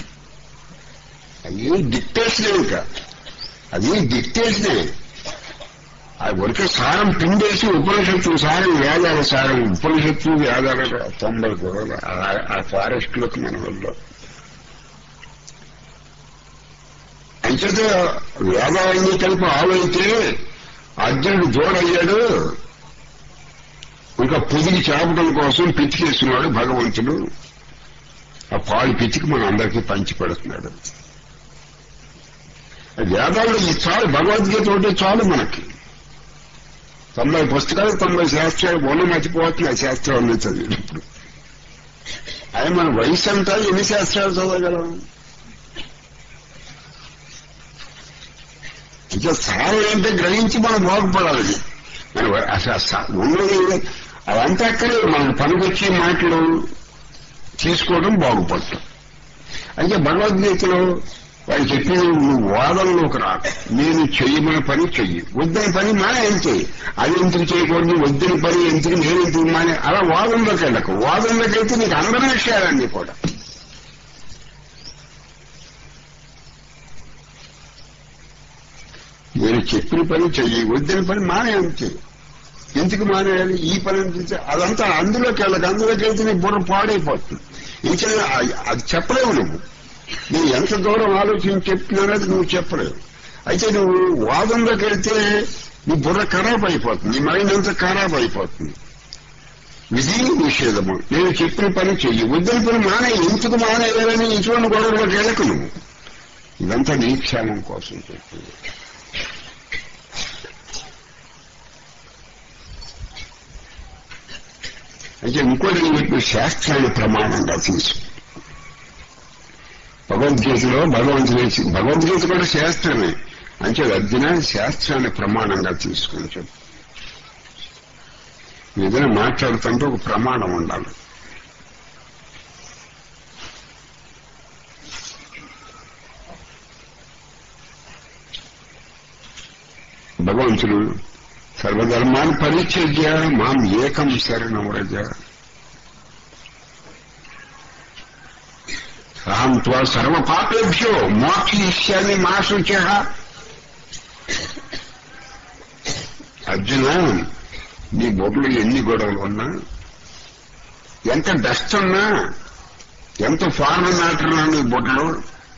అది డిక్టేషన్ ఇంకా, అది డిక్టేషనే. అది వరకే సారం పిండేసి ఉపనిషత్తులు సారం, వేదాల సారం, ఉపనిషత్తులు వేదాల తొంభై కూడా ఆ ఫారెస్ట్ లోకి మన వల్ల. అంచేత వేదాలన్నీ కలిపి ఆలోచితే అర్జునుడు జోడయ్యాడు. ఇంకా పొదిగి చేపటం కోసం పిచ్చికేస్తున్నాడు భగవంతుడు. ఆ పాలు పిచ్చికి మన అందరికీ పంచి పెడుతున్నాడు. వేదాలు ఈ చాలు, భగవద్గీత ఒకటి చాలు మనకి. తొంభై పుస్తకాలు, తొంభై శాస్త్రాలు మొన్న మర్చిపోతున్నాయి శాస్త్రాలు చదివినప్పుడు. అది మన వయసు అంతా ఎన్ని శాస్త్రాలు చదవగలం? ఇంకా సారం ఏంటంటే గ్రహించి మనం బాగుపడాలి. మన అసలు ఉన్నది అవంతా అక్కడే మనం పనికొచ్చే మాటలు తీసుకోవడం బాగుపడతాం. అయితే భగవద్గీతలో వాళ్ళు చెప్పింది, నువ్వు వాదనలోకి రా, నేను చెయ్యమని పని చెయ్యి, వద్దని పని మానే అంతే. అది ఎందుకు చేయకూడదు, వద్దని పని ఎందుకు, నేను ఎందుకు మానే, అలా వాదనలోకి వెళ్ళకు. వాదనలోకి వెళ్తే నీకు అందరి విషయాలన్నీ కూడా నేను చెప్పిన పని చెయ్యి, వద్దని పని మానే అంతే. ఎందుకు మానేయాలి, ఈ పని అనిపించే అదంతా అందులోకి వెళ్ళక. అందులోకి వెళ్తే నీ బుర్ర పాడైపోతుంది. ఇంకా అది చెప్పలేవు నువ్వు. నేను ఎంత దూరం ఆలోచించి చెప్తున్నానది నువ్వు చెప్పలేవు. అయితే నువ్వు వాదంలోకి వెళ్తే నీ బుర్ర ఖరాబ్ అయిపోతుంది, నీ మైండ్ అంతా ఖరాబ్ అయిపోతుంది. విధి నిషేధము, నేను చెప్పిన పని చెయ్యి, వద్దని పని మానే, ఎందుకు మానేయాలని ఇటువంటి గొడవలోకి వెళ్ళకు నువ్వు. ఇదంతా నీ క్షేమం కోసం చెప్తుంది. అయితే ఇంకోటి చెప్పిన శాస్త్రాన్ని ప్రమాణంగా తీసు. భగవద్గీతలో భగవంతుని భగవద్గీత కూడా శాస్త్రమే. అంటే అర్జున శాస్త్రాన్ని ప్రమాణంగా తీసుకుని చెప్పు. ఏదైనా మాట్లాడుతుంటే ఒక ప్రమాణం ఉండాలి. భగవంతుడు సర్వధర్మాన్ని పరిత్యజ్య మాం ఏకం శరణం వ్రజ, అహం త్వా సర్వ పాపేభ్యో మోక్షయిష్యామి మా శుచః. అర్జున, నీ బొడ్లు ఎన్ని గొడవలు ఉన్నా, ఎంత డస్ట్ ఉన్నా, ఎంత ఫారెన్ మ్యాటర్ ఉన్నా నీ బొడ్లు,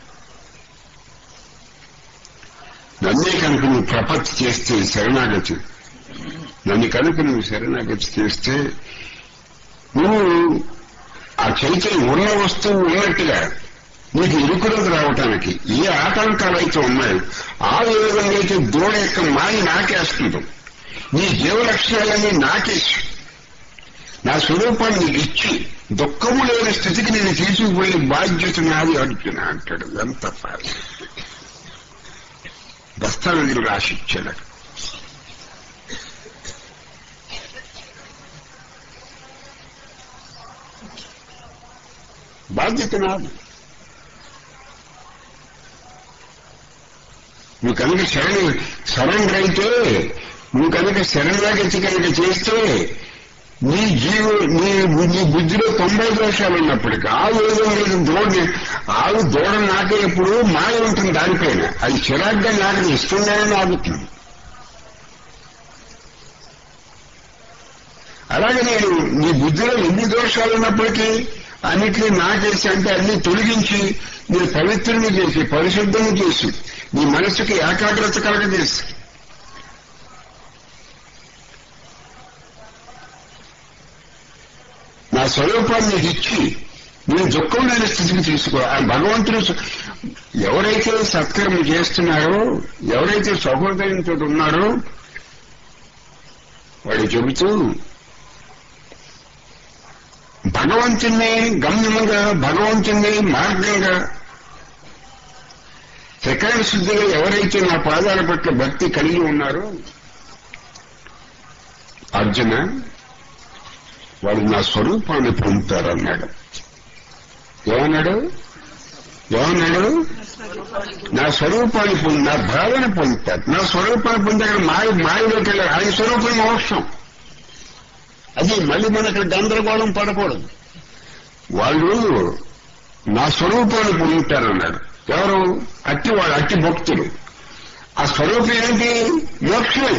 నన్నే కనుక నువ్వు ప్రపత్తి చేస్తే, శరణాగతి, నన్ను కనుక నువ్వు శరణాగతి చేస్తే, నువ్వు ఆ చైతన్యం ఉన్న వస్తువు ఉన్నట్టుగా నీకు ఇరుకులకు రావటానికి ఏ ఆటంకాలు అయితే ఉన్నాయో, ఆ విధంగా అయితే దూడ యొక్క మాయ నాకేస్తుందో, నీ జీవలక్షణాలన్నీ నాకేసి నా స్వరూపాన్ని నీకు ఇచ్చి దుఃఖము లేని స్థితికి నేను తీసుకుపోయిన బాధ్యత నాది అర్జున అంటాడు. ఎంత దస్తావేజులు రాసిచ్చాడు. బాధ్యత నాది. నువ్వు కనుక శరణ సరెండర్ అయితే, నువ్వు కనుక శరణాగతి కనుక చేస్తే, నీ జీవ నీ నీ బుద్ధిలో తొంభై దోషాలు ఉన్నప్పటికీ ఆ విధంగా దోడి ఆవు దూడ నాకేప్పుడు మాయ ఉంటుంది దానిపైన. అది చిరాగ్గా నాకు ఇస్తుందని ఆగుతుంది. అలాగే నేను నీ బుద్ధిలో ఎన్ని దోషాలు ఉన్నప్పటికీ అన్నిటినీ నాకేసి, అంటే అన్ని తొలగించి నేను పవిత్రుని చేసి, పరిశుద్ధుని చేసి, నీ మనసుకి ఏకాగ్రత కలగజేసి, నా స్వరూపాన్ని నీకు ఇచ్చి నేను దుఃఖం లేని స్థితికి తీసుకో. ఆ భగవంతుడు ఎవరైతే సత్కర్మ చేస్తున్నారో, ఎవరైతే సహృదయంతో ఉన్నారో వాడు చెబుతూ భగవంతుణ్ణి గమ్యముగా, భగవంతుణ్ణి మార్గంగా, త్రికరణ శుద్ధిగా ఎవరైతే నా పాదాల పట్ల భక్తి కలిగి ఉన్నారో అర్జున వాడు నా స్వరూపాన్ని పొందుతారన్నాడు. ఏమన్నాడు ఏమన్నాడు నా స్వరూపాన్ని పొంది నా భావన పొందుతారు. నా స్వరూపాన్ని పొందాక మాయ మాయలోకి వెళ్ళారు. ఆయన స్వరూపం మోక్షం. అది మళ్ళీ మనకి గందరగోళం పడకూడదు. వాళ్ళు నా స్వరూపాన్ని పొందుతారన్నాడు. ఎవరు? అట్టి వాళ్ళు అట్టి భక్తులు. ఆ స్వరూపం ఏంటి? మోక్షమే.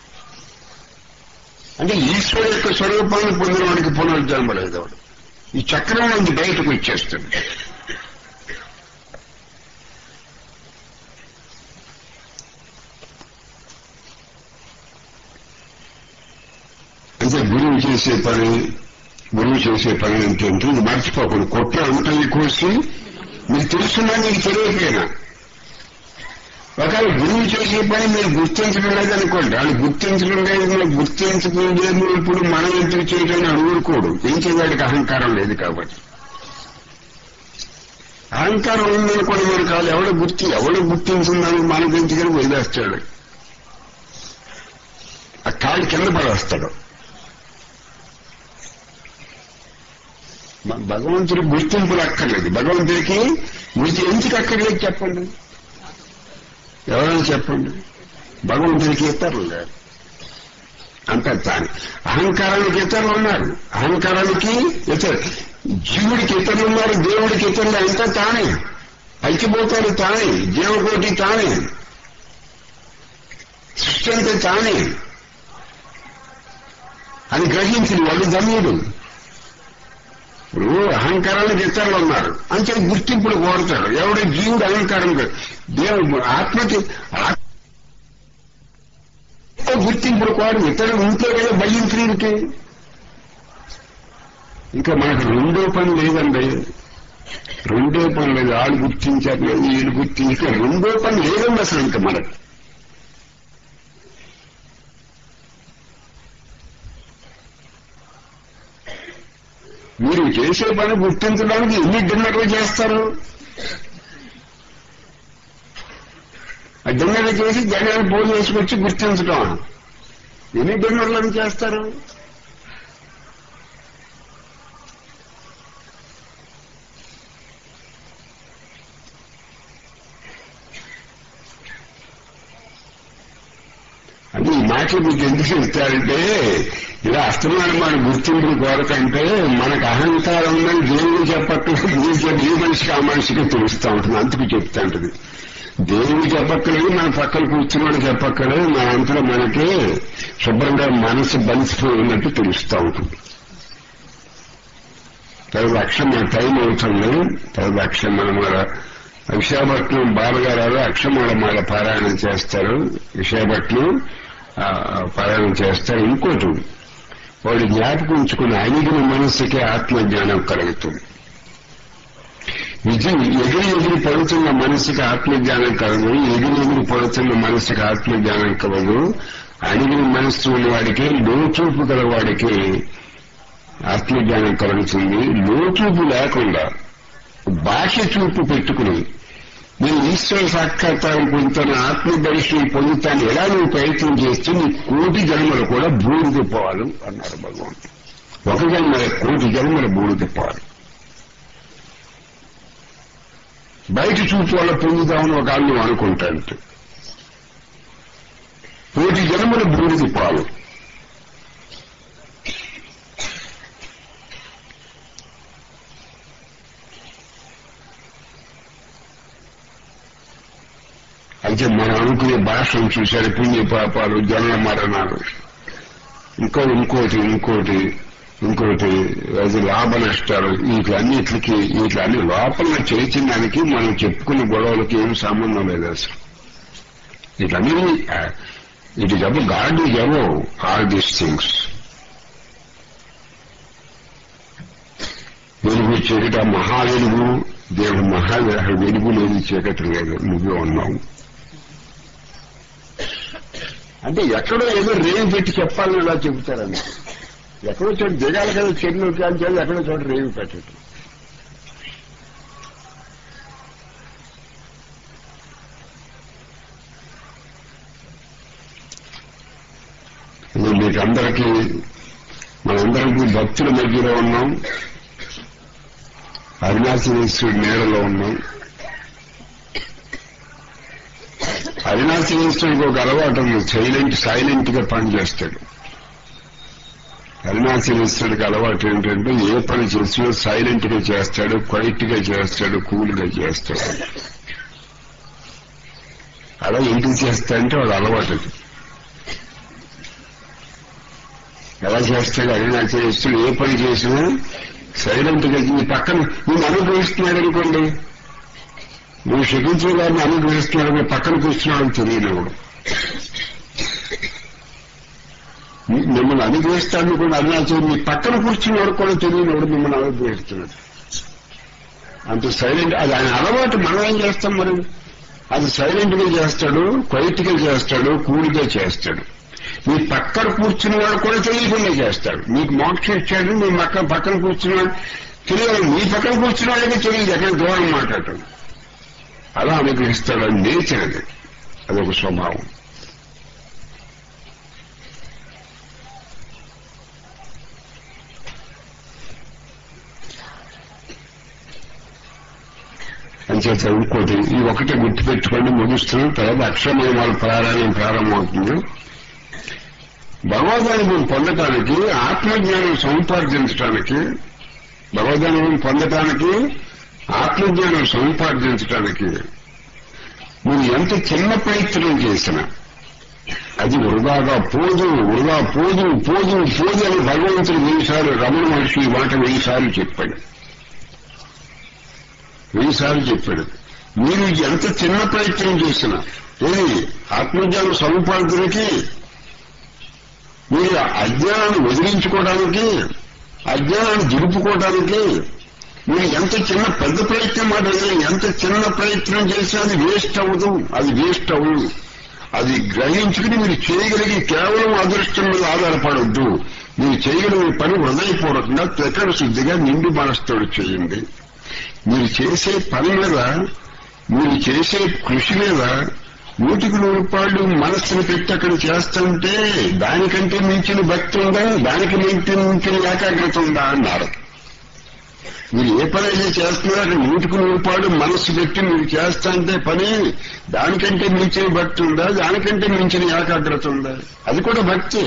అంటే ఈశ్వరు యొక్క స్వరూపాన్ని పొందిన వాడికి పునర్జన్మ లేదు. వాడు ఈ చక్రం నుంచి బయటకు వచ్చేస్తుంది. అంటే గురువు చేసే పని గురువు చేసే పని ఏంటంటే ఇది మర్చిపోకూడదు. కొట్ల ఉంటుంది కోసి మీకు తెలుసున్నా మీకు తెలియకపోయినా ఒకవేళ గురువు చేసే పని మీరు గుర్తించడం లేదనుకోండి. వాళ్ళు గుర్తించడం లేదు గుర్తించలేదు ఇప్పుడు మనం ఎందుకు చేయడానికి అడుగుకోడు. ఏం చేయడానికి అహంకారం లేదు కాబట్టి. అహంకారం ఉందనుకోండి మరి కాదు. ఎవడో గుర్తి ఎవడో గుర్తించిందని మనకు ఎంచుకొని వదిలేస్తాడు. ఆ కాళ్ళు కింద పడేస్తాడు. భగవంతుడి గుర్తింపులు అక్కర్లేదు. భగవంతుడికి గుర్తి ఎందుకు అక్కర్లేదు చెప్పండి. ఎవరైనా చెప్పండి. భగవంతుడికి ఇతరులు లేరు. అంతా తానే. అహంకారానికి ఇతరులు ఉన్నారు. అహంకారానికి ఇతరు జీవుడికి ఇతరులు ఉన్నారు. దేవుడికి ఇతరులు అంతా తానే. పైకిపోతాడు తానే. జీవకోటి తానే. సృష్టి అంతా తానే అని గ్రహించింది వాళ్ళు ధన్యుడు. ఇప్పుడు అహంకారానికి ఇతరులు ఉన్నారు అంటే గుర్తింపులు కోరుతాడు. ఎవడో జీవుడు అహంకారం దేవుడు ఆత్మకి గుర్తింపులు కోరు. ఇతరులు ఉంటే కదా భయించుడికి. ఇంకా మనకు రెండో పని లేదండి. రెండో పని లేదు. వాళ్ళు గుర్తించారు లేదు వీళ్ళు గుర్తించారు. రెండో పని లేదండి అసలు. ఇంకా మనకు మీరు చేసే పని గుర్తించడానికి ఎన్ని డిన్నర్లు చేస్తారు? ఆ డిన్నర్లు చేసి జనాలు పోలు వేసుకొచ్చి గుర్తించడం. ఎన్ని డిన్నర్లను చేస్తారు? అంటే ఈ మాటలు మీకు ఎందుకు చెప్తారంటే ఇలా అస్తమానం మన గుర్తింపులు కోరకంటే మనకు అహంకారం ఉందని దేవుడు చెప్పట్లేదు. ఏ మనిషికి ఆ మనిషికి తెలుస్తూ ఉంటుంది. అందుకు చెప్తా ఉంటుంది. దేవుడు చెప్పక్కలేదు. మన పక్కన కూర్చున్నాడు చెప్పక్కలేదు. మన అంతలో మనకి శుభ్రంగా మనసు బలిసిపోయి ఉన్నట్టు తెలుస్తూ ఉంటుంది. పది లక్షం మన టైం అవుతుంది. పది లక్షం మన విశాఖపట్నం బాలగారు అక్షమాల మాల పారాయణం చేస్తారు. విశాఖపట్నం పారాయణం చేస్తారు. ఇంకోటి వాడు జ్ఞాపకం ఉంచుకుని అణిగిన మనస్సుకే ఆత్మజ్ఞానం కలుగుతుంది. విజయం ఎగిరి ఎగిరి పడుతున్న మనస్సుకి ఆత్మజ్ఞానం కలదు. ఎగిరి ఎగిరి పడుతున్న మనస్సుకి ఆత్మజ్ఞానం కలదు. అణిగిన మనస్సు ఉన్నవాడికి లోచూపు గల వాడికి ఆత్మజ్ఞానం కలుగుతుంది. లోచూపు లేకుండా బాహ్య చూపు పెట్టుకుని నేను ఈశ్వర సాక్షాత్కారం పొందుతాను, ఆత్మదర్శనం పొందుతాను ఎలా నువ్వు ప్రయత్నం చేస్తే నీ కోటి జన్మలు కూడా బూడిద పోవాలి అన్నారు భగవంతుడు. ఒక జన్మ కోటి జన్మల బూడిద పోవాలి. బయట చూపు వల్ల పొందుదామని ఒక వాళ్ళు అనుకుంటాంటే కోటి జన్మల బూడిద పోవాలి. అయితే మనం అనుకునే భాషను చూశారు. పుణ్య పాపాలు, జన్మ మరణాలు, ఇంకో ఇంకోటి ఇంకోటి ఇంకోటి అది లాభ నష్టాలు, వీటిలన్నిటికి వీటిలన్నీ లోపల చైతన్యానికి మనం చెప్పుకున్న గొడవలకి ఏం సంబంధం లేదు అసలు. వీటన్నీ it is about God is above all these things. వెలుగు చీకట మహా వెలుగు దేవుడు మహా వెలుగు లేదు, చీకటి లేదు, నువ్వే ఉన్నావు. అంటే ఎక్కడో ఏదో రేవు పెట్టి చెప్పాలని ఇలా చెబుతారని. ఎక్కడో చోటు దిగాలి కదా చెట్లు కాల్చాలి, ఎక్కడో చోట రేవు పెట్టడం. మీకు మీకు అందరికీ మనందరికీ భక్తుల మధ్యలో ఉన్నాం, అరుణాచలేశ్వరుడి నీడలో ఉన్నాం. అరుణాచలేశ్వరుడికి ఒక అలవాటు ఉంది, సైలెంట్ సైలెంట్ గా పని చేస్తాడు. అరుణాచలేశ్వరుడికి అలవాటు ఏంటంటే ఏ పని చేసినా సైలెంట్ గా చేస్తాడు, క్వైట్ గా చేస్తాడు, కూల్ గా చేస్తాడు. అలా ఎందుకు చేస్తాడంటే వాడు అలవాటు. ఎలా చేస్తాడు అరుణాచలేశ్వరుడు? ఏ పని చేసినా సైలెంట్ గా నీ పక్కన నేను అనుగ్రహిస్తున్నాడు అనుకోండి, నువ్వు శకుంతల గారిని అనుగ్రహిస్తున్నాడు, పక్కన కూర్చున్నాడని తెలియనివాడు. మిమ్మల్ని అనుగ్రహిస్తాడు కూడా అరుణాచలం, మీ పక్కన కూర్చున్నవాడు కూడా తెలియనివాడు మిమ్మల్ని అనుగ్రహిస్తున్నాడు. అంత సైలెంట్. అది ఆయన అలవాటు. మనం ఏం చేస్తాం మరి? అది సైలెంట్ గా చేస్తాడు, క్వైట్ గా చేస్తాడు, కూల్ గా చేస్తాడు. మీ పక్కన కూర్చున్న వాడు కూడా తెలియకుండా చేస్తాడు. మీకు మోక్షం ఇచ్చాడు, మీ పక్కన పక్కన కూర్చున్నాడు తెలియదు, మీ పక్కన కూర్చున్న వాళ్ళకి తెలియదు ఎక్కడ దూరం మాట్లాడటం. అలా అనుగ్రహిస్తాడు. అది నేచర్, అది అదొక స్వభావం. అంచేత ఇంకోటి ఈ ఒకటే గుర్తుపెట్టుకోండి, ముగిస్తున్నాం. తర్వాత అక్షరమయమాల ప్రారంభం ప్రారంభమవుతుంది. భగవద్గీతను పొందటానికి, ఆత్మజ్ఞానం సముపార్జించడానికి, భగవద్గీతను పొందటానికి, ఆత్మజ్ఞానం సముపార్జించడానికి మీరు ఎంత చిన్న ప్రయత్నం చేసినా అది వృధాగా పోదు, వృధా పోదు పోదు పోదు అని భగవంతుడు వెయ్యిసార్లు, రమణ మహర్షి ఈ మాట వెయ్యిసార్లు చెప్పాడు. వెయ్యిసార్లు చెప్పాడు. మీరు ఎంత చిన్న ప్రయత్నం చేసినా, ఏది ఆత్మజ్ఞానం సముపార్జనకి, మీరు అజ్ఞానాన్ని వదిలించుకోవడానికి, అజ్ఞానాన్ని దులుపుకోవడానికి మీరు ఎంత చిన్న పెద్ద ప్రయత్నం మాట ఎంత చిన్న ప్రయత్నం చేసినా అది వేస్ట్ అవ్వదు, అది వేస్ట్ అవ్వదు. అది గ్రహించుకుని మీరు చేయగలిగి కేవలం అదృష్టం మీద ఆధారపడవద్దు. మీరు చేయగలిగిన పని హృదయపూర్వకంగా త్రికరణ శుద్ధిగా నిండు మనసుతోడు చేయండి. మీరు చేసే పని మీద, మీరు చేసే కృషి మీద నూటికి నూరు రూపాయలు మనస్సును పెట్టి అక్కడ చేస్తుంటే దానికంటే మించిన భక్తి ఉందా, దానికి మించి మించిన ఏకాగ్రత ఉందా అన్నారు. మీరు ఏ పని అయితే చేస్తున్నారో అక్కడ నూటికి నూరు రూపాయలు మనస్సు పెట్టి మీరు చేస్తాంటే పని, దానికంటే మించిన భక్తి ఉందా, దానికంటే మించిన ఏకాగ్రత ఉందా? అది కూడా భక్తి.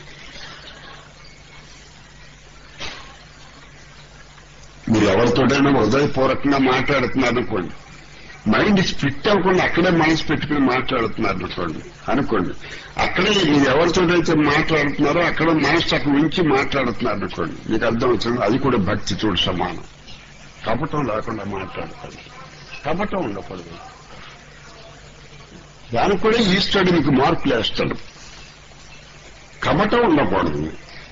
మీరు ఎవరితోటైనా హృదయపూర్వకంగా మాట్లాడుతున్నారు అనుకోండి, మైండ్ స్ప్లిట్ అవ్వకుండా అక్కడే మనసు పెట్టుకుని మాట్లాడుతున్నారు అనుకోండి అనుకోండి అక్కడే మీరు ఎవరితోటైతే మాట్లాడుతున్నారో అక్కడ మనసు అక్కడ నుంచి మాట్లాడుతున్నారు అనుకోండి, మీకు అర్థం అవుతుంది. అది కూడా భక్తితో సమానం. కపటం లేకుండా మాట్లాడతాడు, కపటం ఉండకూడదు. దానికి కూడా ఈశ్వరుడు మీకు మార్పులు వేస్తాడు. కపటం ఉండకూడదు.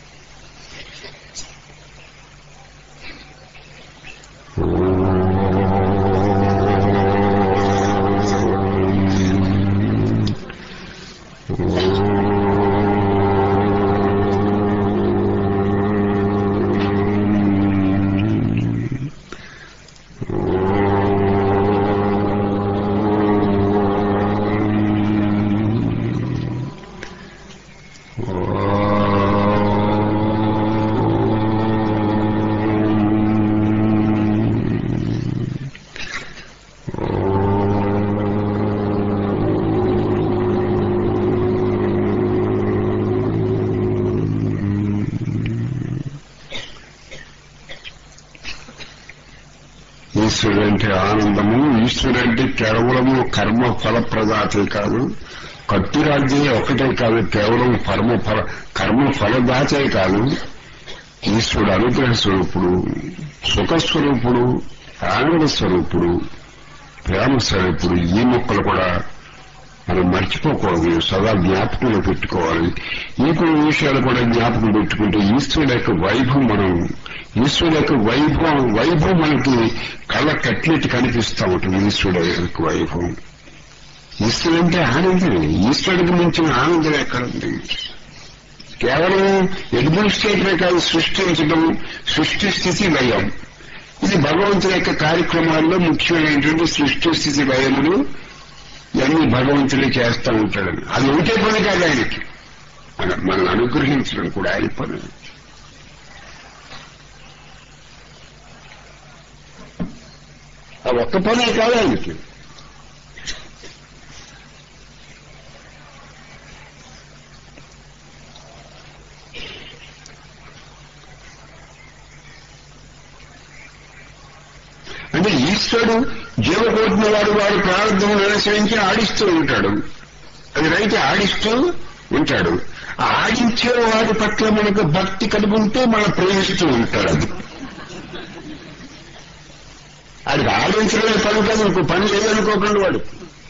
ఈశ్వరుడంటే ఆనందము. ఈశ్వరుడంటే కేవలము కర్మ ఫల ప్రదాతే కాదు, కత్తిరాజ్యే ఒకటే కాదు, కేవలం కర్మ ఫల కర్మ ఫలదాతే కాదు. ఈశ్వరుడు అనుగ్రహ స్వరూపుడు, సుఖస్వరూపుడు, ఆనంద స్వరూపుడు, ప్రేమ స్వరూపుడు. ఈ మొక్కలు కూడా మనం మర్చిపోకూడదు, సదా జ్ఞాపకంలో పెట్టుకోవాలి. ఈ కొన్ని విషయాలు కూడా జ్ఞాపకం పెట్టుకుంటే ఈశ్వరుడు యొక్క వైభవం, మనం ఈశ్వరుడు యొక్క వైభవం వైభవం మనకి కళ్ళ కట్లెట్టి కనిపిస్తూ ఉంటుంది. ఈశ్వరుడు యొక్క వైభవం. ఈశ్వరుడు అంటే ఆనందమే. ఈశ్వరుడికి మించిన ఆనందం ఎక్కడుంది? కేవలం అడ్మినిస్ట్రేటరే కాదు, సృష్టించడం, సృష్టి స్థితి లయం. ఇది భగవంతుని యొక్క కార్యక్రమాల్లో ముఖ్యమైనటువంటి సృష్టి స్థితి లయములు ఇవన్నీ భగవంతుడే చేస్తూ ఉంటాడని. అది ఒకటే పని కాదు ఆయనకి. మన మనల్ని అనుగ్రహించడం కూడా ఆయన పని. ఆ ఒక్క పనే కాదు ఆయనకి. అంటే ఈశ్వరుడు జీవకోటిన వాడు వాడు ప్రారంభం అనుసరించి ఆడిస్తూ ఉంటాడు. అది రైతే ఆడిస్తూ ఉంటాడు. ఆడించే వాడి పట్ల మనకు భక్తి కలుగుంటే మనం ప్రేమిస్తూ ఉంటాడు. అది అది ఆడించడమే పని కాదు, ఇంకో పని లేదనుకోకుండా వాడు.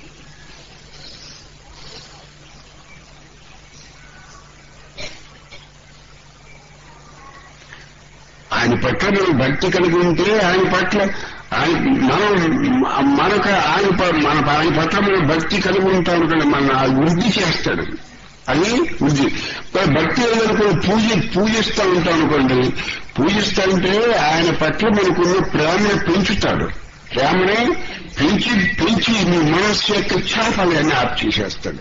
ఆయన పట్ల మనం భక్తి కలిగి ఉంటే ఆయన పట్ల ఆయన మనం మనకు ఆయన మన ఆయన పట్ల మనం భక్తి కలిగి ఉంటాం అనుకోండి, మన వృద్ధి చేస్తాడు. అది వృద్ధి. భక్తి ఏదనుకో పూజ పూజిస్తూ ఉంటాం అనుకోండి, పూజిస్తా ఉంటే ఆయన పట్ల మనకున్న ప్రేమను పెంచుతాడు. ప్రేమని పెంచి పెంచి నీ మనస్సు యొక్క చేపలన్నీ ఆప్ చేసేస్తాడు.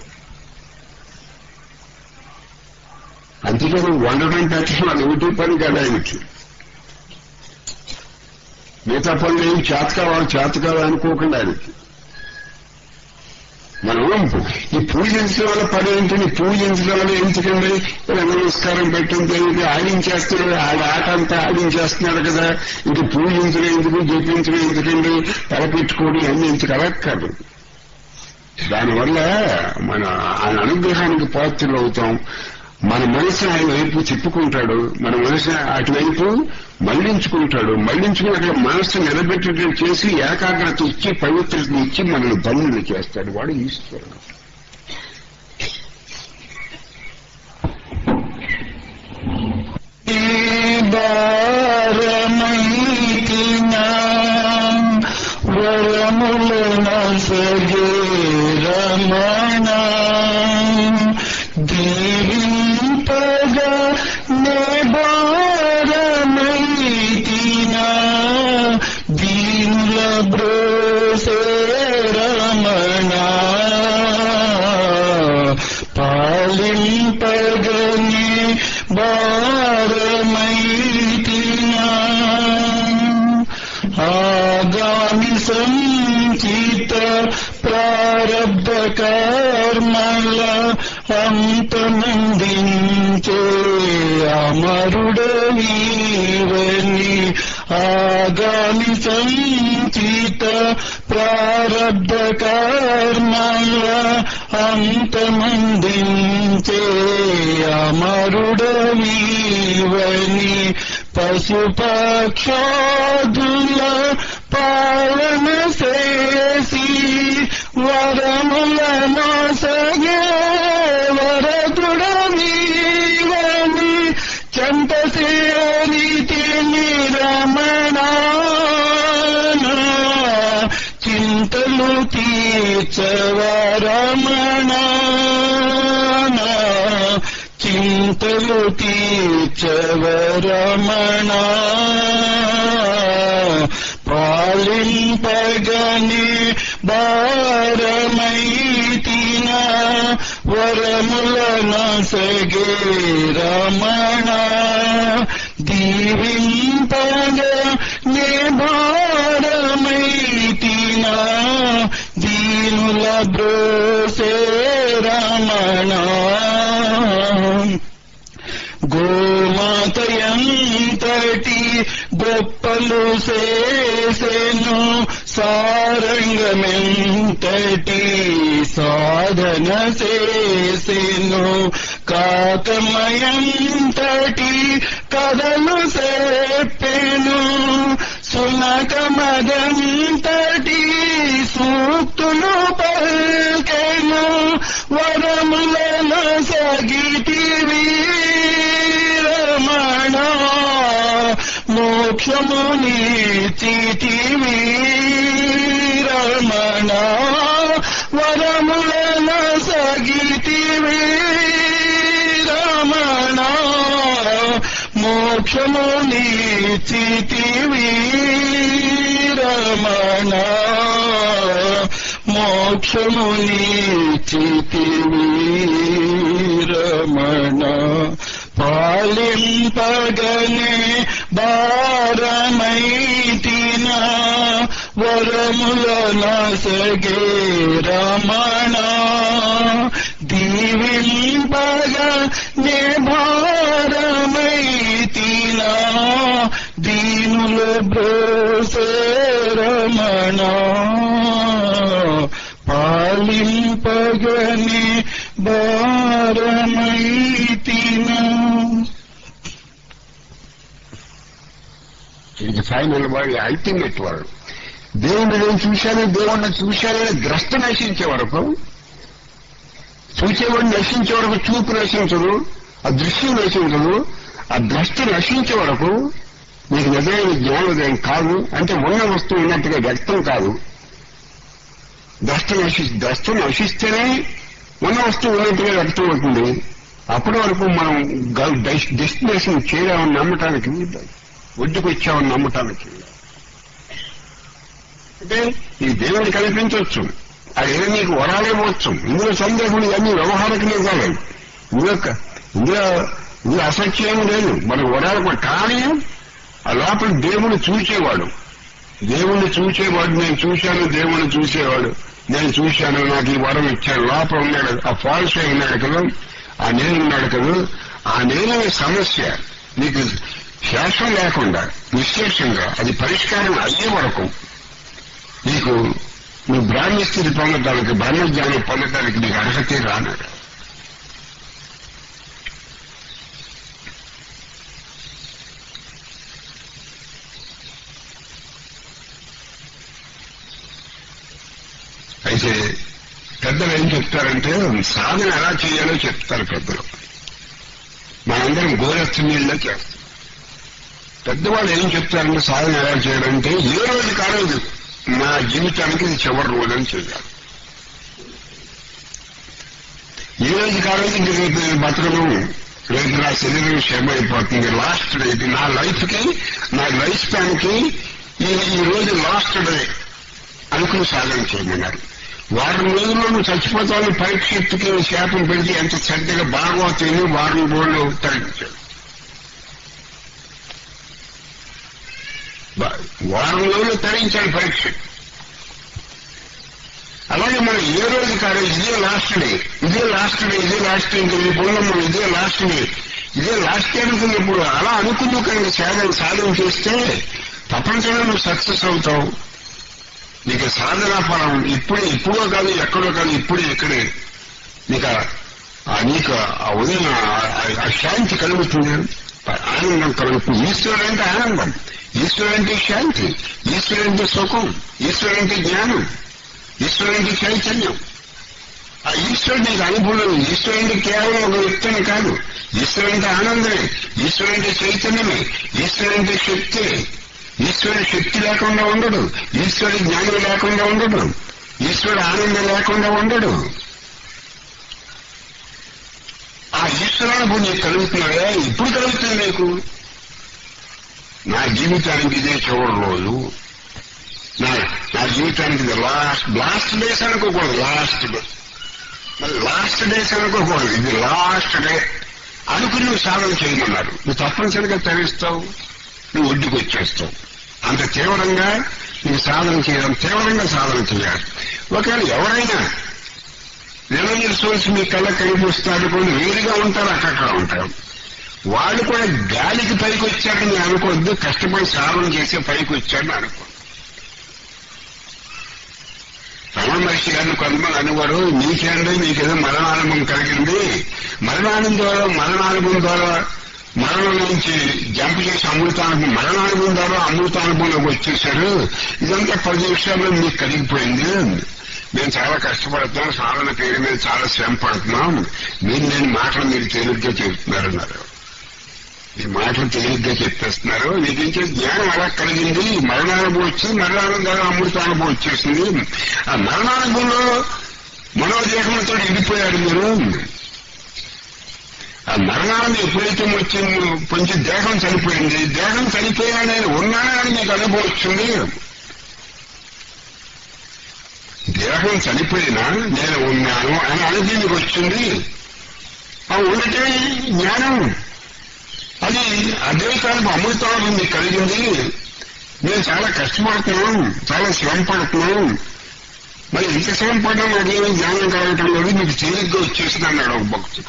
అంతేకాదు వండడం పెట్టడం అది ఒకటి పని కదా ఆయనకి. మిగతా పనులు ఏం చేత కావాలి చేత కావాలి అనుకోకుండా ఆయనకి. మనం ఈ పూజించడం వల్ల పని ఏంటండి, పూజించడం వల్ల ఎందుకండి ఇలా నమస్కారం పెట్టడం తెలియదు, ఆడించేస్తున్నాడు. ఆడ ఆట అంతా ఆడించేస్తున్నాడు కదా, ఇంక పూజించడం ఎందుకు, జపించడం ఎందుకండి, తలపెట్టుకోవడం అన్ని ఇంతకు అలక్కాదు. దానివల్ల మన ఆయన అనుగ్రహానికి పాత్రలు అవుతాం. మన మనసు ఆయన వైపు చెప్పుకుంటాడు, మన మనసు అటువైపు మళ్లించుకుంటాడు. మళ్లించుకుని అక్కడ మనస్సు నిలబెట్టేటట్టు చేసి ఏకాగ్రత ఇచ్చి పవిత్రతను ఇచ్చి మనల్ని ధన్యులు చేస్తాడు. వాడు ఈశ్వరుడు. సంచిత ప్రారబ్ధ కర్మల అంతమందించే అమరుడవీవని. ఆగామి సంచిత ప్రారబ్ధ కర్మల అంతమందించే అమరుడవీవని. పశుపక్షాదుల పాలన చేసి వరములను సగే వరదుడవీవని. చంపసేరితి నిరమణ చింతలు తీర్చవరమణ, చింతలు తీర్చవరమణ. పాలింపగని భారమైతిన వరములన సగే రమణ. దీవింపగ నే భారమైతిన దీనుల బ్రోసే రమణ. గోమాతయంతటి గొప్పలు చేసెను సారంగమెంతటి సాధన చేసెను. కాకమయంతటి కథలు చెప్పెను సునకమదంతటి సూక్తులు పల్కెను. వరములను సగితివి రమణ, మోక్షముని చితివి రమణ. వరములను సగితివి రమణ, మోక్షముని చితివి రమణ, మోక్షముని చితివి. రమణ పాలింపగనే భారమైతిన వరముల నసగే రమణ దీవింపగనే భారమైతిన దీనుల బ్రోసే రమణ పాలింపగనే భారమైతిన. ఇది ఫైనల్ వాడు అల్టిమేట్ వాడు. దేవుణ్ణి నేను చూశాను, దేవుణ్ణి చూశానని ద్రష్ట నశించే వరకు, చూసేవాడు నశించే వరకు చూపు నశించదు, ఆ దృశ్యం నశించదు. ఆ ద్రష్ట నశించే వరకు నీకు నిజమైన జ్ఞానోదయం కాదు. అంటే ఉన్న వస్తువు ఉన్నట్టుగా వ్యక్తం కాదు. ద్రష్ట నశి ద్రష్ట నశిస్తేనే ఉన్న వస్తువు ఉన్నట్టుగా వ్యక్తం అవుతుంది. అప్పటి వరకు మనం డెస్టినేషన్ చేరామని నమ్మటానికి, ఒడ్డుకు వచ్చామని నమ్మటానికి. అంటే ఈ దేవుడు కనిపించవచ్చు, అదేదో నీకు వరాలేవచ్చు. ఇందులో సందేహం ఇవన్నీ వ్యవహారికమే కాదు. ఇందులో ఇందులో ఇందులో అసత్యం లేదు. మన వరాలు కూడా. కానీ ఆ లోపల దేవుడు చూసేవాడు, దేవుణ్ణి చూసేవాడు. నేను చూశాను, దేవుణ్ణి చూసేవాడు. నేను చూశాను, నాకు ఈ వరం ఇచ్చాడు. లోపల ఉన్నాడు, ఆ ఫాల్స్ ఉన్నాడు కదా, ఆ నేను ఉన్నాడు కదా. ఆ నేను సమస్య నీకు శాశ్వతం లేకుండా విశేషంగా అది పరిష్కారం అయ్యే వరకు నీకు నువ్వు బ్రాహ్మ స్థితి పొందడానికి, బ్రహ్మజ్ఞానం పొందడానికి నీకు అర్హత రానాడు. అయితే పెద్దలు ఏం చెప్తారంటే సాధన ఎలా చేయాలో చెప్తారు పెద్దలు. మనందరం గోరస్తు నీళ్ళలో చేస్తాం. పెద్దవాళ్ళు ఏం చెప్తారంటే సాధన ఎలా చేయాలంటే ఏ రోజు కాలేదు నా జీవితానికి ఇది చివరి రోజని చేయాలి. ఏ రోజు కాలేదు ఇంక రేపు నేను బతకను, రేపు నా శరీరం క్షేమ అయిపోతుంది, లాస్ట్ డే, నా లైఫ్ కి నా లైఫ్ స్పాన్ కి ఈ రోజు లాస్ట్ డే అనుకుని సాధన చేయమన్నారు. వారం రోజుల్లో నువ్వు చచ్చిపోతావు పరీక్షకి శాపం పెడితే ఎంత శ్రద్ధగా భాగవతాన్ని వారం రోజులు తగ్గించాడు. వారం రోజులు తరించాడు పరీక్ష. అలాగే మనం ఏ రోజు కాదు ఇదే లాస్ట్ డే, ఇదే లాస్ట్ డే, ఇదే లాస్ట్ డే, ఇంకా రేపు మనం ఇదే లాస్ట్ డే, ఇదే లాస్ట్ డే అనుకున్నప్పుడు అలా అనుకున్నావు కనుక సాధన సాధన చేస్తే ప్రపంచంలో నువ్వు సక్సెస్ అవుతావు. నీకు సాధనా ఫలం ఇప్పుడు ఇప్పుడో కాదు, ఎక్కడో కాదు, ఇప్పుడు ఇక్కడే నీకు నీకు ఆ ఉదయం ఆ శాంతి కలుగుతుంది, ఆనందం కలుగుతుంది. ఈశ్వరుడు అంటే ఆనందం, ఈశ్వరుడు అంటే శాంతి, ఈశ్వరుడు అంటే సుఖం, ఈశ్వరుడు అంటే జ్ఞానం, ఈశ్వరుడు అంటే చైతన్యం. ఆ ఈశ్వరుడు నీకు అనుభవం. ఈశ్వరుడు అంటే కేవలం ఒక వ్యక్తిని కాదు, ఈశ్వరుడు అంటే ఆనందమే, ఈశ్వరుడు అంటే చైతన్యమే, ఈశ్వరుడు అంటే శక్తి. ఈశ్వరుడు శక్తి లేకుండా ఉండడు, ఈశ్వరుడు జ్ఞానం లేకుండా ఉండడు, ఈశ్వరుడు ఆనందం లేకుండా ఉండడు. ఆ ఈశ్వరానుభవం నీకు కలుగుతున్నాడే, ఇప్పుడు కలుగుతుంది నీకు. నా జీవితానికి ఇదే చివరి రోజు, నా నా జీవితానికి ఇది లాస్ట్ లాస్ట్ డేస్ అనుకోకూడదు, లాస్ట్ డే మరి లాస్ట్ డేస్ అనుకోకూడదు, ఇది లాస్ట్ డే అనుకుని నువ్వు సాధన చేయమన్నారు. నువ్వు తప్పనిసరిగా తరిస్తావు, నువ్వు ఒడ్డుకు వచ్చేస్తావు. అంత తీవ్రంగా నువ్వు సాధన చేయడం, తీవ్రంగా సాధన చేయాలి. ఒకవేళ ఎవరైనా రిలయన్స్ సోర్స్ మీ కళ్ళకి కనిపిస్తారు, కొన్ని వేరుగా ఉంటారు, అక్కడక్కడ ఉంటారు. వాళ్ళు కూడా గాలికి పైకి వచ్చారని అనుకోవద్దు, కష్టపడి సాధన చేసే పైకి వచ్చారని అనుకో. రమణ మహర్షి గారిని కొంతమంది అనేవారు, నీకేంటే నీకేదో మరణానుభవం కలిగింది, మరణానుభవం ద్వారా మరణానుభవం ద్వారా మరణం నుంచి జంప్ చేసి అమృతానుభవం, మరణానుభవం ద్వారా అమృతానుభవంలోకి వచ్చేశారు. ఇదంతా పది నిమిషాల్లో మీకు కలిగిపోయింది. మేము చాలా కష్టపడుతున్నాం, సాధన పేరు మీద చాలా శ్రమ పడుతున్నాం, మీరు నేను మాటలు మీరు తేలిగ్గా చెబుతున్నారన్నారు. ఈ మాటలు తేలిగ్గా చెప్పేస్తున్నారు. మీకు ఇంకే జ్ఞానం అలా కలిగింది, మరణానుభవం వచ్చింది, మరణానుభవం ద్వారా అమృతానుభవం వచ్చేసింది. ఆ మరణానుభవంలో మనోదేహంతో విడిపోయారు మీరు. ఆ మరణాన్ని ఎప్పుడైతే వచ్చింది, కొంచెం దేహం చనిపోయింది, దేహం చనిపోయినా నేను ఉన్నానని మీకు అనుభవం వచ్చింది. దేహం చనిపోయినా నేను ఉన్నాను అని అనుభూతికి వచ్చింది. ఆ ఉండటమే జ్ఞానం. అది అదే కాలం అమృతం మీకు కలిగింది. నేను చాలా కష్టపడుతున్నాం, చాలా శ్రమ పడుతున్నాం. మరి ఇంత శ్రమ పడడం అదేమీ జ్ఞానం కలగటం లేదు, మీకు తేలిగ్గా వచ్చేసింది అన్నాడు ఒక భక్తుడు.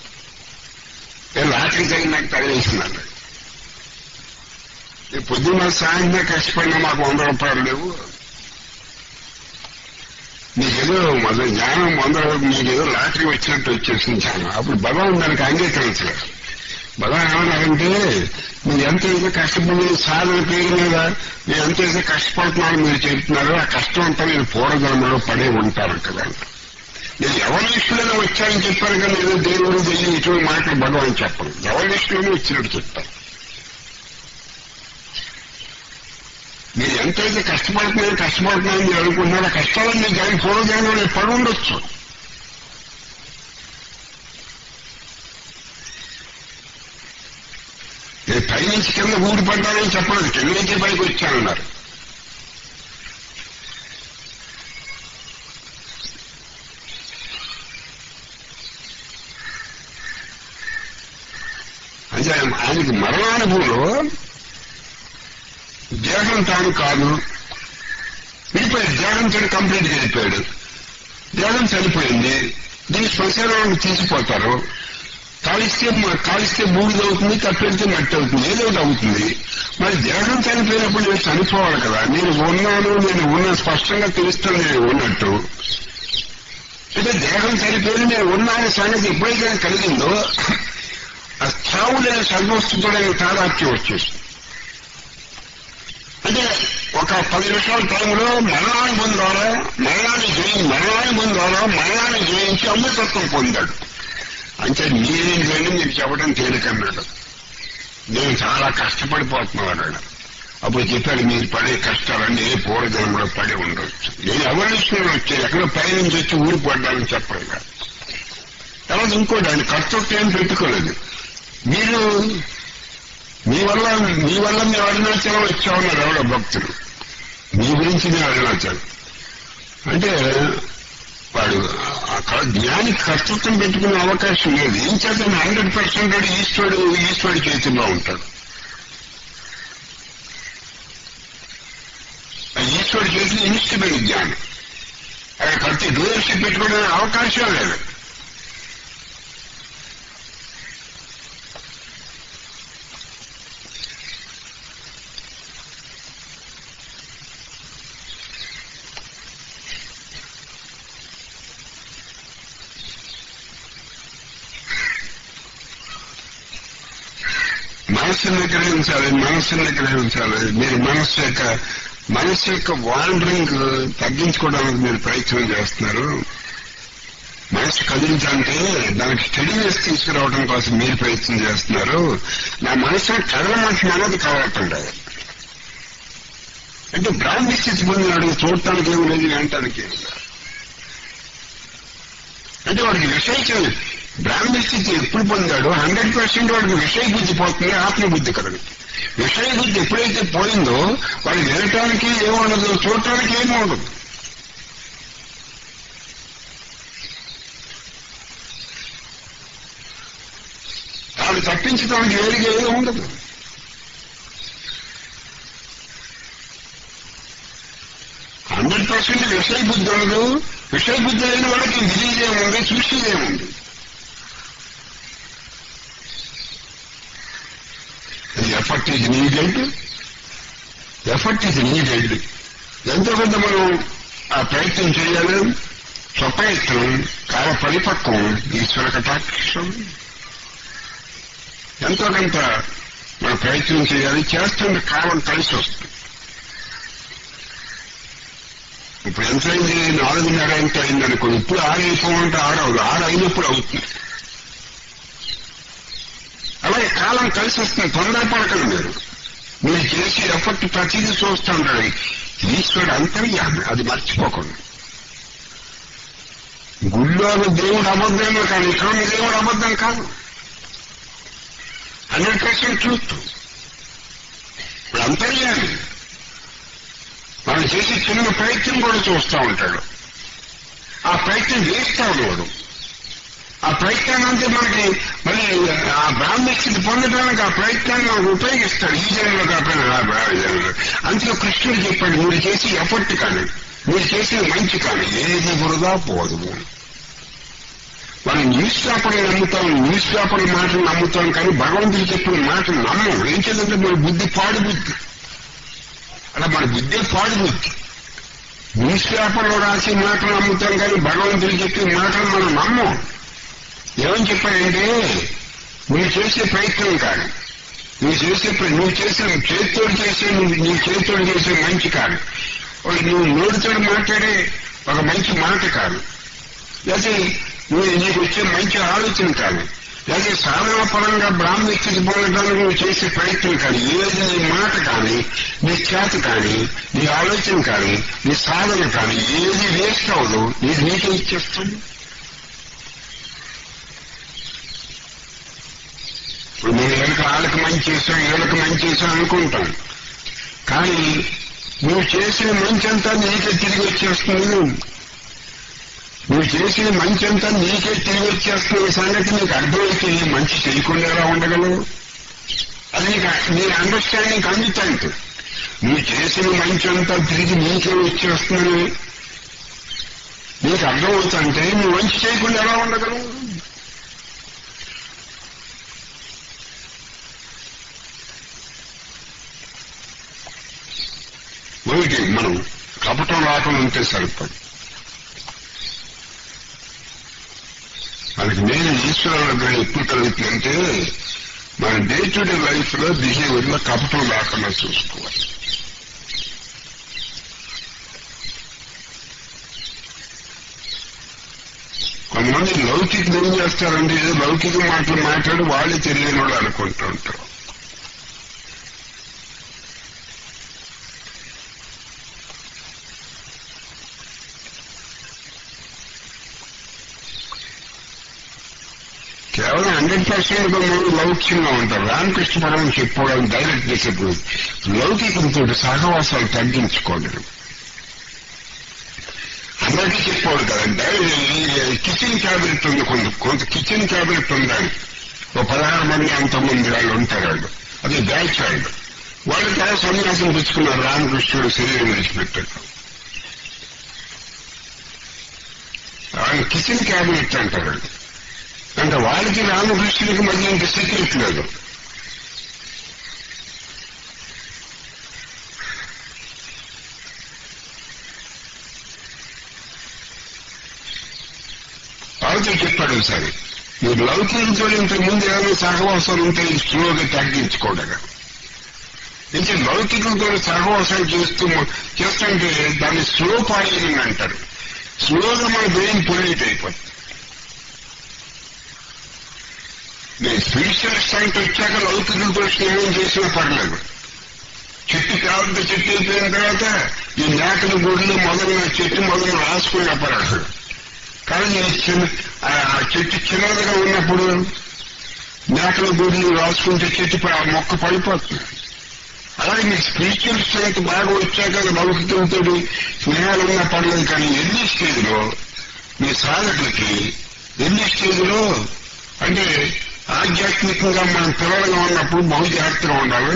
రాత్రి తగిన నాకు తగిలేసిందండి. పొద్దున్న సాయంత్రం కష్టపడినా మాకు వంద రూపాయలు లేవు, మీకేదో మొదలు జ్ఞానం వంద మీకేదో లాటరీ వచ్చినట్టు వచ్చేసింది జ్ఞానం. అప్పుడు భగవాన్ దానికి అంగీకరించలేదు. భగవాన్ ఏమన్నారంటే, మీరు ఎంతైతే కష్టపడి సాధన పేరు మీద మీరు ఎంతైతే కష్టపడుతున్నారో మీరు చెబుతున్నారు, ఆ కష్టం అంతా మీరు పూర్వజన్మలో పడే ఉంటారు కదా. నేను ఎవరి లిస్టులోనే వచ్చానని చెప్పాను కానీ ఏదో దేవుడు తెలియని ఇటువంటి మాటలు భగవాన్ చెప్పను. ఎవరి లిస్టులోనే వచ్చినట్టు చెప్తాను. మీరు ఎంతైతే కష్టపడుతున్నారో కష్టపడుతున్నారని మీరు అనుకుంటున్నారో ఆ కష్టాలను మీకు దాని పూర్వజన్మలో పడి ఉండొచ్చు. నేను పైనుంచి కింద ఊడిపడ్డానని చెప్పలేదు, కింద నుంచి పైకి వచ్చానన్నారు. అంటే ఆయనకి మరణానుభవంలో దేహం తాను కాదు, వెళ్ళిపోయాడు. దేహంతో కంప్లీట్గా వెళ్ళిపోయాడు. దేహం చనిపోయింది, దీన్ని శ్మశానానికి తీసిపోతారు. కాలిస్తే కాలిస్తే బూడిద అవుతుంది, కప్పెడితే మట్టి అవుతుంది, ఏదో ఒకటి అవుతుంది. మరి దేహం చనిపోయినప్పుడు నేను చనిపోవాలి కదా. నేను ఉన్నాను, నేను ఉన్న స్పష్టంగా తెలుస్తాను నేను ఉన్నట్టు. అంటే దేహం చనిపోయి నేను ఉన్నాను సంగతి ఎప్పుడైతే కలిగిందో ఆ చావు లేని సర్వస్తుతో తాదాత్యం వచ్చేసి, అంటే ఒక పది నిమిషాల టైంలో మరణానుభవం ద్వారా మరణాన్ని జయి మరణానుభవం ద్వారా మరణాన్ని జయించి అమృతత్వం పొందాడు. అంటే మీరేంటంటే మీకు చెప్పడం తేలికన్నాడు. నేను చాలా కష్టపడిపోతున్నాను అన్నాడు. అప్పుడు చెప్పాడు, మీరు పడే కష్టాలన్నీ ఏ పూర్వజన్మలో పడి ఉండవచ్చు. నేను ఎవరిస్తున్నా వచ్చాను, ఎక్కడో పైనుంచి వచ్చి ఊరిపడ్డానని చెప్పలేదు కాదు. తర్వాత ఇంకోటి ఆయన కష్టం ఏం పెట్టుకోలేదు. మీరు మీ వల్ల మీ వల్ల మేము అరుణాచలం వచ్చామన్నారు ఎవడో భక్తుడు. మీ గురించి మేము అరుణాచలం అంటే వాడు జ్ఞానికి కర్తృత్వం పెట్టుకునే అవకాశం లేదు. ఏం చేత హండ్రెడ్ పర్సెంట్ ఈశ్వరుడు ఈశ్వరుడి చేతిలో ఉంటాడు. ఈశ్వరుడి చేతిలో ఇన్స్ట్రుమెంట్ జ్ఞానం. అక్కడ కర్త డూయర్షిప్ పెట్టుకునే అవకాశం లేదు. మనస్సును గ్రహించాలి, మనస్సును గ్రహించాలి. మీరు మనస్సు యొక్క మనస్సు యొక్క వాండరింగ్ తగ్గించుకోవడానికి మీరు ప్రయత్నం చేస్తున్నారు. మనస్సు కదిలించాలంటే దానికి స్టడీనెస్ తీసుకురావడం కోసం మీరు ప్రయత్నం చేస్తున్నారు. నా మనస్సును కదలమంటున్న అన్నది కావటండి. అంటే బ్రాహ్మీ స్థితి పొందినాడు, చూడటానికి ఏమి లేదు, వినటానికి ఏమి లేదు. అంటే వాడికి విషయం బ్రాహ్మీ స్థితి ఎప్పుడు పొందాడో హండ్రెడ్ పర్సెంట్ వాడికి విషయ బుద్ధి పోతుంది, ఆత్మబుద్ధి కలదు. విషయ బుద్ధి ఎప్పుడైతే పోయిందో వాడు వినటానికి ఏముండదు, చూడటానికి ఏమీ ఉండదు. వాడు తప్పించడానికి వేరుగా ఏదో ఉండదు. హండ్రెడ్ పర్సెంట్ విషయ బుద్ధి ఉండదు. విషయ బుద్ధి అయిన వాడికి విధిదేముంది, సృష్టిదేముంది. Effort is needed, effort is needed. ఎంతో కొంత మనం ఆ ప్రయత్నం చేయాలి. స్వప్రయత్నం, కాల పరిపక్వం, ఈశ్వర కటాక్షం. ఎంతో కొంత మనం ప్రయత్నం చేయాలి. చేస్తుంటే కాలం కలిసి వస్తుంది. ఇప్పుడు ఎంత అయింది, నాలుగున్నర ఎంత అయింది అనుకో. ఇప్పుడు ఆరు అయిపోమంటే ఆరు అవుతుంది, ఆరు అయినప్పుడు అవుతుంది. అలాగే కాలం కలిసి వస్తుంది. తొందరపడకండి. మీరు మీరు చేసే ఎఫర్ట్ ప్రతిదీ చూస్తూ ఉంటాడు. ఈశ్వరుడు అంతర్యామి, అది మర్చిపోకండి. గుళ్ళో దేవుడు అబద్ధమేమో కానీ ఇక్కడ దేవుడు అబద్ధం కాదు. Hundred percent truth. ఇప్పుడు అంతర్యామి మనం చేసే చిన్న ప్రయత్నం కూడా చూస్తూ ఉంటాడు. ఆ ప్రయత్నం చేస్తా ఉన్నాడు. ఆ ప్రయత్నాన్ని అంతే మనకి మళ్ళీ ఆ బ్రాహ్మణ స్థితి పొందడానికి ఆ ప్రయత్నాన్ని మనకు ఉపయోగిస్తాడు. ఈ జన్మలో కాకపోయినా ఆ జన్మలో. అందులో కృష్ణుడు చెప్పాడు, మీరు చేసి ఎఫర్ట్ కానీ మీరు చేసిన మంచి కానీ ఏది వృధా పోదు. మనం న్యూస్ పేపర్లు నమ్ముతాం, న్యూస్ పేపర్ల మాటలు నమ్ముతాం, కానీ భగవంతుడు చెప్పిన మాటలు నమ్మం. ఏం చేద్దంటే మన బుద్ధి పాడు బుద్ధి, అలా మన బుద్ధి పాడు బుద్ధి. న్యూస్ పేపర్లో రాసే మాటలు నమ్ముతాం, కానీ భగవంతుడు చెప్పిన మాటలు మనం నమ్మం. ఏమని చెప్పాడంటే, నువ్వు చేసే ప్రయత్నం కాదు, నువ్వు చేసే నువ్వు చేసే చేతితోడు చేసే నీ చేతితోడు చేసే మంచి కాదు, నువ్వు నోటితో మాట్లాడే ఒక మంచి మాట కాదు, లేకపోతే నువ్వు నీకు వచ్చే మంచి ఆలోచన కాదు, లేకపోతే సాధన పరంగా బ్రాహ్మణ స్థితి పొందడానికి నువ్వు చేసే ప్రయత్నం కాదు. ఏది నీ మాట కానీ, నీ చేత కానీ, నీ ఆలోచన కానీ, నీ సాధన కానీ ఏది వేస్ట్ అవ్వదు. నీకు నీకే ఇచ్చేస్తుంది. ఇప్పుడు నేను వీళ్ళకి వాళ్ళకి మంచి చేశాం, వీళ్ళకి మంచి చేశాం అనుకుంటాం, కానీ నువ్వు చేసిన మంచి అంతా నీకే తిరిగి వచ్చేస్తుంది. నువ్వు చేసిన మంచి అంతా నీకే తిరిగి వచ్చేస్తున్న సంగతి నీకు అర్థమైతే మంచి చేయకుండా ఎలా ఉండగలవు? అది నీకు నీ అండర్స్టాండింగ్ అందుతాంటి. నువ్వు చేసిన మంచి అంతా తిరిగి నీకే వచ్చేస్తుందని నీకు అర్థమవుతుంటే నువ్వు మంచి చేయకుండా ఎలా ఉండగలవు? ఒకటి మనం కపటం రాకుండా ఉంటే సరిపడి, మనకి నేను ఈశ్వరుల ఎప్పుడు కలుగుతుందంటే మన డే టు డే లైఫ్ లో బిహేవియర్ లో కపటం రాకుండా చూసుకోవాలి. కొంతమంది లౌకికలు ఏం చేస్తారంటే ఏదో లౌకిక మాటలు మాట్లాడి వాళ్ళే తెలియని వాళ్ళు అనుకుంటూ ఉంటారు. కేవలం హండ్రెడ్ పర్సెంట్ మంది లౌక్యంగా ఉంటారు. రామకృష్ణ పరమహంస చెప్పుకోవడం డైరెక్ట్ డిసిప్లిన్, లౌకికంతో సహవాసాలు తగ్గించుకోలేదు. అందరికీ చెప్పుకోవాలి కదంటే కిచెన్ క్యాబినెట్ ఉంది, కొంత కొంత కిచెన్ క్యాబినెట్ ఉందని ఒక పదహారు మంది అంతమంది వాళ్ళు ఉంటారు. వాళ్ళు అదే బ్యాచ్ వాళ్ళు వాళ్ళు చాలా సన్యాసం తెచ్చుకున్నారు. రామకృష్ణుడు శరీరం విడిచిపెట్టారు. వాళ్ళు కిచెన్ క్యాబినెట్ అంటారు. అంటే వాళ్ళకి రామకృష్ణుడికి మధ్య ఇంక సీక్రెట్ లేదు. వాళ్ళతో చెప్పాడు ఒకసారి, మీరు లౌకికంతో ఇంతకు ముందు ఏమైనా సహవాసాలు ఉంటే స్లోగా తగ్గించుకోవడం. ఇంకా లౌకికంతో సహవాసాలు చేస్తూ చేస్తుంటే దాన్ని స్లో పాయిజనింగ్ అంటారు. స్లోగా మన బ్రెయిన్ పొల్యూట్ అయిపోతుంది. నేను స్పిరిచువల్ స్టాంట్ వచ్చాక లౌకికంతో స్నేహం చేసినా పర్లేదు. చెట్టు కావాలంటే చెట్టు అయిపోయిన తర్వాత ఈ మేకల గుడిలో మొదలైన చెట్టు మొదలు రాసుకున్నా పర్లేదు. కానీ చిన్న ఆ చెట్టు చిన్నదిగా ఉన్నప్పుడు మేకల గుడిని రాసుకుంటే చెట్టు ఆ మొక్క పడిపోతుంది. అలాగే మీ స్పిరిచువల్ స్ట్రెంత్ బాగా వచ్చాక లౌకికంతో స్నేహాలు ఉన్నా పర్లేదు. కానీ ఎన్ని స్టేజ్లో మీ సాధకులకి ఎన్ని స్టేజ్లో అంటే ఆధ్యాత్మికంగా మనం పిల్లలుగా ఉన్నప్పుడు బహు జాగ్రత్తగా ఉండాలి.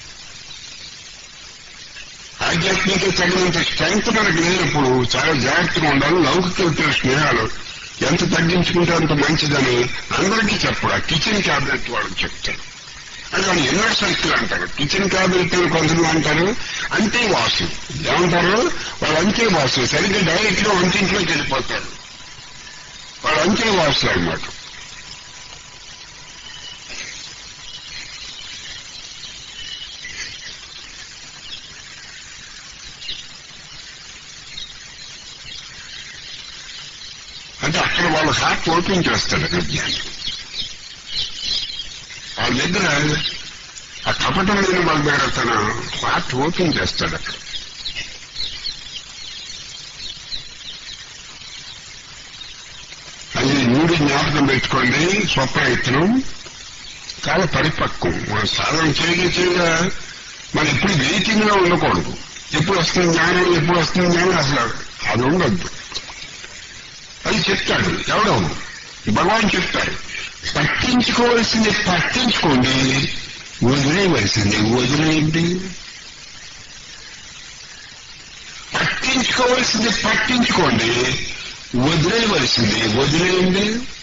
ఆధ్యాత్మిక తగినంత స్ట్రెంత్ మనకు లేనప్పుడు చాలా జాగ్రత్తగా ఉండాలి. లౌకిక స్నేహాలు ఎంత తగ్గించుకుంటే అంత మంచిదని అందరికీ చెప్పడు. కిచెన్ క్యాబినెట్ వాళ్ళకి చెప్తారు. అంటే వాళ్ళు ఎన్నో సర్కిల్ అంటారు. కిచెన్ క్యాబినెట్ అని కొంతమంది అంటారు. అంతే వాసు ఏమంటారు వాళ్ళు, అంతే వాసు. సరిగ్గా డైరెక్ట్ గా వంటింట్లోకి వెళ్ళిపోతారు. వాళ్ళు అంతే వాసు అన్నమాట. అంటే అక్కడ వాళ్ళ హార్ట్ ఓపెన్ చేస్తాడు విజ్ఞానం. వాళ్ళ దగ్గర ఆ కపటం లేని వాళ్ళ దగ్గర తన హార్ట్ ఓపెన్ చేస్తాడు. అక్కడ అది మూడు జ్ఞాపకం పెట్టుకోండి. స్వప్రయత్నం చాలా పరిపక్వం. మన సాధన చేయగా చేయగా మనం ఎప్పుడు వెయిటింగ్ గా ఉండకూడదు. ఎప్పుడు వస్తుంది జ్ఞానం, ఎప్పుడు వస్తుంది జ్ఞానం, అసలు అది ఉండద్దు. అది చెప్తాడు ఎవడో భగవాన్ చెప్తారు, పట్టించుకోవాల్సింది పట్టించుకోండి, వదిలేయవలసింది వదిలేయండి. పట్టించుకోవాల్సింది పట్టించుకోండి, వదిలేయవలసింది వదిలేయండి.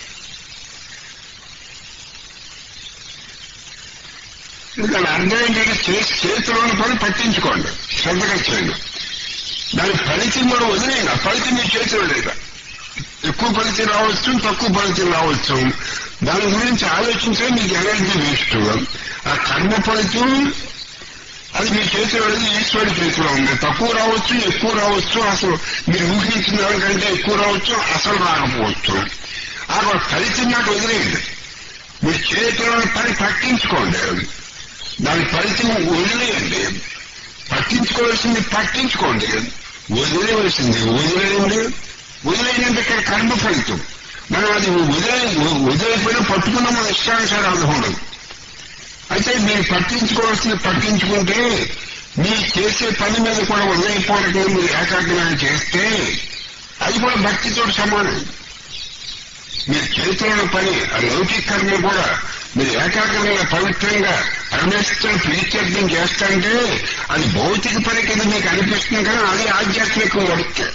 దాని అర్థం ఏంటంటే చేసి చేతిలోని పని పట్టించుకోండి, శ్రద్ధగా చేయండి. దాని ఫలితం కూడా వదిలేయండి. ఆ ఫలితం మీ చేతిలో లేదా. ఎక్కువ ఫలితం రావచ్చు, తక్కువ ఫలితం రావచ్చు. దాని గురించి ఆలోచించే మీకు ఎనర్జీ వేస్ట్. ఆ కర్మ ఫలితం అది మీ చేతిలో లేదు, ఈశ్వరుడి చేతిలో ఉంది. తక్కువ రావచ్చు, ఎక్కువ రావచ్చు, అసలు మీరు ఊహించిన దానికంటే ఎక్కువ రావచ్చు, అసలు రాకపోవచ్చు. ఆ ఫలితం నాకు వదిలేయండి. మీ చేతిలోని పని పట్టించుకోండి, దాని ఫలితం వదిలేయండి. పట్టించుకోవాల్సింది పట్టించుకోండి, వదిలేయవలసింది వదిలేయండి. వదిలేయండి ఇక్కడ కర్మ ఫలితం. మనం అది వదిలే వదిలేకపోయినా పట్టుకున్న మన ఇష్టానుసారం అది ఉండదు. అయితే మీరు పట్టించుకోవాల్సింది పట్టించుకుంటే మీ చేసే పని మీద కూడా వదిలేకపోవడం మీరు ఏకాగ్రంగా చేస్తే అది కూడా భక్తితో సమానం. మీరు చేతున్న పని ఆ లౌకిక కర్మ కూడా మీరు ఏకాగ్రంగా పవిత్రంగా పరమేశ్వరుని ప్రీత్యర్థం చేస్తాంటే అది భౌతిక పని కింద మీకు అనిపిస్తుంది, కానీ అది ఆధ్యాత్మికం వడితే.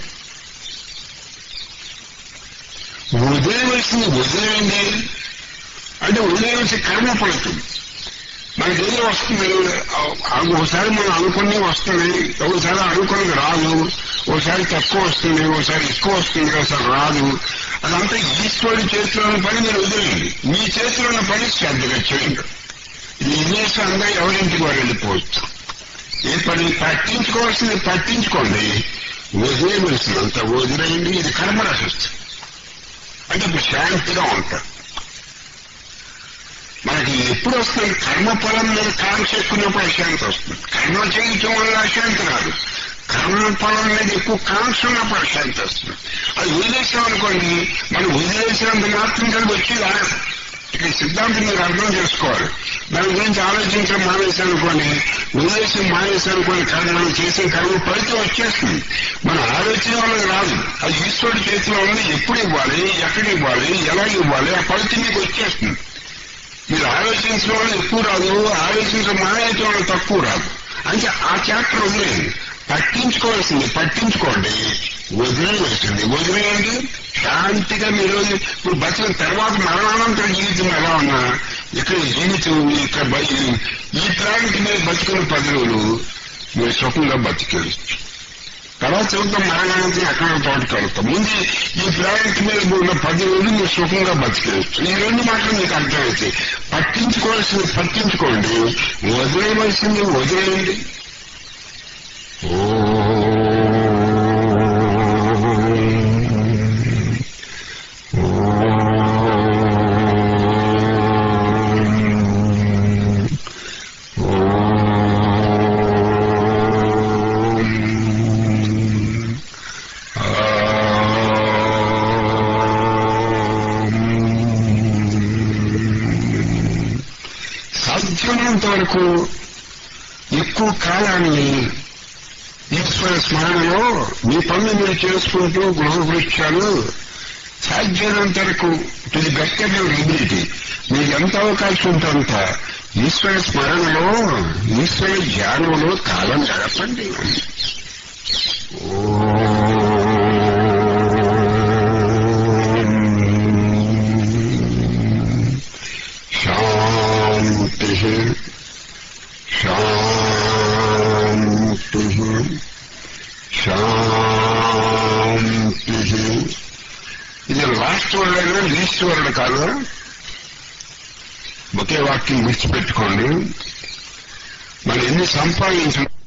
వదిలేవలసింది వదిలేయండి అంటే వదిలేవలసి కర్మ ఫలితం. మనకి ఏదో వస్తుంది, ఒకసారి మనం అనుకుని వస్తుంది, ఒకసారి అనుకున్నది రాదు, ఒకసారి తక్కువ వస్తుంది, ఒకసారి ఎక్కువ వస్తుంది, ఒకసారి రాదు. అదంతా ఈశ్వరుడి చేతిలో ఉన్న పని మీరు వదిలేయండి. మీ చేతిలో ఉన్న పని శ్రద్ధగా చేయండి. ఇది విదేశంగా ఎవరింటికి వారు వెళ్ళిపోవచ్చు. ఏ పని పట్టించుకోవాల్సింది పట్టించుకోండి, వదిలేయవలసిందంత వదిలేయండి. ఇది కర్మరహితం అంటే ఇప్పుడు శాంతిగా ఉంటారు. మనకి ఎప్పుడు వస్తుంది? కర్మఫలం మీద కాంక్ష ఎక్కున్నప్పుడు అశాంతి వస్తుంది. కర్మ చేయటం వల్ల అశాంతి రాదు, కర్మఫలం మీద ఎక్కువ కాంక్ష ఉన్నప్పుడు అశాంతి వస్తుంది. అది వదిలేసాం అనుకోండి, మనం వదిలేసినంత మాత్రం కలిపి వచ్చి రాదు. ఇక సిద్ధాంతం మీరు అర్థం చేసుకోవాలి. దాని గురించి ఆలోచించడం మానేసానుకోండి, వదిలేసి మానేసానుకోండి, కానీ మనం చేసే కర్మ ఫలితం వచ్చేస్తుంది. మన ఆలోచన వల్ల రాదు, అది ఈశ్వరుడి చేతిలో ఉంది. ఎప్పుడు ఇవ్వాలి, ఎక్కడ ఇవ్వాలి, ఎలా ఇవ్వాలి, ఆ ఫలితం మీకు వచ్చేస్తుంది. మీరు ఆలోచించడం వల్ల ఎక్కువ రాదు, ఆలోచించడం మానేయటం వల్ల తక్కువ రాదు. అంటే ఆ చాప్టర్ వదిలేయండి. పట్టించుకోవాల్సింది పట్టించుకోండి, వదిలేయవలసింది వదిలేయండి. శాంతిగా మీరు ఇప్పుడు బతికిన తర్వాత మరణానంతర జీవితం ఎలా ఉన్నా ఇక్కడ జీవితం ఇక్కడ ఈ ప్రాంతి మీద బతికిన పది రోజులు మీరు సుఖంగా బతికేయచ్చు. తర్వాత చూద్దాం మరణానంతరం ఎక్కడ తోటకి వెళ్తాం. ముందు ఈ ప్రాంతి మీద ఉన్న పది రోజులు మీరు సుఖంగా బతికేయచ్చు. ఈ రెండు మాటలు మీకు అర్థమైతే పట్టించుకోవాల్సింది పట్టించుకోండి, వదిలేయవలసింది వదిలేయండి. ఓ సాధ్యమైనంత వరకు ఎక్కువ కాలాన్ని ఈశ్వర స్మరణలో మీ పనులు మీరు చేసుకుంటూ గృహ వృక్షాలు సాధ్యమైనంత వరకు to the best of your ability మీకు ఎంత అవకాశం ఉంటే అంత ఈశ్వర స్మరణలో ఈశ్వర ధ్యానంలో కాలం గడపండి. శాంతి శాంతి శాంతి. ఇది లాస్ట్ వర్డ్ అయినా లీస్ట్ వర్డ్ కాదు. ఒకే వాక్యం విడిచిపెట్టుకోండి. మనం ఎన్ని సంపాదించు